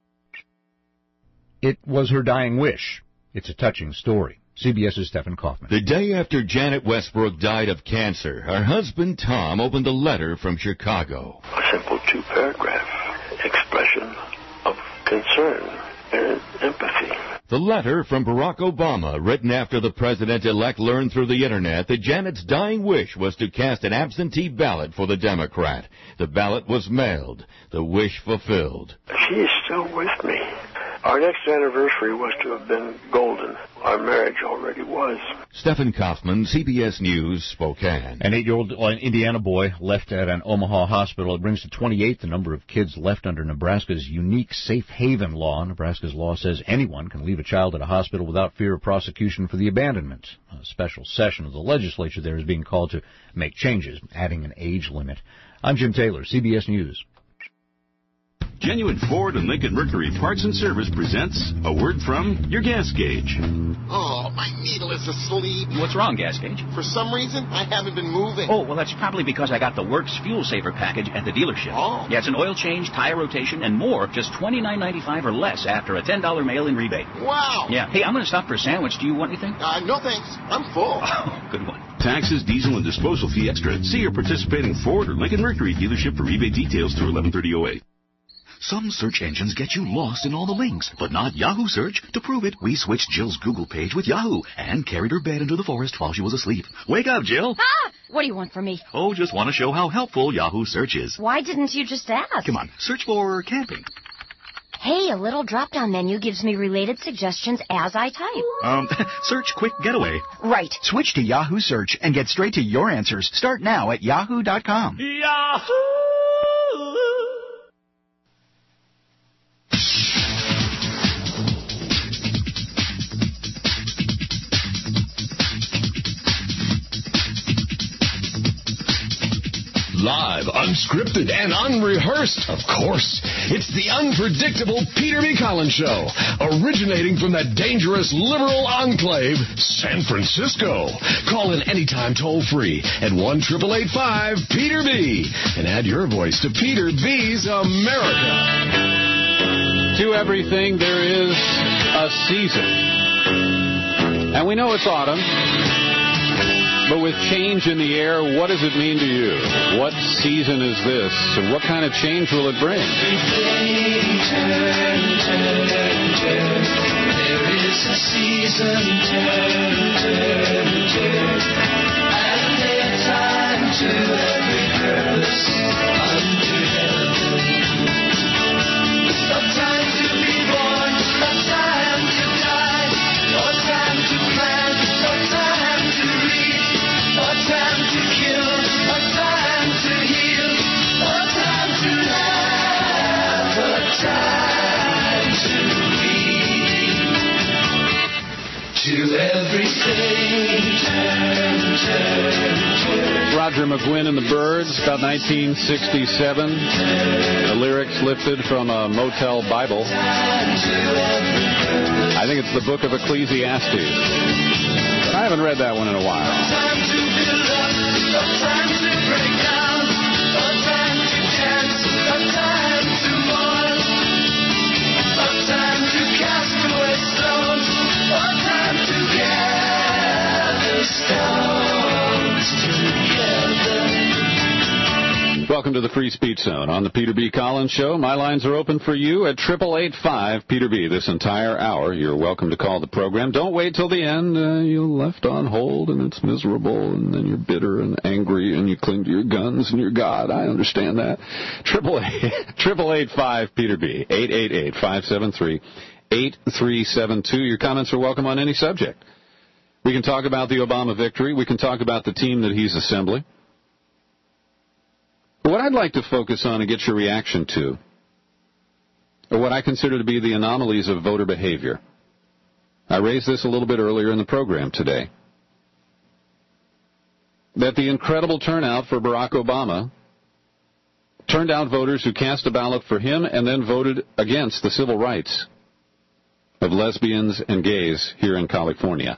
S11: It was her dying wish. It's a touching story. CBS's Stephen Kaufman.
S17: The day after Janet Westbrook died of cancer, her husband Tom opened a letter from Chicago.
S20: A simple two-paragraph expression of concern and empathy.
S17: The letter from Barack Obama, written after the president-elect learned through the Internet that Janet's dying wish was to cast an absentee ballot for the Democrat. The ballot was mailed. The wish fulfilled.
S20: She is still with me. Our next anniversary was to have been golden. Our marriage already was.
S17: Stephen Kaufman, C B S News, Spokane.
S11: An eight-year-old Indiana boy left at an Omaha hospital. It brings to twenty-eight the number of kids left under Nebraska's unique safe haven law. Nebraska's law says anyone can leave a child at a hospital without fear of prosecution for the abandonment. A special session of the legislature there is being called to make changes, adding an age limit. I'm Jim Taylor, C B S News.
S21: Genuine Ford and Lincoln Mercury Parts and Service presents a word from your gas gauge.
S28: Oh, my needle is asleep.
S29: What's wrong, gas gauge?
S28: For some reason, I haven't been moving.
S29: Oh, well, that's probably because I got the Works Fuel Saver package at the dealership.
S28: Oh.
S29: Yeah, it's an oil change, tire rotation, and more, just twenty-nine ninety-five or less after a ten dollar mail-in rebate.
S28: Wow.
S29: Yeah. Hey, I'm going to stop for a sandwich. Do you want anything?
S28: Uh, no, thanks. I'm full.
S29: Oh, good one.
S21: Taxes, diesel, and disposal fee extra. See your participating Ford or Lincoln Mercury dealership for rebate details through eleven thirty oh eight.
S30: Some search engines get you lost in all the links, but not Yahoo Search. To prove it, we switched Jill's Google page with Yahoo and carried her bed into the forest while she was asleep. Wake up, Jill.
S31: Ah! What do you want from me?
S30: Oh, just want to show how helpful Yahoo Search is.
S31: Why didn't you just ask?
S30: Come on, search for camping.
S31: Hey, a little drop-down menu gives me related suggestions as I type.
S30: Um, search quick getaway.
S31: Right.
S32: Switch to Yahoo Search and get straight to your answers. Start now at yahoo dot com.
S31: Yahoo!
S8: Live, unscripted, and unrehearsed, of course. It's the unpredictable Peter B. Collins Show, originating from that dangerous liberal enclave, San Francisco. Call in anytime toll-free at one eight eight eight five Peter B. and add your voice to Peter B's America.
S19: To everything, there is a season. And we know it's autumn. But with change in the air, what does it mean to you? What season is this, and what kind of change will it bring?
S33: Turn, turn, turn. There is a season, turn, turn, turn. And a time to every purpose under heaven. A time to be born, a time to die, a time to plan, a time to read. A time to kill, a time to heal, a time to laugh, a everything turn, turn, turn.
S19: Roger McGuinn and the Byrds, about nineteen sixty-seven. The lyrics lifted from a Motel Bible. I think it's the book of Ecclesiastes. I haven't read that one in a while.
S33: Time to build up, a time to break down, a time to dance, a time to mourn, a time to cast away stones, a time to gather stones together.
S19: Welcome to the Free Speech Zone on the Peter B. Collins Show. My lines are open for you at eight eight eight five Peter B. This entire hour. You're welcome to call the program. Don't wait till the end. Uh, you're left on hold, and it's miserable, and then you're bitter and angry, and you cling to your guns and your God. I understand that. eight eight eight five Peter B. eight eight eight, five seven three, eight three seven two. Your comments are welcome on any subject. We can talk about the Obama victory. We can talk about the team that he's assembling. What I'd like to focus on and get your reaction to are what I consider to be the anomalies of voter behavior. I raised this a little bit earlier in the program today. That the incredible turnout for Barack Obama turned out voters who cast a ballot for him and then voted against the civil rights of lesbians and gays here in California.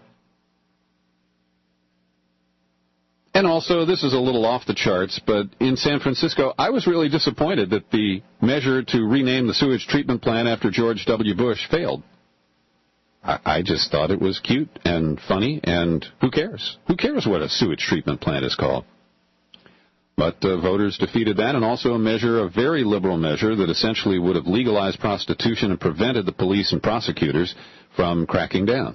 S19: And also, this is a little off the charts, but in San Francisco, I was really disappointed that the measure to rename the sewage treatment plant after George W. Bush failed. I, I just thought it was cute and funny, and who cares? Who cares what a sewage treatment plant is called? But uh, voters defeated that, and also a measure, a very liberal measure, that essentially would have legalized prostitution and prevented the police and prosecutors from cracking down.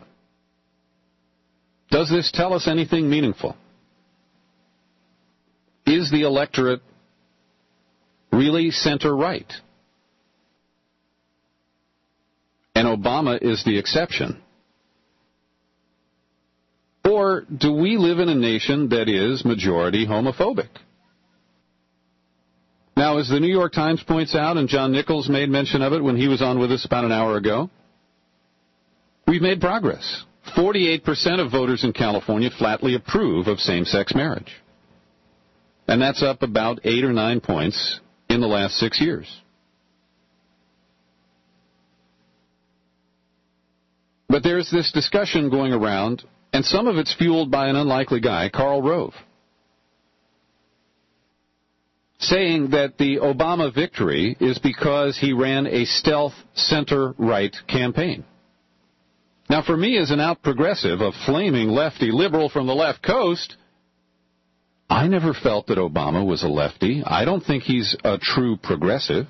S19: Does this tell us anything meaningful? Is the electorate really center-right? And Obama is the exception? Or do we live in a nation that is majority homophobic? Now, as the New York Times points out, and John Nichols made mention of it when he was on with us about an hour ago, we've made progress. forty-eight percent of voters in California flatly approve of same-sex marriage. And that's up about eight or nine points in the last six years. But there's this discussion going around, and some of it's fueled by an unlikely guy, Karl Rove, saying that the Obama victory is because he ran a stealth center-right campaign. Now, for me, as an out progressive, a flaming lefty liberal from the left coast, I never felt that Obama was a lefty. I don't think he's a true progressive.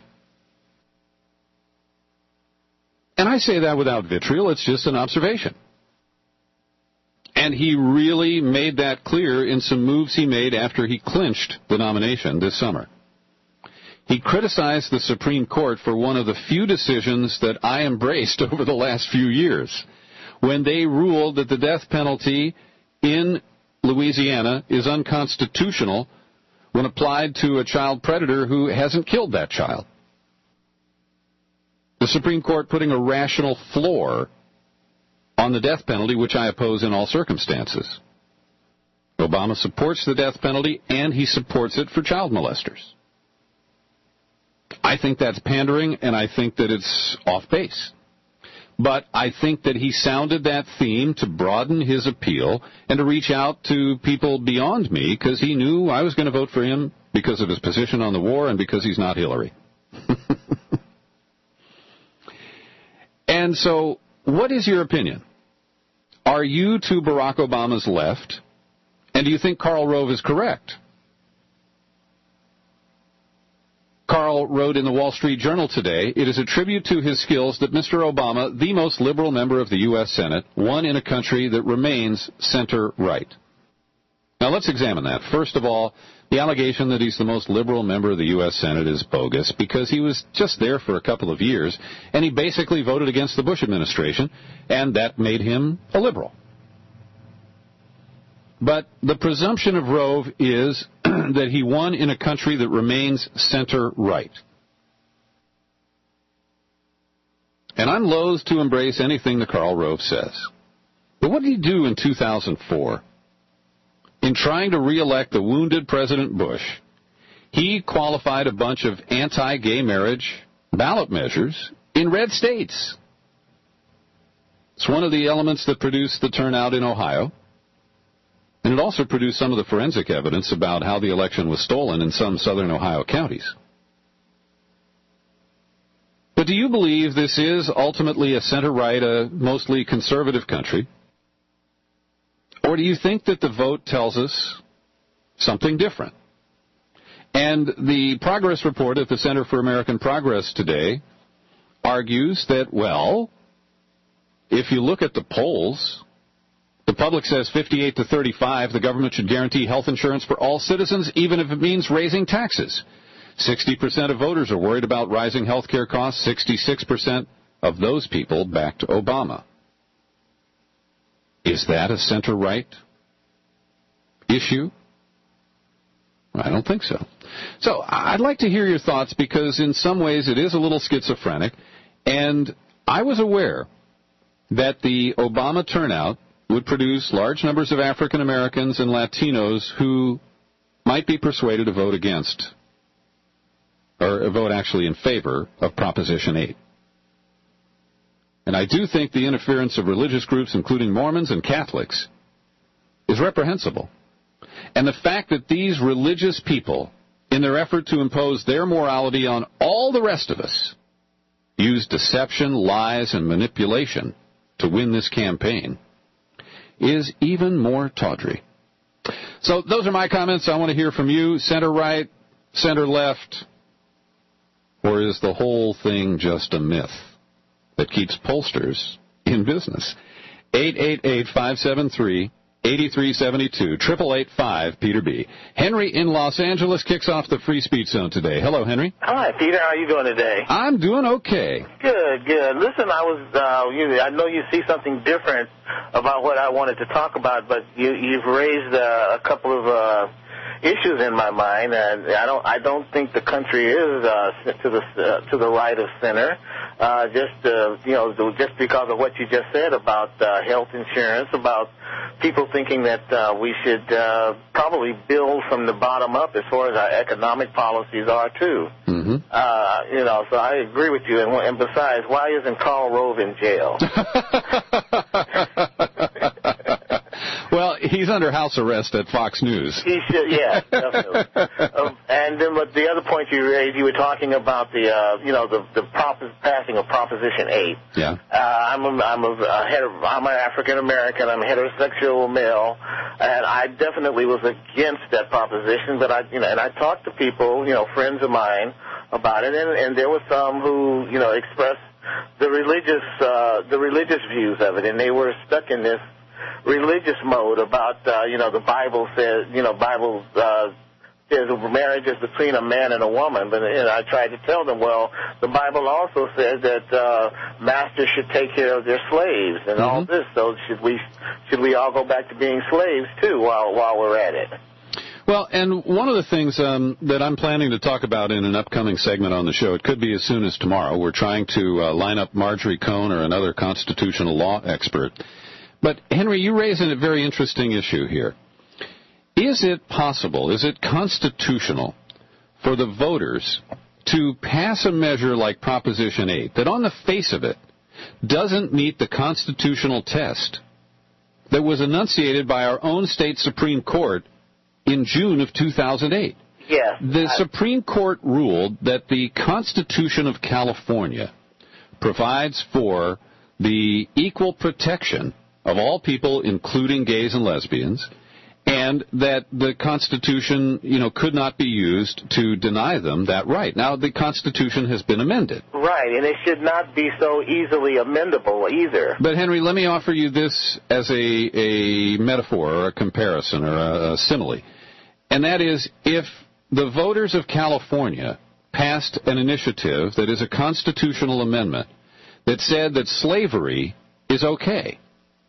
S19: And I say that without vitriol. It's just an observation. And he really made that clear in some moves he made after he clinched the nomination this summer. He criticized the Supreme Court for one of the few decisions that I embraced over the last few years, when they ruled that the death penalty in Louisiana is unconstitutional when applied to a child predator who hasn't killed that child. The Supreme Court putting a rational floor on the death penalty, which I oppose in all circumstances. Obama supports the death penalty, and he supports it for child molesters. I think that's pandering, and I think that it's off base. But I think that he sounded that theme to broaden his appeal and to reach out to people beyond me, because he knew I was going to vote for him because of his position on the war and because he's not Hillary. And so, what is your opinion? Are you to Barack Obama's left? And do you think Karl Rove is correct? Karl wrote in the Wall Street Journal today, "It is a tribute to his skills that Mister Obama, the most liberal member of the U S Senate, won in a country that remains center-right." Now, let's examine that. First of all, the allegation that he's the most liberal member of the U S Senate is bogus, because he was just there for a couple of years, and he basically voted against the Bush administration, and that made him a liberal. But the presumption of Rove is that he won in a country that remains center-right. And I'm loath to embrace anything that Karl Rove says. But what did he do in two thousand four? In trying to reelect the wounded President Bush, he qualified a bunch of anti-gay marriage ballot measures in red states. It's one of the elements that produced the turnout in Ohio. And it also produced some of the forensic evidence about how the election was stolen in some southern Ohio counties. But do you believe this is ultimately a center-right, a mostly conservative country? Or do you think that the vote tells us something different? And the progress report at the Center for American Progress today argues that, well, if you look at the polls, the public says fifty-eight to thirty-five, the government should guarantee health insurance for all citizens, even if it means raising taxes. sixty percent of voters are worried about rising health care costs. sixty-six percent of those people backed Obama. Is that a center-right issue? I don't think so. So I'd like to hear your thoughts, because in some ways it is a little schizophrenic, and I was aware that the Obama turnout would produce large numbers of African Americans and Latinos who might be persuaded to vote against, or vote actually in favor of Proposition eight. And I do think the interference of religious groups, including Mormons and Catholics, is reprehensible. And the fact that these religious people, in their effort to impose their morality on all the rest of us, use deception, lies, and manipulation to win this campaign, is even more tawdry. So those are my comments. I want to hear from you. Center-right, center-left, or is the whole thing just a myth that keeps pollsters in business? eight eight eight, five seven three, eight three seven two, eight eight eight five, Peter B. Henry in Los Angeles kicks off the Free Speech Zone today. Hello, Henry.
S1: Hi, Peter. How are you doing today?
S19: I'm doing okay.
S1: Good, good. Listen, I was, uh, you, I know you see something different about what I wanted to talk about, but you, you've raised uh, a couple of uh, issues in my mind, and I don't, I don't think the country is uh, to the uh, to the right of center. Uh, just uh, you know, just because of what you just said about uh, health insurance, about people thinking that uh, we should uh, probably build from the bottom up as far as our economic policies are too.
S19: Mm-hmm.
S1: Uh, you know, so I agree with you. And, and besides, why isn't Karl Rove in jail?
S19: Well, he's under house arrest at Fox News.
S1: He should, yeah, definitely. um, and then what the other point you raised, you were talking about the, uh, you know, the the prop- passing of Proposition eight.
S19: Yeah.
S1: Uh, I'm a, I'm a, a heter- I'm an African American. I'm a heterosexual male, and I definitely was against that proposition. But I, you know, and I talked to people, you know, friends of mine about it, and, and there were some who, you know, expressed the religious, uh, the religious views of it, and they were stuck in this religious mode about, uh, you know, the Bible says, you know, Bible uh, says marriage is between a man and a woman. But you know, I tried to tell them, well, the Bible also says that uh, masters should take care of their slaves and
S19: mm-hmm.
S1: all this. So should we should we all go back to being slaves too while while we're at it?
S19: Well, and one of the things um, that I'm planning to talk about in an upcoming segment on the show, it could be as soon as tomorrow. We're trying to uh, line up Marjorie Cohn or another constitutional law expert. But, Henry, you raise a very interesting issue here. Is it possible, is it constitutional for the voters to pass a measure like Proposition eight that on the face of it doesn't meet the constitutional test that was enunciated by our own state Supreme Court in June of two thousand eight?
S1: Yes.
S19: The
S1: I...
S19: Supreme Court ruled that the Constitution of California provides for the equal protection of all people, including gays and lesbians, and that the Constitution, you know, could not be used to deny them that right. Now, the Constitution has been amended.
S1: Right, and it should not be so easily amendable either.
S19: But, Henry, let me offer you this as a, a metaphor or a comparison or a, a simile, and that is if the voters of California passed an initiative that is a constitutional amendment that said that slavery is okay,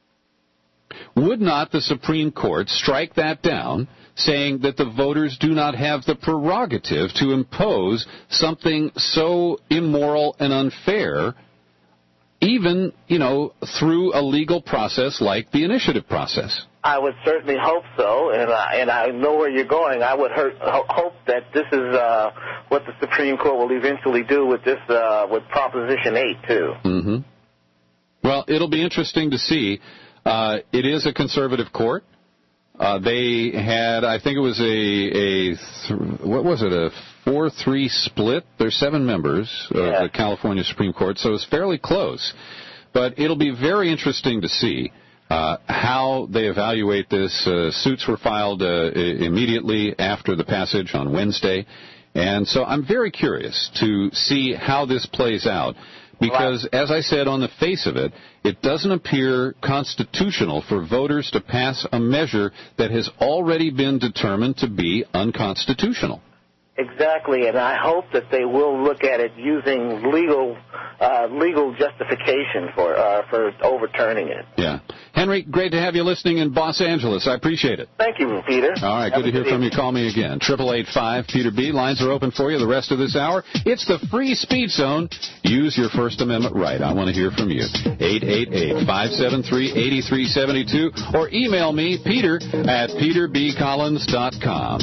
S19: would not the Supreme Court strike that down, saying that the voters do not have the prerogative to impose something so immoral and unfair even, you know, through a legal process like the initiative process?
S1: I would certainly hope so, and I, and I know where you're going. I would hurt, ho- hope that this is uh, what the Supreme Court will eventually do with this, uh, with Proposition eight, too.
S19: Mm-hmm. Well, it'll be interesting to see. Uh, it is a conservative court. Uh, they had, I think it was a, a th- what was it, a four three split? There's seven members of
S1: yeah.
S19: the California Supreme Court, so it's fairly close. But it'll be very interesting to see uh, how they evaluate this. Uh, suits were filed uh, immediately after the passage on Wednesday, and so I'm very curious to see how this plays out. Because, as I said, on the face of it, it doesn't appear constitutional for voters to pass a measure that has already been determined to be unconstitutional.
S1: Exactly, and I hope that they will look at it using legal uh, legal justification for uh, for overturning it.
S19: Yeah. Henry, great to have you listening in Los Angeles. I appreciate it.
S1: Thank you, Peter.
S19: All right,
S1: have
S19: good to hear from you. Call me again. eight eight eight five Peter B. Lines are open for you the rest of this hour. It's the free speech zone. Use your First Amendment right. I want to hear from you. eight eight eight, five seven three, eight three seven two or email me, Peter at peter b collins dot com.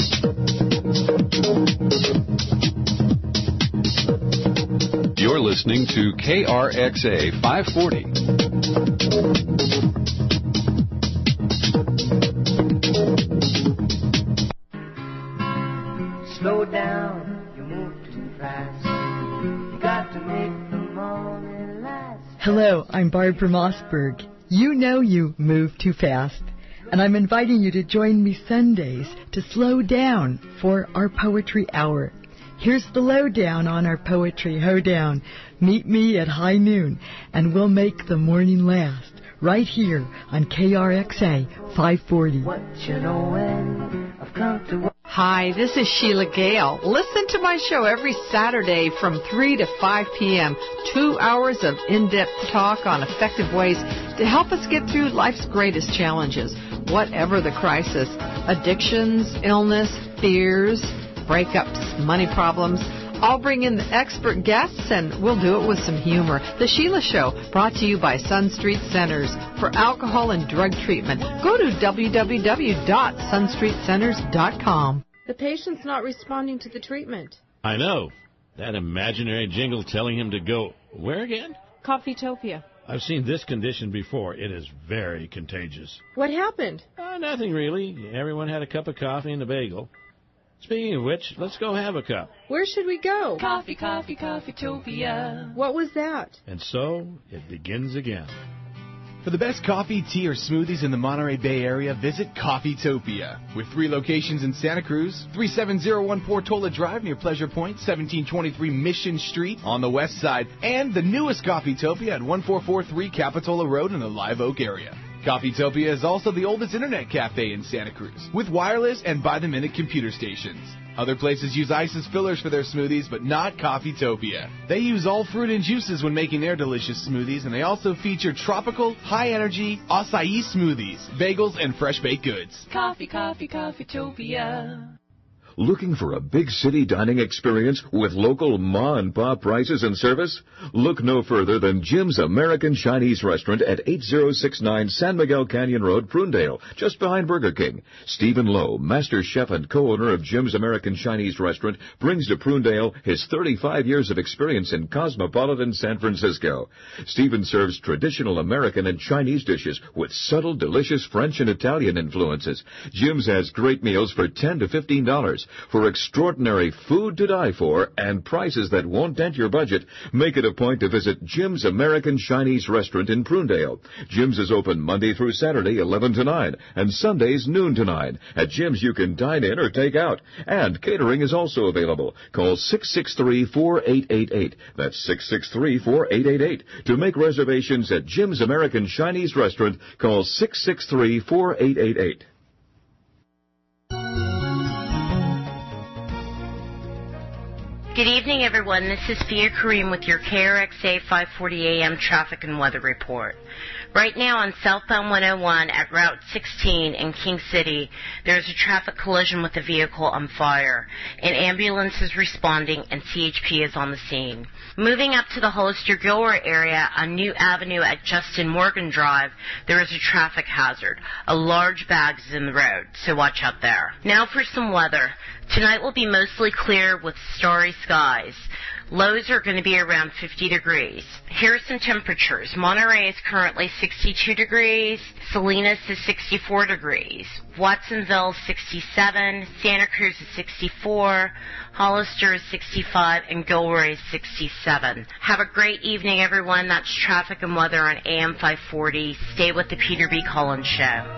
S19: You're listening to K R X A five forty.
S33: Slow down, you move too fast. You got to make the morning last.
S2: Hello, I'm Barbara Mossberg. You know you move too fast. And I'm inviting you to join me Sundays to slow down for our Poetry Hour. Here's the lowdown on our Poetry Hoedown. Meet me at high noon, and we'll make the morning last, right here on K R X A five forty.
S33: What you know when I've come to...
S3: Hi, this is Sheila Gale. Listen to my show every Saturday from three to five p.m. Two hours of in-depth talk on effective ways to help us get through life's greatest challenges, whatever the crisis. Addictions, illness, fears, breakups, money problems. I'll bring in the expert guests, and we'll do it with some humor. The Sheila Show, brought to you by Sun Street Centers for alcohol and drug treatment. Go to w w w dot sun street centers dot com.
S4: The patient's not responding to the treatment.
S7: I know. That imaginary jingle telling him to go where again?
S4: Coffeetopia.
S7: I've seen this condition before. It is very contagious.
S4: What happened?
S7: Uh, nothing really. Everyone had a cup of coffee and a bagel. Speaking of which, let's go have a cup.
S4: Where should we go?
S33: Coffee, coffee, Coffeetopia.
S4: What was that?
S7: And so, it begins again.
S10: For the best coffee, tea, or smoothies in the Monterey Bay area, visit Coffeetopia. With three locations in Santa Cruz, three seven zero one Portola Drive near Pleasure Point, seventeen twenty-three Mission Street on the west side, and the newest Coffeetopia at one four four three Capitola Road in the Live Oak area. Coffeetopia is also the oldest internet cafe in Santa Cruz, with wireless and by-the-minute computer stations. Other places use ice as fillers for their smoothies, but not Coffeetopia. They use all fruit and juices when making their delicious smoothies, and they also feature tropical, high-energy acai smoothies, bagels, and fresh-baked goods.
S33: Coffee, coffee, Coffeetopia.
S12: Looking for a big city dining experience with local ma-and-pop prices and service? Look no further than Jim's American Chinese Restaurant at eight oh six nine San Miguel Canyon Road, Prunedale, just behind Burger King. Stephen Lowe, master chef and co-owner of Jim's American Chinese Restaurant, brings to Prunedale his thirty-five years of experience in cosmopolitan San Francisco. Stephen serves traditional American and Chinese dishes with subtle, delicious French and Italian influences. Jim's has great meals for ten to fifteen dollars. For extraordinary food to die for and prices that won't dent your budget, make it a point to visit Jim's American Chinese Restaurant in Prunedale. Jim's is open Monday through Saturday, eleven to nine, and Sundays, noon to nine. At Jim's, you can dine in or take out. And catering is also available. Call six six three, four eight eight eight. That's six six three, four eight eight eight. To make reservations at Jim's American Chinese Restaurant, call six six three, four eight eight eight.
S31: Good evening, everyone. This is Fia Kareem with your K R X A five forty A M traffic and weather report. Right now on southbound one oh one at Route sixteen in King City, there is a traffic collision with a vehicle on fire. An ambulance is responding and C H P is on the scene. Moving up to the Hollister-Gilroy area on New Avenue at Justin Morgan Drive, there is a traffic hazard. A large bag is in the road, so watch out there. Now for some weather. Tonight will be mostly clear with starry skies. Lows are going to be around fifty degrees. Here are some temperatures. Monterey is currently sixty-two degrees. Salinas is sixty-four degrees. Watsonville is sixty-seven. Santa Cruz is sixty-four. Hollister is sixty-five. And Gilroy is sixty-seven. Have a great evening, everyone. That's traffic and weather on A M five forty. Stay with the Peter B. Collins Show.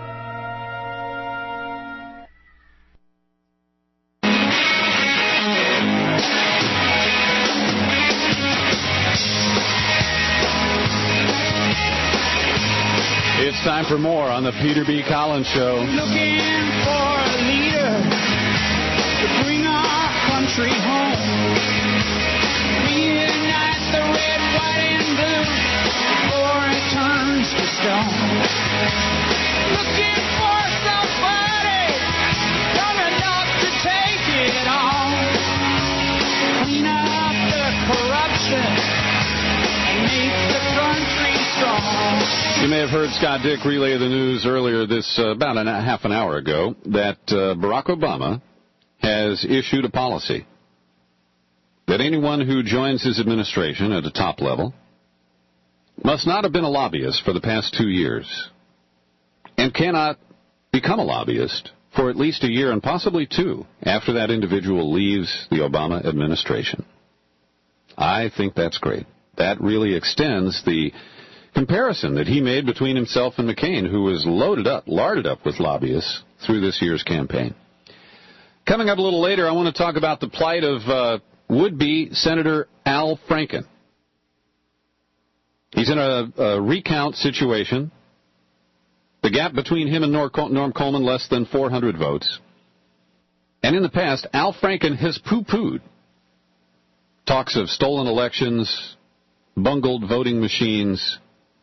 S19: It's time for more on the Peter B. Collins Show.
S33: Looking for a leader to bring our country home. Reunite the red, white, and blue before it turns to stone. Looking for somebody strong enough to take it on. Clean up the corruption and make the country strong.
S19: You may have heard Scott Dick relay the news earlier this, uh, about a half an hour ago, that uh, Barack Obama has issued a policy that anyone who joins his administration at a top level must not have been a lobbyist for the past two years and cannot become a lobbyist for at least a year and possibly two after that individual leaves the Obama administration. I think that's great. That really extends the comparison that he made between himself and McCain, who was loaded up, larded up with lobbyists through this year's campaign. Coming up a little later, I want to talk about the plight of uh, would-be Senator Al Franken. He's in a, a recount situation. The gap between him and Norm Coleman, less than four hundred votes. And in the past, Al Franken has poo-pooed talks of stolen elections, bungled voting machines,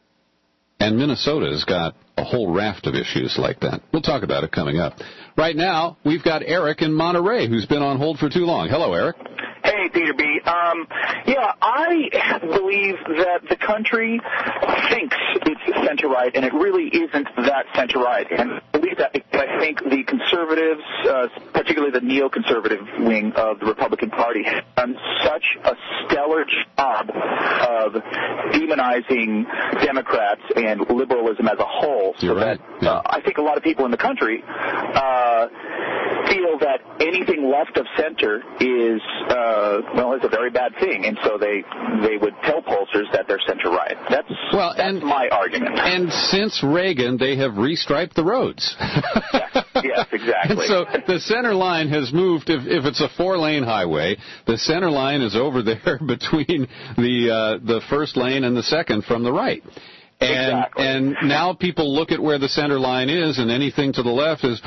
S19: and Minnesota's got a whole raft of issues like that. We'll talk about it coming up. Right now, we've got Eric in Monterey, who's been on hold for too long. Hello, Eric.
S5: Hey, Peter B. Um, yeah, I believe that the country thinks it's center-right, and it really isn't that center-right. And I believe that because I think the conservatives, uh, particularly the neoconservative wing of the Republican Party, have done such a stellar job of demonizing Democrats and liberalism as a whole. So
S19: You're right.
S5: that uh, I think a lot of people in the country uh, feel that anything left of center is uh, well, is a very bad thing, and so they they would tell pollsters that they're center-right. That's,
S19: well,
S5: that's
S19: and,
S5: my argument.
S19: And since Reagan, they have restriped the roads.
S5: yes, yes, exactly.
S19: And so the center line has moved. If, if it's a four-lane highway, the center line is over there between the uh, the first lane and the second from the right. And
S5: exactly.
S19: and now people look at where the center line is, and anything to the left is,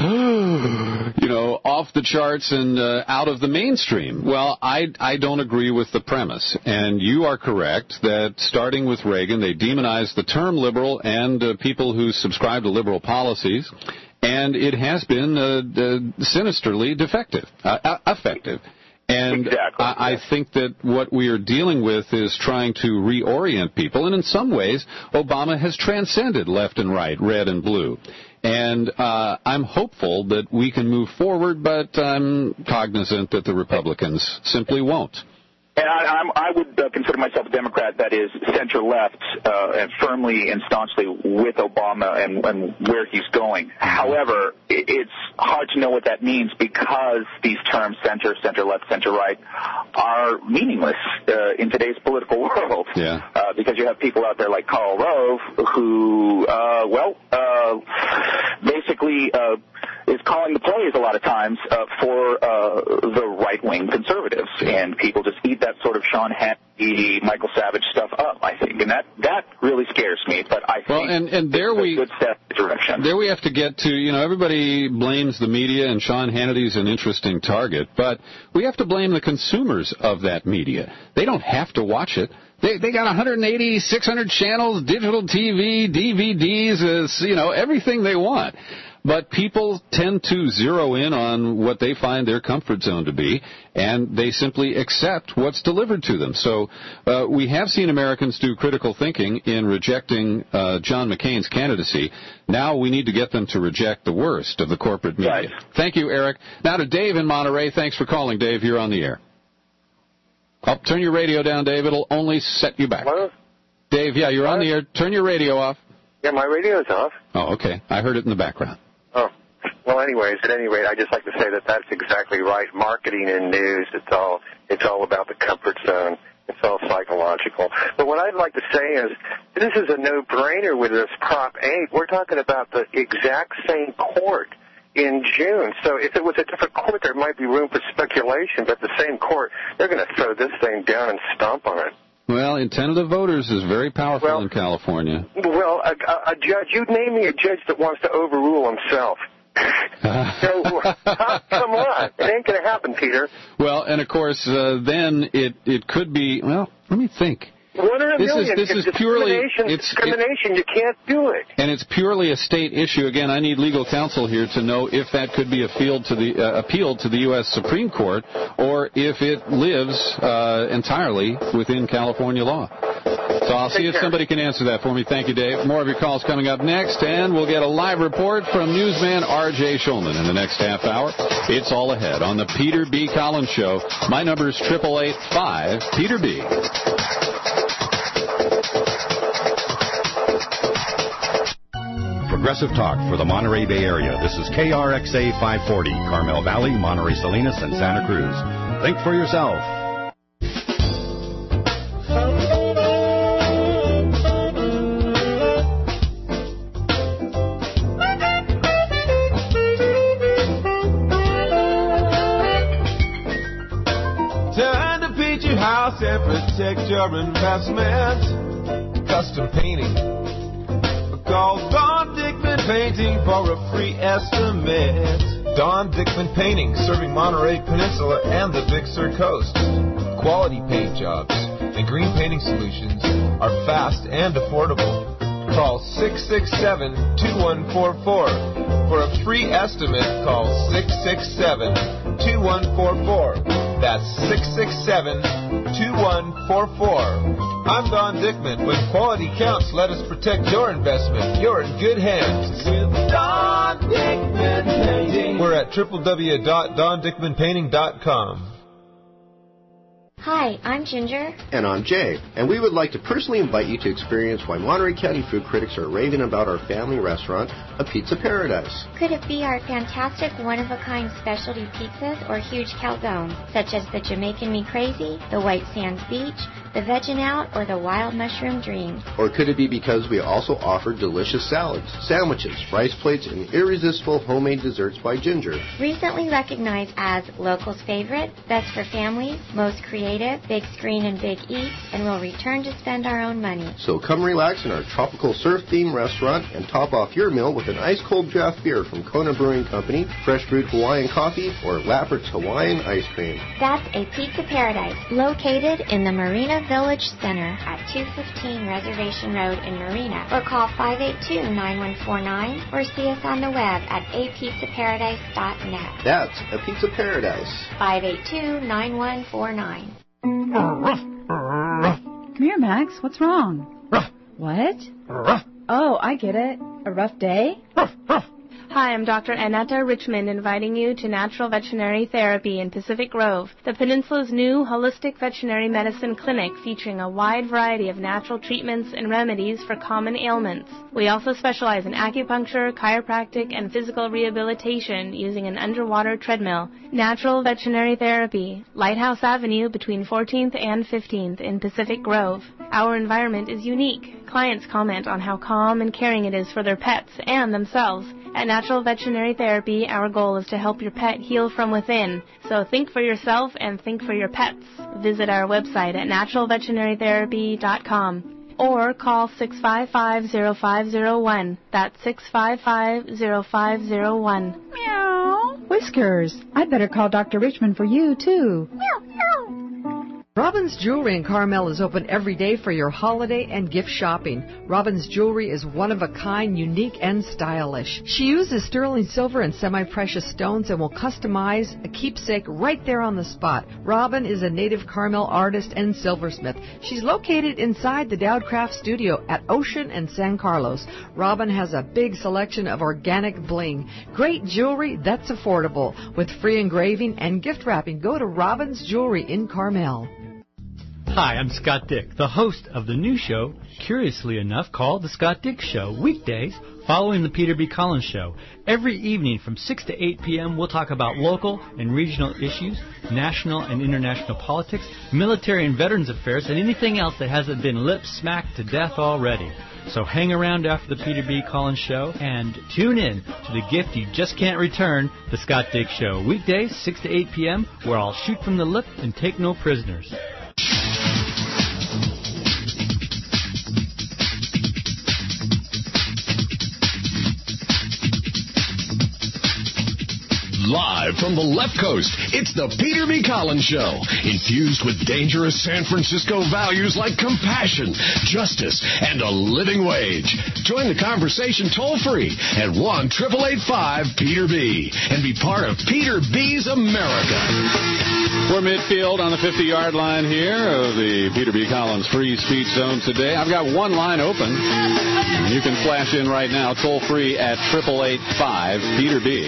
S19: you know, off the charts and uh, out of the mainstream. Well, I I don't agree with the premise, and you are correct that starting with Reagan, they demonized the term liberal and uh, people who subscribe to liberal policies, and it has been uh, uh, sinisterly defective, uh, effective. And
S5: exactly.
S19: I, I think that what we are dealing with is trying to reorient people, and in some ways, Obama has transcended left and right, red and blue. And uh, I'm hopeful that we can move forward, but I'm cognizant that the Republicans simply won't.
S5: And I, I'm, I would uh, consider myself a Democrat that is center-left uh, and firmly and staunchly with Obama and, and where he's going. However, it, it's hard to know what that means because these terms, center, center-left, center-right, are meaningless uh, in today's political world.
S19: Yeah.
S5: Uh, because you have people out there like Karl Rove who, uh, well, uh, basically uh, is calling the plays a lot of times uh, for uh, the right-wing conservatives, and people just eat that sort of Sean Hannity, Michael Savage stuff up, I think, and that, that really scares me, but I think
S19: well, and, and there
S5: it's
S19: we,
S5: a good step in the direction.
S19: There we have to get to, you know, everybody blames the media, and Sean Hannity's an interesting target, but we have to blame the consumers of that media. They don't have to watch it. They they got one hundred eighty, six hundred channels, digital T V, D V Ds, uh, you know, everything they want. But people tend to zero in on what they find their comfort zone to be, and they simply accept what's delivered to them. So uh, we have seen Americans do critical thinking in rejecting uh, John McCain's candidacy. Now we need to get them to reject the worst of the corporate media.
S5: Right.
S19: Thank you, Eric. Now to Dave in Monterey. Thanks for calling, Dave. You're on the air. Oh, turn your radio down, Dave. It'll only set you back.
S6: Hello?
S19: Dave, yeah, you're on the air. Turn your radio off.
S6: Yeah, my radio's off.
S19: Oh, okay. I heard it in the background.
S6: Oh. Well, anyways, at any rate, I'd just like to say that that's exactly right. Marketing and news, it's all it's all about the comfort zone. It's all psychological. But what I'd like to say is this is a no-brainer with this Prop eight. We're talking about the exact same court in June. So if it was a different court, there might be room for speculation, but the same court, they're going to throw this thing down and stomp on it.
S19: Well, intent of the voters is very powerful
S6: well,
S19: in California.
S6: Well, a, a, a judge, you name me a judge that wants to overrule himself. so, come on. It ain't going to happen, Peter.
S19: Well, and of course, uh, then it, it could be, well, let me think.
S6: One in a
S19: this
S6: million.
S19: Is, this
S6: it's
S19: is purely
S6: it's discrimination. It, you can't do it.
S19: And it's purely a state issue. Again, I need legal counsel here to know if that could be appealed to the uh, appealed to the U S Supreme Court, or if it lives uh, entirely within California law. So I'll see if somebody can answer that for me. Thank you, Dave. More of your calls coming up next, and we'll get a live report from newsman R J Schulman in the next half hour. It's all ahead on the Peter B. Collins Show. My number is eight eight eight five Peter B.
S9: Progressive Talk for the Monterey Bay Area. This is K R X A five forty, Carmel Valley, Monterey Salinas, and Santa Cruz. Think for yourself.
S13: Time to paint your house and protect your investment. Custom painting. Call Don Dickman Painting for a free estimate. Don Dickman Painting, serving Monterey Peninsula and the Big Sur Coast. Quality paint jobs and green painting solutions are fast and affordable. Call six six seven, two one four four. For a free estimate, call six six seven, two one four four. That's six six seven, two one four four. I'm Don Dickman. When quality counts, let us protect your investment. You're in good hands with Don Dickman Painting. We're at w w w dot don dickman painting dot com.
S14: Hi, I'm Ginger.
S15: And I'm Jay. And we would like to personally invite you to experience why Monterey County food critics are raving about our family restaurant, A Pizza Paradise.
S14: Could it be our fantastic one-of-a-kind specialty pizzas or huge calzones, such as the Jamaican Me Crazy, the White Sands Beach, the Veggin' Out, or the Wild Mushroom Dreams?
S15: Or could it be because we also offer delicious salads, sandwiches, rice plates, and irresistible homemade desserts by Ginger?
S14: Recently recognized as Locals Favorite, Best for Families, Most Creative, Big Screen and Big Eats, and we'll return to spend our own money.
S15: So come relax in our tropical surf-themed restaurant and top off your meal with an ice-cold draft beer from Kona Brewing Company, fresh brewed Hawaiian coffee, or Laffert's Hawaiian ice cream.
S14: That's A Pizza Paradise, located in the Marina Village Center at two fifteen Reservation Road in Marina, or call five eight two, nine one four nine or see us on the web at a pizza paradise dot net.
S15: That's A Pizza Paradise.
S14: five eight two, nine one four nine.
S16: Come here, Max. What's wrong? What? Oh, I get it. A rough day?
S18: Hi, I'm Doctor Annetta Richmond, inviting you to Natural Veterinary Therapy in Pacific Grove, the peninsula's new holistic veterinary medicine clinic featuring a wide variety of natural treatments and remedies for common ailments. We also specialize in acupuncture, chiropractic, and physical rehabilitation using an underwater treadmill. Natural Veterinary Therapy, Lighthouse Avenue between fourteenth and fifteenth in Pacific Grove. Our environment is unique. Clients comment on how calm and caring it is for their pets and themselves. At Natural Veterinary Therapy, our goal is to help your pet heal from within. So think for yourself and think for your pets. Visit our website at natural veterinary therapy dot com or call six five five, zero five zero one. That's six five five, zero five zero one.
S16: Meow. Whiskers, I'd better call Doctor Richmond for you, too. Meow, meow.
S3: Robin's Jewelry in Carmel is open every day for your holiday and gift shopping. Robin's Jewelry is one of a kind, unique, and stylish. She uses sterling silver and semi-precious stones and will customize a keepsake right there on the spot. Robin is a native Carmel artist and silversmith. She's located inside the Dowd Craft Studio at Ocean and San Carlos. Robin has a big selection of organic bling. Great jewelry that's affordable with free engraving and gift wrapping. Go to Robin's Jewelry in Carmel.
S11: Hi, I'm Scott Dick, the host of the new show, curiously enough, called The Scott Dick Show, weekdays following the Peter B. Collins Show. Every evening from six to eight p.m., we'll talk about local and regional issues, national and international politics, military and veterans affairs, and anything else that hasn't been lip-smacked to death already. So hang around after the Peter B. Collins Show and tune in to the gift you just can't return, The Scott Dick Show, weekdays, six to eight p.m., where I'll shoot from the lip and take no prisoners.
S8: Live from the left coast, it's the Peter B. Collins Show, infused with dangerous San Francisco values like compassion, justice, and a living wage. Join the conversation toll-free at one eight eight eight five Peter B. and be part of Peter B's America.
S19: We're midfield on the fifty-yard line here of the Peter B. Collins Free Speech Zone today. I've got one line open. You can flash in right now, toll-free at eight eight eight five Peter B.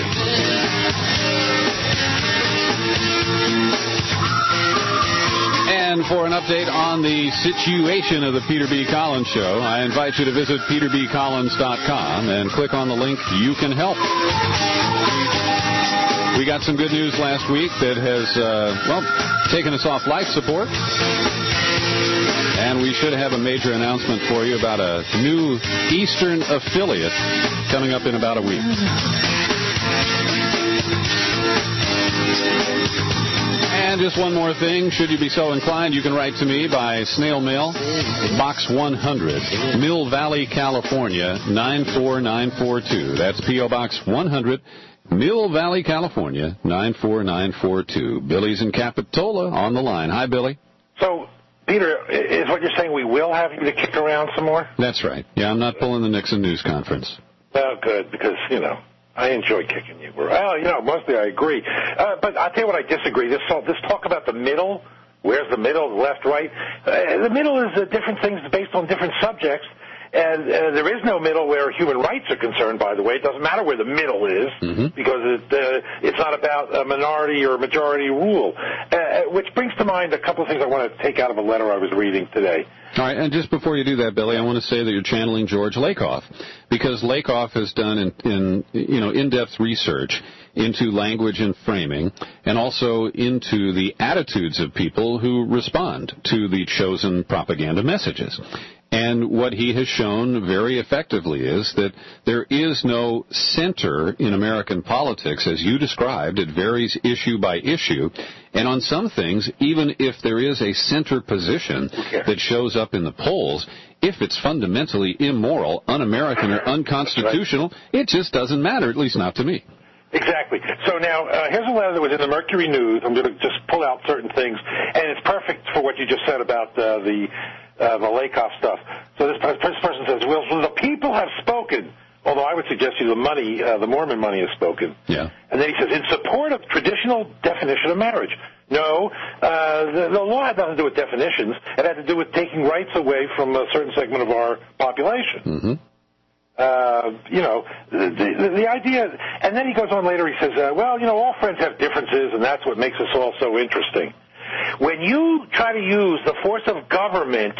S19: And for an update on the situation of the Peter B. Collins Show, I invite you to visit peter b collins dot com and click on the link You Can Help. We got some good news last week that has, uh, well, taken us off life support. And we should have a major announcement for you about a new Eastern affiliate coming up in about a week. And just one more thing, should you be so inclined, you can write to me by snail mail, Box one hundred, Mill Valley, California, nine four nine four two. That's P O. Box one hundred, Mill Valley, California, nine four nine four two. Billy's in Capitola on the line. Hi, Billy.
S17: So, Peter, is what you're saying we will have you to kick around some more?
S19: That's right. Yeah, I'm not pulling the Nixon news conference.
S17: Well, good, because, you know, I enjoy kicking you. Well, you know, mostly I agree. Uh, but I'll tell you what I disagree. This, this talk about the middle, where's the middle, left, right? Uh, the middle is uh, different things based on different subjects. And uh, there is no middle where human rights are concerned, by the way. It doesn't matter where the middle is, mm-hmm. because it, uh, it's not about a minority or majority rule. Uh, which brings to mind a couple of things I want to take out of a letter I was reading today.
S19: All right, and just before you do that, Billy, I want to say that you're channeling George Lakoff, because Lakoff has done in, in you know in-depth research into language and framing, and also into the attitudes of people who respond to the chosen propaganda messages. And what he has shown very effectively is that there is no center in American politics, as you described. It varies issue by issue. And on some things, even if there is a center position that shows up in the polls, if it's fundamentally immoral, un-American, or unconstitutional, it just doesn't matter, at least not to me.
S17: Exactly. So now, uh, here's a letter that was in the Mercury News. I'm going to just pull out certain things, and it's perfect for what you just said about uh, the uh, the Lakoff stuff. So this, this person says, well, the people have spoken, although I would suggest you the money, uh, the Mormon money has spoken.
S19: Yeah.
S17: And then he says, in support of traditional definition of marriage. No, uh, the, the law had nothing to do with definitions. It had to do with taking rights away from a certain segment of our population.
S19: Mm-hmm.
S17: Uh, you know, the, the, the idea, and then he goes on later, he says, uh, well, you know, all friends have differences, and that's what makes us all so interesting. When you try to use the force of government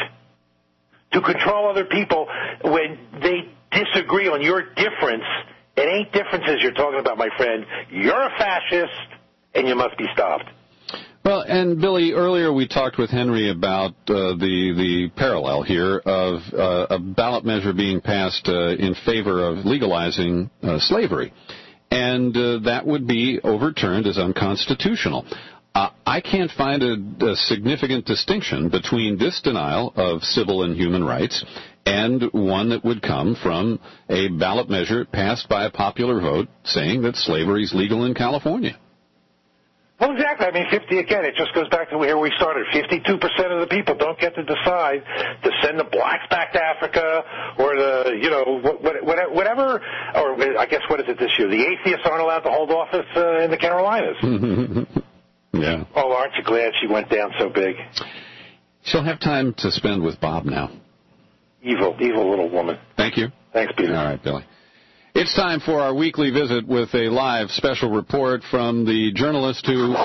S17: to control other people when they disagree on your difference, it ain't differences you're talking about, my friend. You're a fascist, and you must be stopped.
S19: Well, and Billy, earlier we talked with Henry about uh, the the parallel here of uh, a ballot measure being passed uh, in favor of legalizing uh, slavery, and uh, that would be overturned as unconstitutional. Uh, I can't find a, a significant distinction between this denial of civil and human rights and one that would come from a ballot measure passed by a popular vote saying that slavery is legal in California.
S17: Well, exactly. I mean, fifty again. It just goes back to where we started. Fifty-two percent of the people don't get to decide to send the blacks back to Africa, or the, you know, whatever. Or I guess what is it this year? The atheists aren't allowed to hold office uh, in the Carolinas.
S19: Yeah.
S17: Oh, aren't you glad she went down so big?
S19: She'll have time to spend with Bob now.
S17: Evil, evil little woman.
S19: Thank you.
S17: Thanks, Peter.
S19: All right, Billy. It's time for our weekly visit with a live special report from the journalist who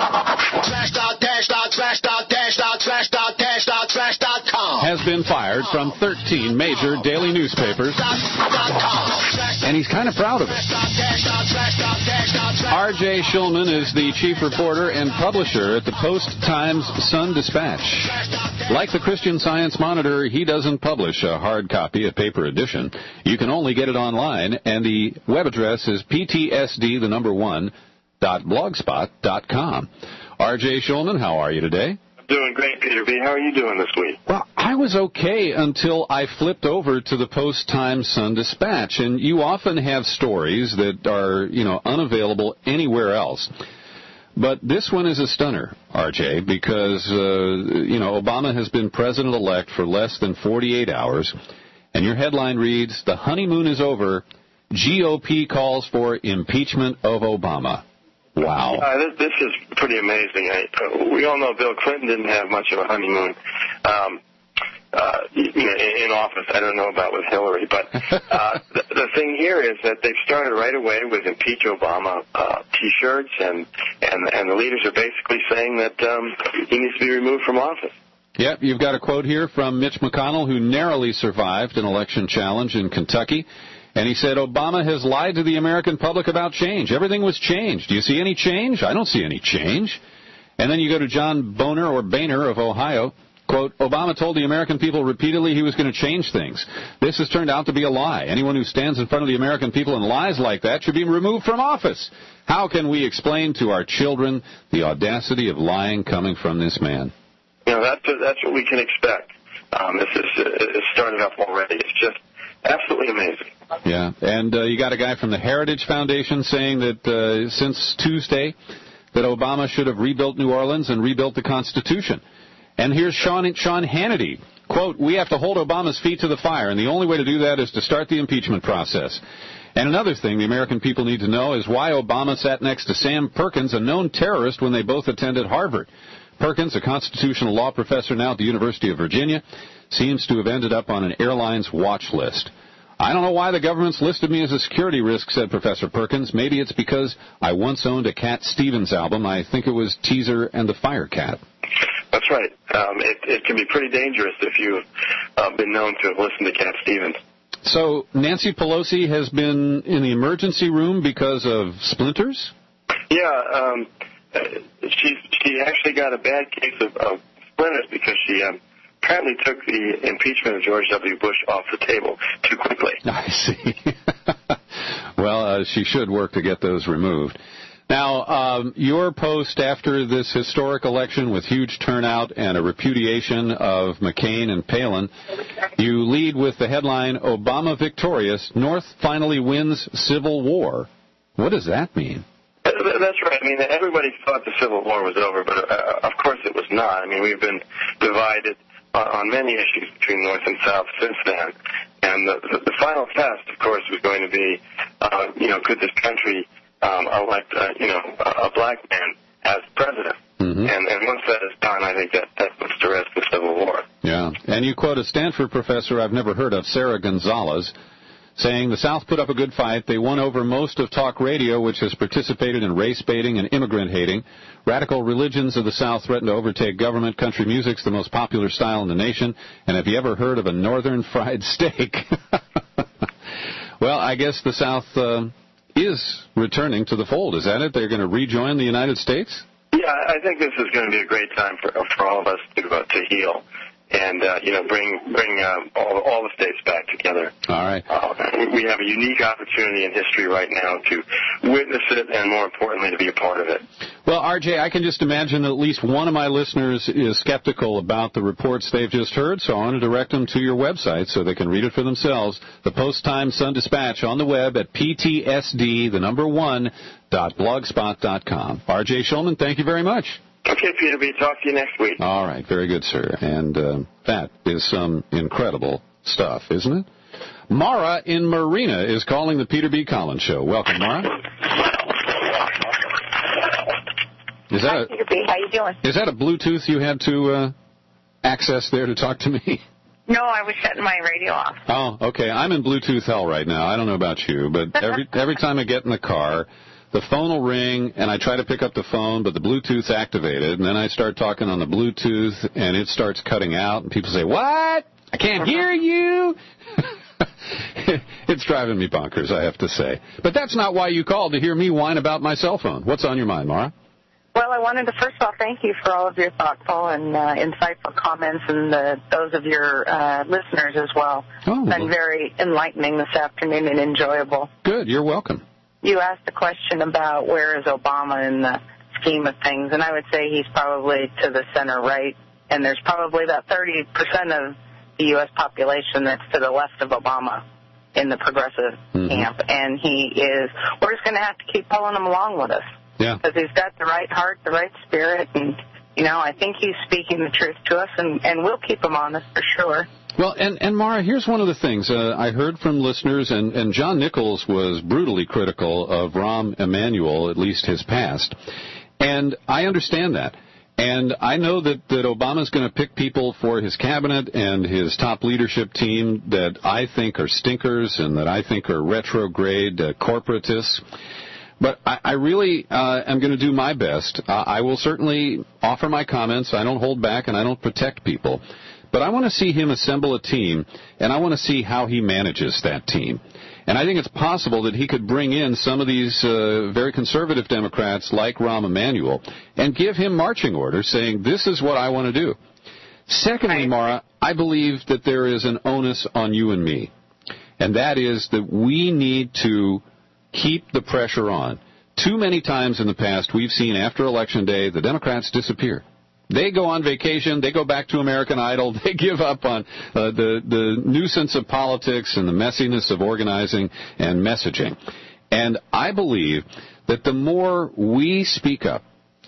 S19: has been fired from thirteen major daily newspapers, and he's kind of proud of it. R J Shulman is the chief reporter and publisher at the Post-Times-Sun-Dispatch. Like the Christian Science Monitor, he doesn't publish a hard copy, a paper edition. You can only get it online, and the The web address is p t s d, the number one, dot blogspot dot com. R J Shulman, how are you today?
S6: I'm doing great, Peter B. How are you doing this week?
S19: Well, I was okay until I flipped over to the Post-Times-Sun-Dispatch, and you often have stories that are, you know, unavailable anywhere else. But this one is a stunner, R J, because, uh, you know, Obama has been president-elect for less than forty-eight hours, and your headline reads, "The honeymoon is over. G O P calls for impeachment of Obama." Wow.
S6: Uh, this, this is pretty amazing. I, uh, we all know Bill Clinton didn't have much of a honeymoon um, uh, you know, in, in office. I don't know about with Hillary. But uh, the, the thing here is that they've started right away with impeach Obama uh, T-shirts, and, and, and the leaders are basically saying that um, he needs to be removed from office.
S19: Yep, you've got a quote here from Mitch McConnell, who narrowly survived an election challenge in Kentucky. And he said, Obama has lied to the American public about change. Everything was changed. Do you see any change? I don't see any change. And then you go to John Boehner, or Boehner of Ohio. Quote, Obama told the American people repeatedly he was going to change things. This has turned out to be a lie. Anyone who stands in front of the American people and lies like that should be removed from office. How can we explain to our children the audacity of lying coming from this man?
S6: You know, that's, that's what we can expect. Um, this is it's started up already. It's just absolutely amazing.
S19: Yeah, and uh, you got a guy from the Heritage Foundation saying that uh, since Tuesday that Obama should have rebuilt New Orleans and rebuilt the Constitution. And here's Sean, Sean Hannity. Quote, we have to hold Obama's feet to the fire, and the only way to do that is to start the impeachment process. And another thing the American people need to know is why Obama sat next to Sam Perkins, a known terrorist, when they both attended Harvard. Perkins, a constitutional law professor now at the University of Virginia, seems to have ended up on an airline's watch list. I don't know why the government's listed me as a security risk, said Professor Perkins. Maybe it's because I once owned a Cat Stevens album. I think it was Teaser and the Fire Cat.
S6: That's right. Um, it, it can be pretty dangerous if you've uh, been known to have listened to Cat Stevens.
S19: So Nancy Pelosi has been in the emergency room because of splinters?
S6: Yeah, um, she she actually got a bad case of, of splinters because she um, apparently took the impeachment of George W. Bush off the table too quickly.
S19: I see. Well, uh, she should work to get those removed. Now, um, your post after this historic election with huge turnout and a repudiation of McCain and Palin, you lead with the headline, Obama victorious, North finally wins Civil War. What does that mean?
S6: That's right. I mean, everybody thought the Civil War was over, but uh, of course it was not. I mean, we've been divided uh, on many issues between North and South since then. And the, the, the final test, of course, was going to be, uh, you know, could this country um, elect, uh, you know, a black man as president? Mm-hmm. And, and once that is done, I think that, that puts to rest the Civil War.
S19: Yeah. And you quote a Stanford professor I've never heard of, Sarah Gonzalez, saying the South put up a good fight. They won over most of talk radio, which has participated in race baiting and immigrant hating. Radical religions of the South threaten to overtake government. Country music's the most popular style in the nation. And have you ever heard of a northern fried steak? Well, I guess the South uh, is returning to the fold. Is that it? They're going to rejoin the United States?
S6: Yeah, Yeah, I think this is going to be a great time for for all of us to uh, to heal, and uh, you know, bring bring um, all all the states back together.
S19: All right.
S6: Uh, we have a unique opportunity in history right now to witness it, and more importantly, to be a part of it.
S19: Well, R J, I can just imagine that at least one of my listeners is skeptical about the reports they've just heard, so I want to direct them to your website so they can read it for themselves. The Post-Time Sun-Dispatch on the web at P T S D, the number one, dot blogspot dot com. R J Shulman, thank you very much.
S6: Okay, Peter B. Talk to you next week.
S19: All right, very good, sir. And uh, that is some incredible stuff, isn't it? Mara in Marina is calling the Peter B. Collins Show. Welcome, Mara. Is that
S1: Hi,
S19: a,
S1: Peter B. How you doing?
S19: is that a Bluetooth you had to uh, access there to talk to me?
S1: No, I was shutting my radio off.
S19: Oh, okay. I'm in Bluetooth hell right now. I don't know about you, but every every time I get in the car, the phone will ring, and I try to pick up the phone, but the Bluetooth's activated, and then I start talking on the Bluetooth, and it starts cutting out, and people say, "What? I can't hear you." It's driving me bonkers, I have to say. But that's not why you called, to hear me whine about my cell phone. What's on your mind, Mara?
S1: Well, I wanted to first of all thank you for all of your thoughtful and uh, insightful comments, and the, those of your uh, listeners as well.
S19: Oh,
S1: it's been very enlightening this afternoon and enjoyable.
S19: Good. You're welcome.
S1: You asked a question about where is Obama in the scheme of things, and I would say he's probably to the center right, and there's probably about thirty percent of the U S population that's to the left of Obama in the progressive
S19: mm-hmm.
S1: camp, and he is, we're just going to have to keep pulling him along with us.
S19: Yeah.
S1: Because he's got the right heart, the right spirit, and, you know, I think he's speaking the truth to us, and, and we'll keep him honest for sure.
S19: Well, and, and Mara, here's one of the things. Uh, I heard from listeners, and, and John Nichols was brutally critical of Rahm Emanuel, at least his past. And I understand that. And I know that, that Obama's going to pick people for his cabinet and his top leadership team that I think are stinkers and that I think are retrograde uh, corporatists. But I, I really uh, am going to do my best. Uh, I will certainly offer my comments. I don't hold back, and I don't protect people. But I want to see him assemble a team, and I want to see how he manages that team. And I think it's possible that he could bring in some of these uh, very conservative Democrats like Rahm Emanuel and give him marching orders saying, this is what I want to do. Secondly, Mara, I believe that there is an onus on you and me, and that is that we need to keep the pressure on. Too many times in the past we've seen after Election Day the Democrats disappear. They go on vacation, they go back to American Idol, they give up on uh, the, the nuisance of politics and the messiness of organizing and messaging. And I believe that the more we speak up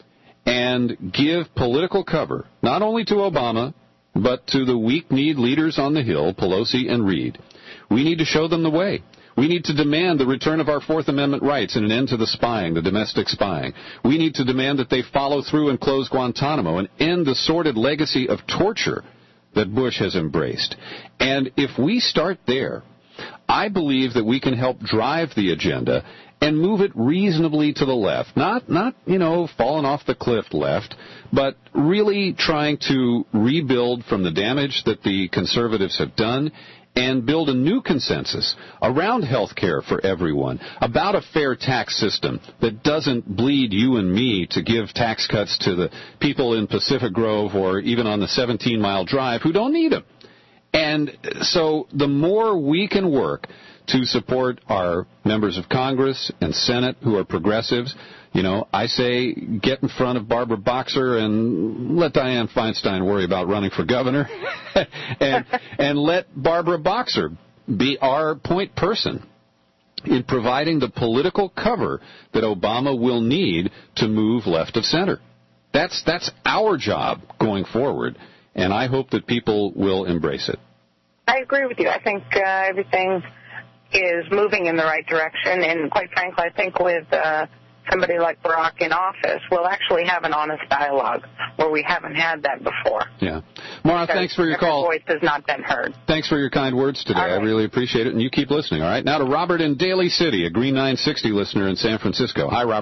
S19: and give political cover, not only to Obama, but to the weak-kneed leaders on the Hill, Pelosi and Reid, we need to show them the way. We need to demand the return of our Fourth Amendment rights and an end to the spying, the domestic spying. We need to demand that they follow through and close Guantanamo and end the sordid legacy of torture that Bush has embraced. And if we start there, I believe that we can help drive the agenda and move it reasonably to the left. Not, not you know, falling off the cliff left, but really trying to rebuild from the damage that the conservatives have done and build a new consensus around health care for everyone, about a fair tax system that doesn't bleed you and me to give tax cuts to the people in Pacific Grove or even on the seventeen-mile drive who don't need them. And so the more we can work to support our members of Congress and Senate who are progressives, you know, I say get in front of Barbara Boxer and let Dianne Feinstein worry about running for governor, and and let Barbara Boxer be our point person in providing the political cover that Obama will need to move left of center. That's that's our job going forward, and I hope that people will embrace it.
S1: I agree with you. I think uh, everything is moving in the right direction, and quite frankly, I think with uh, somebody like Barack in office, we'll actually have an honest dialogue where we haven't had that before.
S19: Yeah. Mara,
S1: because
S19: thanks for your
S1: every
S19: call.
S1: voice has not been heard.
S19: Thanks for your kind words today. Right. I really appreciate it, and you keep listening, all right? Now to Robert in Daly City, a Green nine sixty listener in San Francisco. Hi, Robert.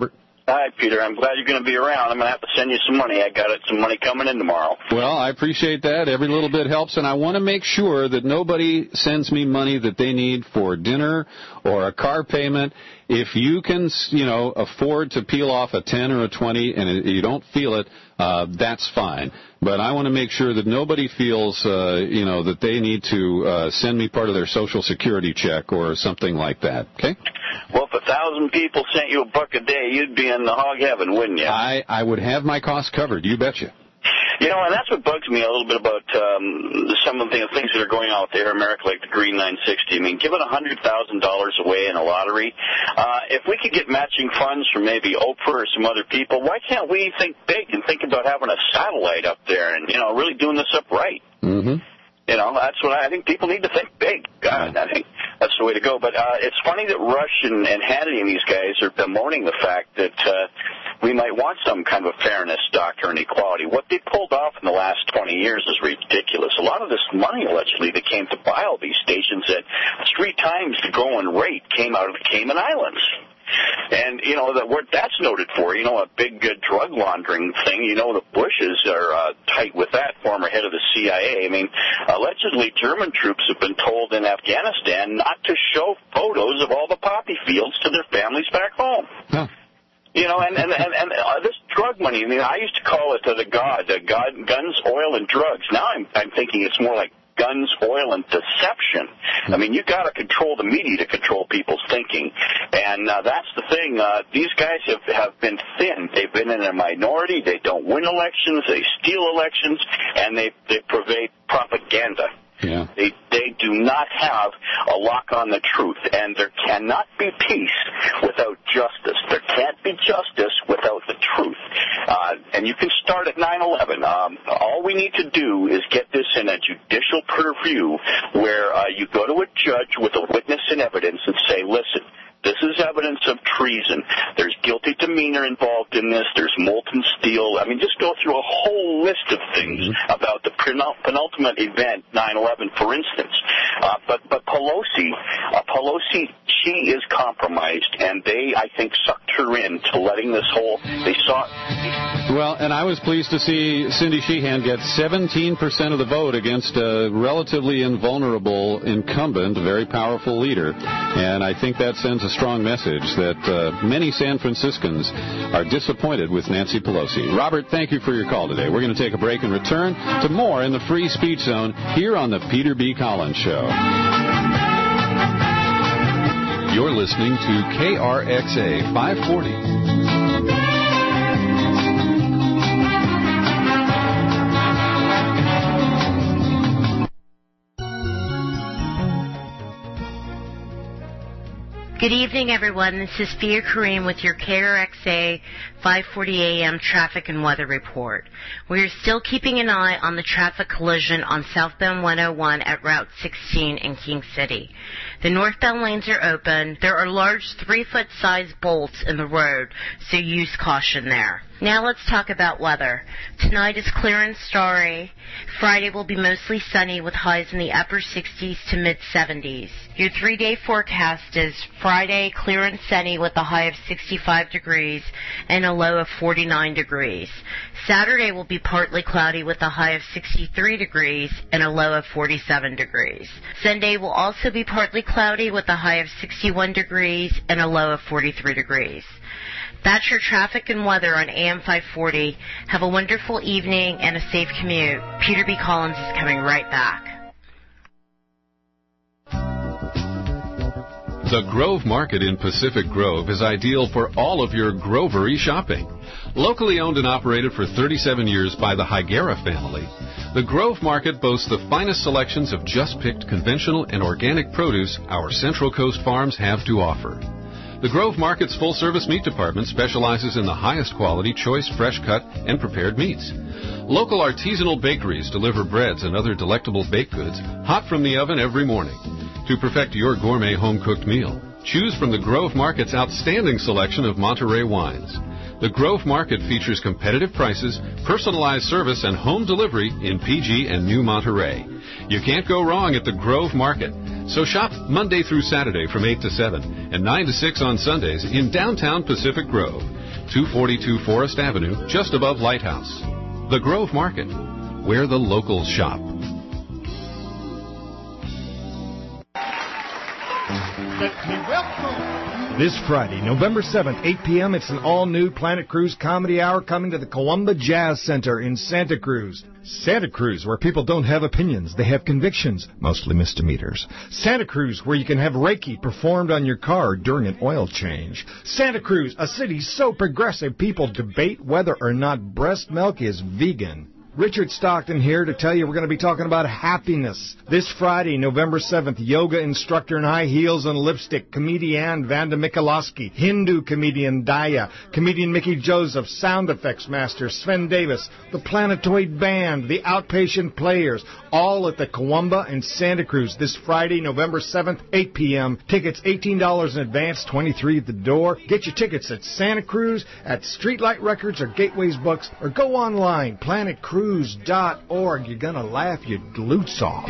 S2: Hi, Peter. I'm glad you're going to be around. I'm going to have to send you some money. I got it, some money coming in tomorrow.
S19: Well, I appreciate that. Every little bit helps, and I want to make sure that nobody sends me money that they need for dinner or a car payment. If you can, you know, afford to peel off a ten or a twenty and you don't feel it, uh, that's fine. But I want to make sure that nobody feels, uh, you know, that they need to uh, send me part of their Social Security check or something like that, okay?
S2: Well, if a thousand people sent you a buck a day, you'd be in the hog heaven, wouldn't you?
S19: I, I would have my costs covered, you betcha.
S2: You know, and that's what bugs me a little bit about um, some of the things that are going on out there in America, like the Green nine sixty. I mean, giving one hundred thousand dollars away in a lottery, uh, if we could get matching funds from maybe Oprah or some other people, why can't we think big and think about having a satellite up there and, you know, really doing this up right?
S19: Mm-hmm.
S2: You know, that's what I, I think people need to think big. God, I think that's the way to go. But uh, it's funny that Rush and, and Hannity and these guys are bemoaning the fact that uh, we might want some kind of a fairness doctrine and equality. What they pulled off in the last twenty years is ridiculous. A lot of this money, allegedly, that came to buy all these stations at three times the going rate came out of the Cayman Islands. And, you know, that what that's noted for, you know, a big uh, drug laundering thing, you know, the Bushes are uh, tight with that, former head of the C I A. I mean, allegedly German troops have been told in Afghanistan not to show photos of all the poppy fields to their families back home.
S19: Huh.
S2: You know, and, and, and, and uh, this drug money, I mean, I used to call it uh, the God, uh, God, guns, oil, and drugs. Now I'm, I'm thinking it's more like guns, oil, and deception. I mean, you got to control the media to control people's thinking, and uh, that's the thing. Uh, these guys have, have been thin. They've been in a minority. They don't win elections. They steal elections, and they they pervade propaganda.
S19: Yeah.
S2: They they do not have a lock on the truth, and there cannot be peace without justice. There can't be justice without the truth. Uh, and you can start at nine eleven. Um, all we need to do is get this in a judicial purview where uh, you go to a judge with a witness and evidence and say, listen, this is evidence of treason. There's guilty demeanor involved in this. There's molten steel. I mean, just go through a whole list of things mm-hmm. about the penultimate event, nine eleven, for instance. Uh, but but Pelosi, uh, Pelosi, she is compromised, and they, I think, sucked her into letting this whole. They saw.
S19: Well, and I was pleased to see Cindy Sheehan get seventeen percent of the vote against a relatively invulnerable incumbent, a very powerful leader, and I think that sends a strong message that uh, many San Franciscans are disappointed with Nancy Pelosi. Robert, thank you for your call today. We're going to take a break and return to more in the Free Speech Zone here on the Peter B. Collins Show.
S8: You're listening to K R X A five forty.
S31: Good evening, everyone. This is Fia Kareem with your K R X A five forty A M traffic and weather report. We are still keeping an eye on the traffic collision on southbound one oh one at Route sixteen in King City. The northbound lanes are open. There are large three-foot size bolts in the road, so use caution there. Now let's talk about weather. Tonight is clear and starry. Friday will be mostly sunny with highs in the upper sixties to mid-seventies. Your three-day forecast is Friday clear and sunny with a high of sixty-five degrees and a low of forty-nine degrees. Saturday will be partly cloudy with a high of sixty-three degrees and a low of forty-seven degrees. Sunday will also be partly cloudy with a high of sixty-one degrees and a low of forty-three degrees. That's your traffic and weather on A M five forty. Have a wonderful evening and a safe commute. Peter B. Collins is coming right back.
S8: The Grove Market in Pacific Grove is ideal for all of your grovery shopping. Locally owned and operated for thirty-seven years by the Higuera family, the Grove Market boasts the finest selections of just-picked conventional and organic produce our Central Coast farms have to offer. The Grove Market's full-service meat department specializes in the highest quality, choice, fresh-cut, and prepared meats. Local artisanal bakeries deliver breads and other delectable baked goods hot from the oven every morning. To perfect your gourmet home-cooked meal, choose from the Grove Market's outstanding selection of Monterey wines. The Grove Market features competitive prices, personalized service, and home delivery in P G and New Monterey. You can't go wrong at the Grove Market.
S19: So shop Monday through Saturday from eight to seven and nine to six on Sundays in downtown Pacific Grove, two forty-two Forest Avenue, just above Lighthouse. The Grove Market, where the locals shop.
S4: This Friday, November seventh, eight p.m., it's an all-new Planet Cruise Comedy Hour coming to the Kawamba Jazz Center in Santa Cruz. Santa Cruz, where people don't have opinions, they have convictions, mostly misdemeanors. Santa Cruz, where you can have Reiki performed on your car during an oil change. Santa Cruz, a city so progressive people debate whether or not breast milk is vegan. Richard Stockton here to tell you we're going to be talking about happiness. This Friday, November seventh, yoga instructor in high heels and lipstick, comedian Vanda Mikulowski, Hindu comedian Daya, comedian Mickey Joseph, sound effects master Sven Davis, the Planetoid Band, the Outpatient Players, all at the Kawamba in Santa Cruz this Friday, November seventh, eight p.m. Tickets eighteen dollars in advance, twenty-three dollars at the door. Get your tickets at Santa Cruz, at Streetlight Records or Gateways Books, or go online, planet cruise dot org. You're going to laugh your glutes off.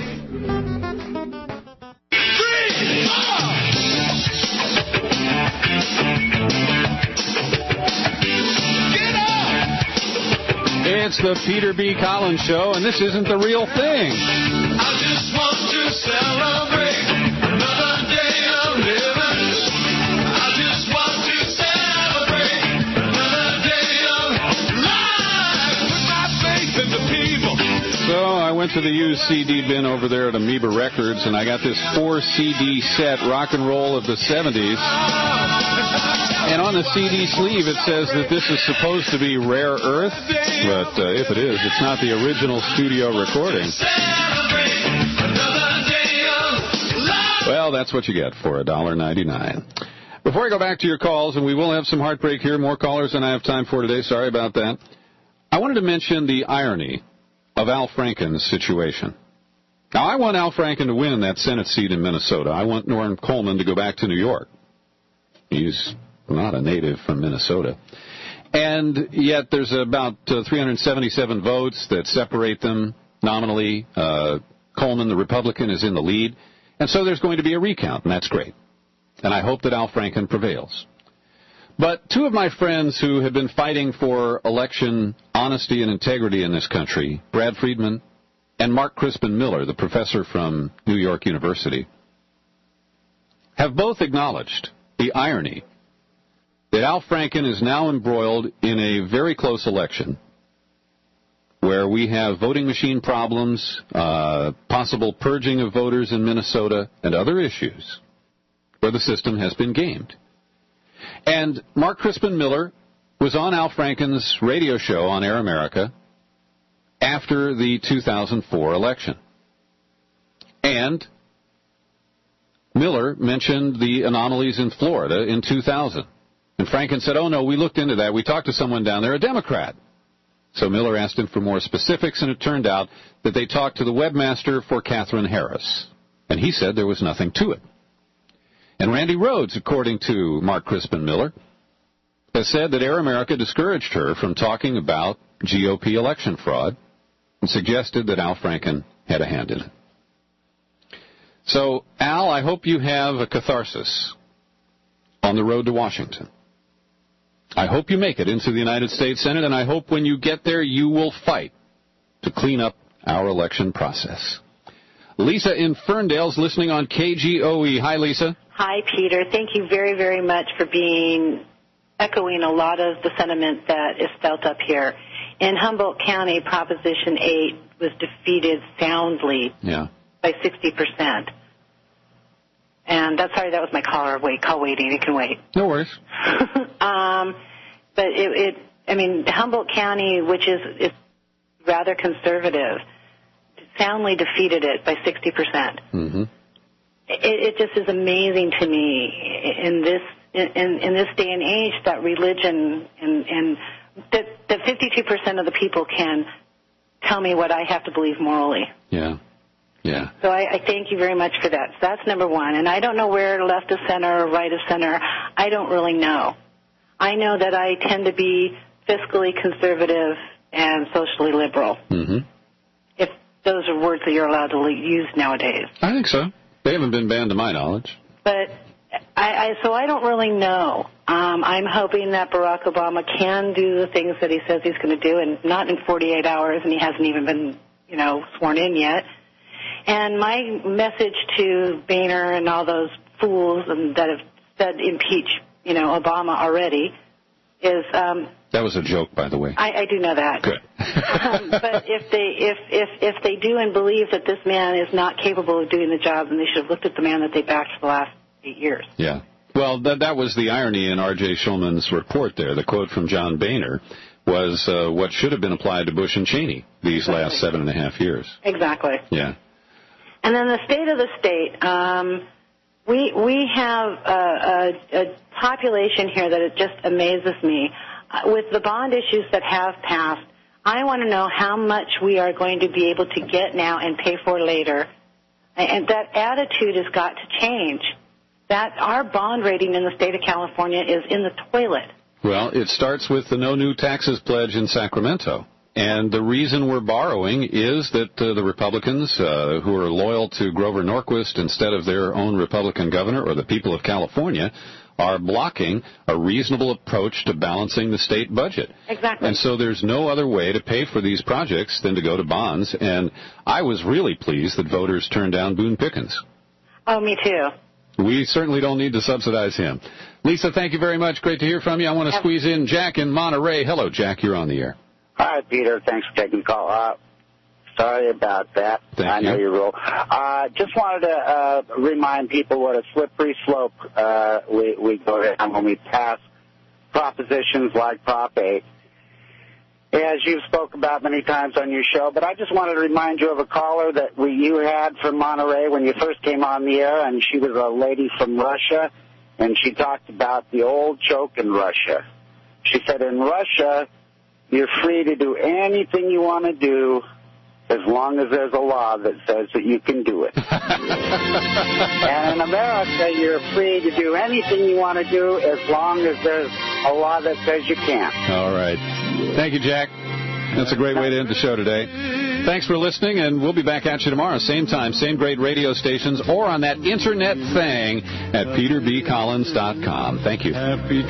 S19: It's the Peter B. Collins Show, and this isn't the real thing.
S33: I just want to celebrate another day of living. I just want to celebrate another day of life. Put my faith in the people.
S19: So I went to the used C D bin over there at Amoeba Records, and I got this four C D set, rock and roll of the seventies. And on the C D sleeve, it says that this is supposed to be Rare Earth, but uh, if it is, it's not the original studio recording. Well, that's what you get for one dollar ninety-nine. Before I go back to your calls, and we will have some heartbreak here, more callers than I have time for today, sorry about that. I wanted to mention the irony of Al Franken's situation. Now, I want Al Franken to win that Senate seat in Minnesota. I want Norm Coleman to go back to New York. He's not a native from Minnesota. And yet there's about uh, three hundred seventy-seven votes that separate them nominally. Uh, Coleman, the Republican, is in the lead. And so there's going to be a recount, and that's great. And I hope that Al Franken prevails. But two of my friends who have been fighting for election honesty and integrity in this country, Brad Friedman and Mark Crispin Miller, the professor from New York University, have both acknowledged the irony that Al Franken is now embroiled in a very close election where we have voting machine problems, uh, possible purging of voters in Minnesota, and other issues where the system has been gamed. And Mark Crispin Miller was on Al Franken's radio show on Air America after the two thousand four election. And Miller mentioned the anomalies in Florida in two thousand. And Franken said, oh, no, we looked into that. We talked to someone down there, a Democrat. So Miller asked him for more specifics, and it turned out that they talked to the webmaster for Catherine Harris. And he said there was nothing to it. And Randy Rhodes, according to Mark Crispin Miller, has said that Air America discouraged her from talking about G O P election fraud and suggested that Al Franken had a hand in it. So, Al, I hope you have a catharsis on the road to Washington. I hope you make it into the United States Senate, and I hope when you get there you will fight to clean up our election process. Lisa in Ferndale's listening on K G O E. Hi, Lisa.
S20: Hi, Peter. Thank you very, very much for being echoing a lot of the sentiment that is felt up here. In Humboldt County, Proposition eight was defeated soundly
S19: yeah.
S20: by sixty percent. And that's sorry, that was my caller. Wait, call waiting. It can wait.
S19: No worries.
S20: um, but it, it, I mean, Humboldt County, which is, is rather conservative, soundly defeated it by sixty percent.
S19: Mm-hmm.
S20: It, it just is amazing to me in this in, in this day and age that religion and, and that, that fifty-two percent of the people can tell me what I have to believe morally.
S19: Yeah. Yeah.
S20: So I, I thank you very much for that. So that's number one. And I don't know where left of center or right of center. I don't really know. I know that I tend to be fiscally conservative and socially liberal.
S19: Mm-hmm.
S20: If those are words that you're allowed to use nowadays.
S19: I think so. They haven't been banned to my knowledge.
S20: But I, I so I don't really know. Um, I'm hoping that Barack Obama can do the things that he says he's going to do, and not in forty-eight hours, and he hasn't even been, you know, sworn in yet. And my message to Boehner and all those fools and that have said impeach, you know, Obama already is. Um,
S19: that was a joke, by the way.
S20: I, I do know that.
S19: Good.
S20: um, but if they if, if if they do and believe that this man is not capable of doing the job, then they should have looked at the man that they backed for the last eight years.
S19: Yeah. Well, that that was the irony in R J Schulman's report there. The quote from John Boehner was uh, what should have been applied to Bush and Cheney these exactly. last seven and a half years.
S20: Exactly.
S19: Yeah.
S20: And then the state of the state, um, we we have a, a, a population here that it just amazes me. Uh, with the bond issues that have passed, I want to know how much we are going to be able to get now and pay for later. And that attitude has got to change. That our bond rating in the state of California is in the toilet.
S19: Well, it starts with the no new taxes pledge in Sacramento. And the reason we're borrowing is that uh, the Republicans uh, who are loyal to Grover Norquist instead of their own Republican governor, or the people of California, are blocking a reasonable approach to balancing the state budget.
S20: Exactly.
S19: And so there's no other way to pay for these projects than to go to bonds. And I was really pleased that voters turned down Boone Pickens.
S20: Oh, me too.
S19: We certainly don't need to subsidize him. Lisa, thank you very much. Great to hear from you. I want to yep. squeeze in Jack in Monterey. Hello, Jack. You're on the air.
S7: Hi, Peter. Thanks for taking the call. Uh, sorry about that.
S19: Thank
S7: I know
S19: you.
S7: your rule. Uh, just wanted to uh, remind people what a slippery slope uh, we, we go down when we pass propositions like Prop eight, as you've spoke about many times on your show. But I just wanted to remind you of a caller that we, you had from Monterey when you first came on the air, and she was a lady from Russia, and she talked about the old joke in Russia. She said in Russia, you're free to do anything you want to do as long as there's a law that says that you can do it. And in America, you're free to do anything you want to do as long as there's a law that says you can't.
S19: All right. Thank you, Jack. That's a great way to end the show today. Thanks for listening, and we'll be back at you tomorrow, same time, same great radio stations, or on that internet thing at peter b collins dot com. Thank you.
S13: Happy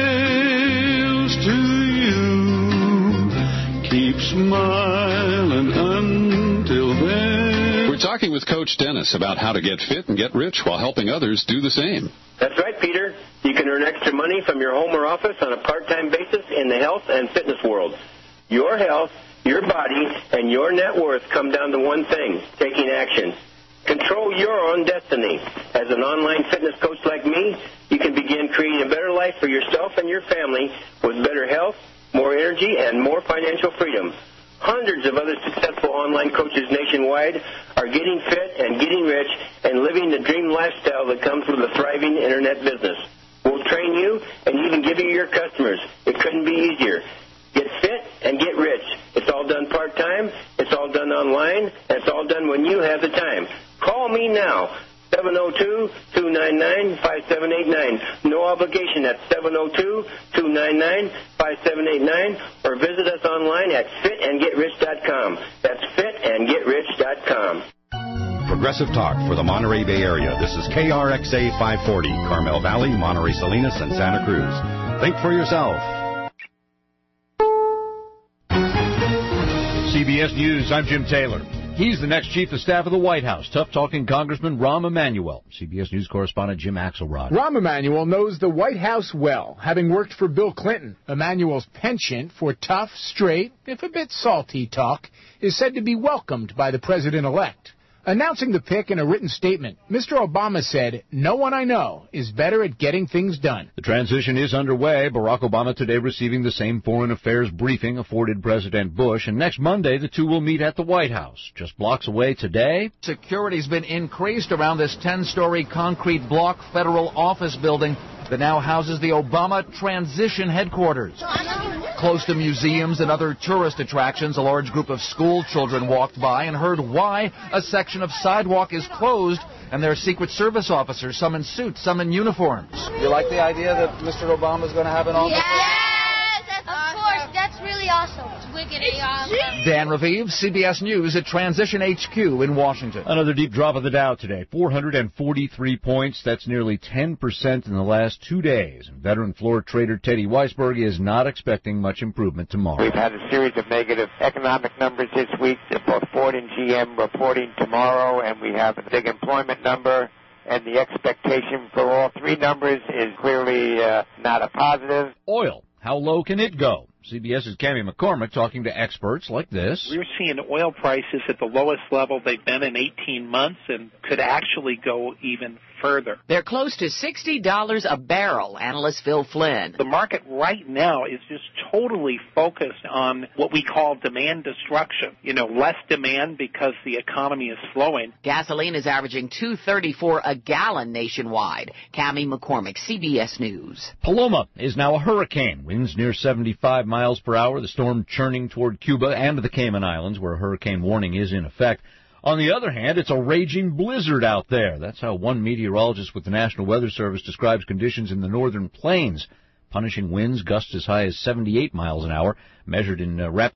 S13: trails to you. Keep smiling until then.
S19: We're talking with Coach Dennis about how to get fit and get rich while helping others do the same.
S10: That's right, Peter. You can earn extra money from your home or office on a part-time basis in the health and fitness world. Your health, your body, and your net worth come down to one thing: taking action. Control your own destiny. As an online fitness coach like me, you can begin creating a better life for yourself and your family with better health, more energy, and more financial freedom. Hundreds of other successful online coaches nationwide are getting fit and getting rich and living the dream lifestyle that comes with a thriving internet business. We'll train you and even give you your customers. It couldn't be easier. Get fit and get rich. It's all done part-time, it's all done online, and it's all done when you have the time. Call me now. seven oh two, two nine nine, five seven eight nine. No obligation at seven oh two, two nine nine, five seven eight nine, or visit us online at fit and get rich dot com. That's fit and get rich dot com.
S9: Progressive Talk for the Monterey Bay Area. This is K R X A five forty, Carmel Valley, Monterey Salinas, and Santa Cruz. Think for yourself.
S21: C B S News, I'm Jim Taylor. He's the next chief of staff of the White House. Tough-talking Congressman Rahm Emanuel. C B S News correspondent Jim Axelrod.
S22: Rahm Emanuel knows the White House well, having worked for Bill Clinton. Emanuel's penchant for tough, straight, if a bit salty talk is said to be welcomed by the president-elect. Announcing the pick in a written statement, Mister Obama said, "No one I know is better at getting things done."
S21: The transition is underway. Barack Obama today receiving the same foreign affairs briefing afforded President Bush, and next Monday the two will meet at the White House. Just blocks away today.
S23: Security's been increased around this ten-story concrete block federal office building that now houses the Obama Transition Headquarters. Close to museums and other tourist attractions, a large group of school children walked by and heard why a section of sidewalk is closed, and their Secret Service officers, some in suits, some in uniforms.
S24: You like the idea that Mister Obama is going to have an office?
S25: Yes, of course. That's really
S5: awesome. Wiggity awesome.
S23: Dan Raviv, C B S News at Transition H Q in Washington.
S21: Another deep drop of the Dow today, four hundred forty-three points. That's nearly ten percent in the last two days. And veteran floor trader Teddy Weisberg is not expecting much improvement tomorrow.
S12: We've had a series of negative economic numbers this week. Both Ford and G M reporting tomorrow, and we have a big employment number. And the expectation for all three numbers is clearly uh, not a positive.
S21: Oil, how low can it go? CBS's Cammie McCormick talking to experts like this.
S14: We're seeing oil prices at the lowest level they've been in eighteen months and could actually go even further.
S15: They're close to sixty dollars a barrel, analyst Phil Flynn.
S14: The market right now is just totally focused on what we call demand destruction. You know, less demand because the economy is slowing.
S15: Gasoline is averaging two thirty-four a gallon nationwide. Cammie McCormick, C B S News.
S21: Paloma is now a hurricane. Winds near seventy-five miles per hour. The storm churning toward Cuba and the Cayman Islands, where a hurricane warning is in effect. On the other hand, it's a raging blizzard out there. That's how one meteorologist with the National Weather Service describes conditions in the northern plains. Punishing winds, gusts as high as seventy-eight miles an hour, measured in uh, Rapid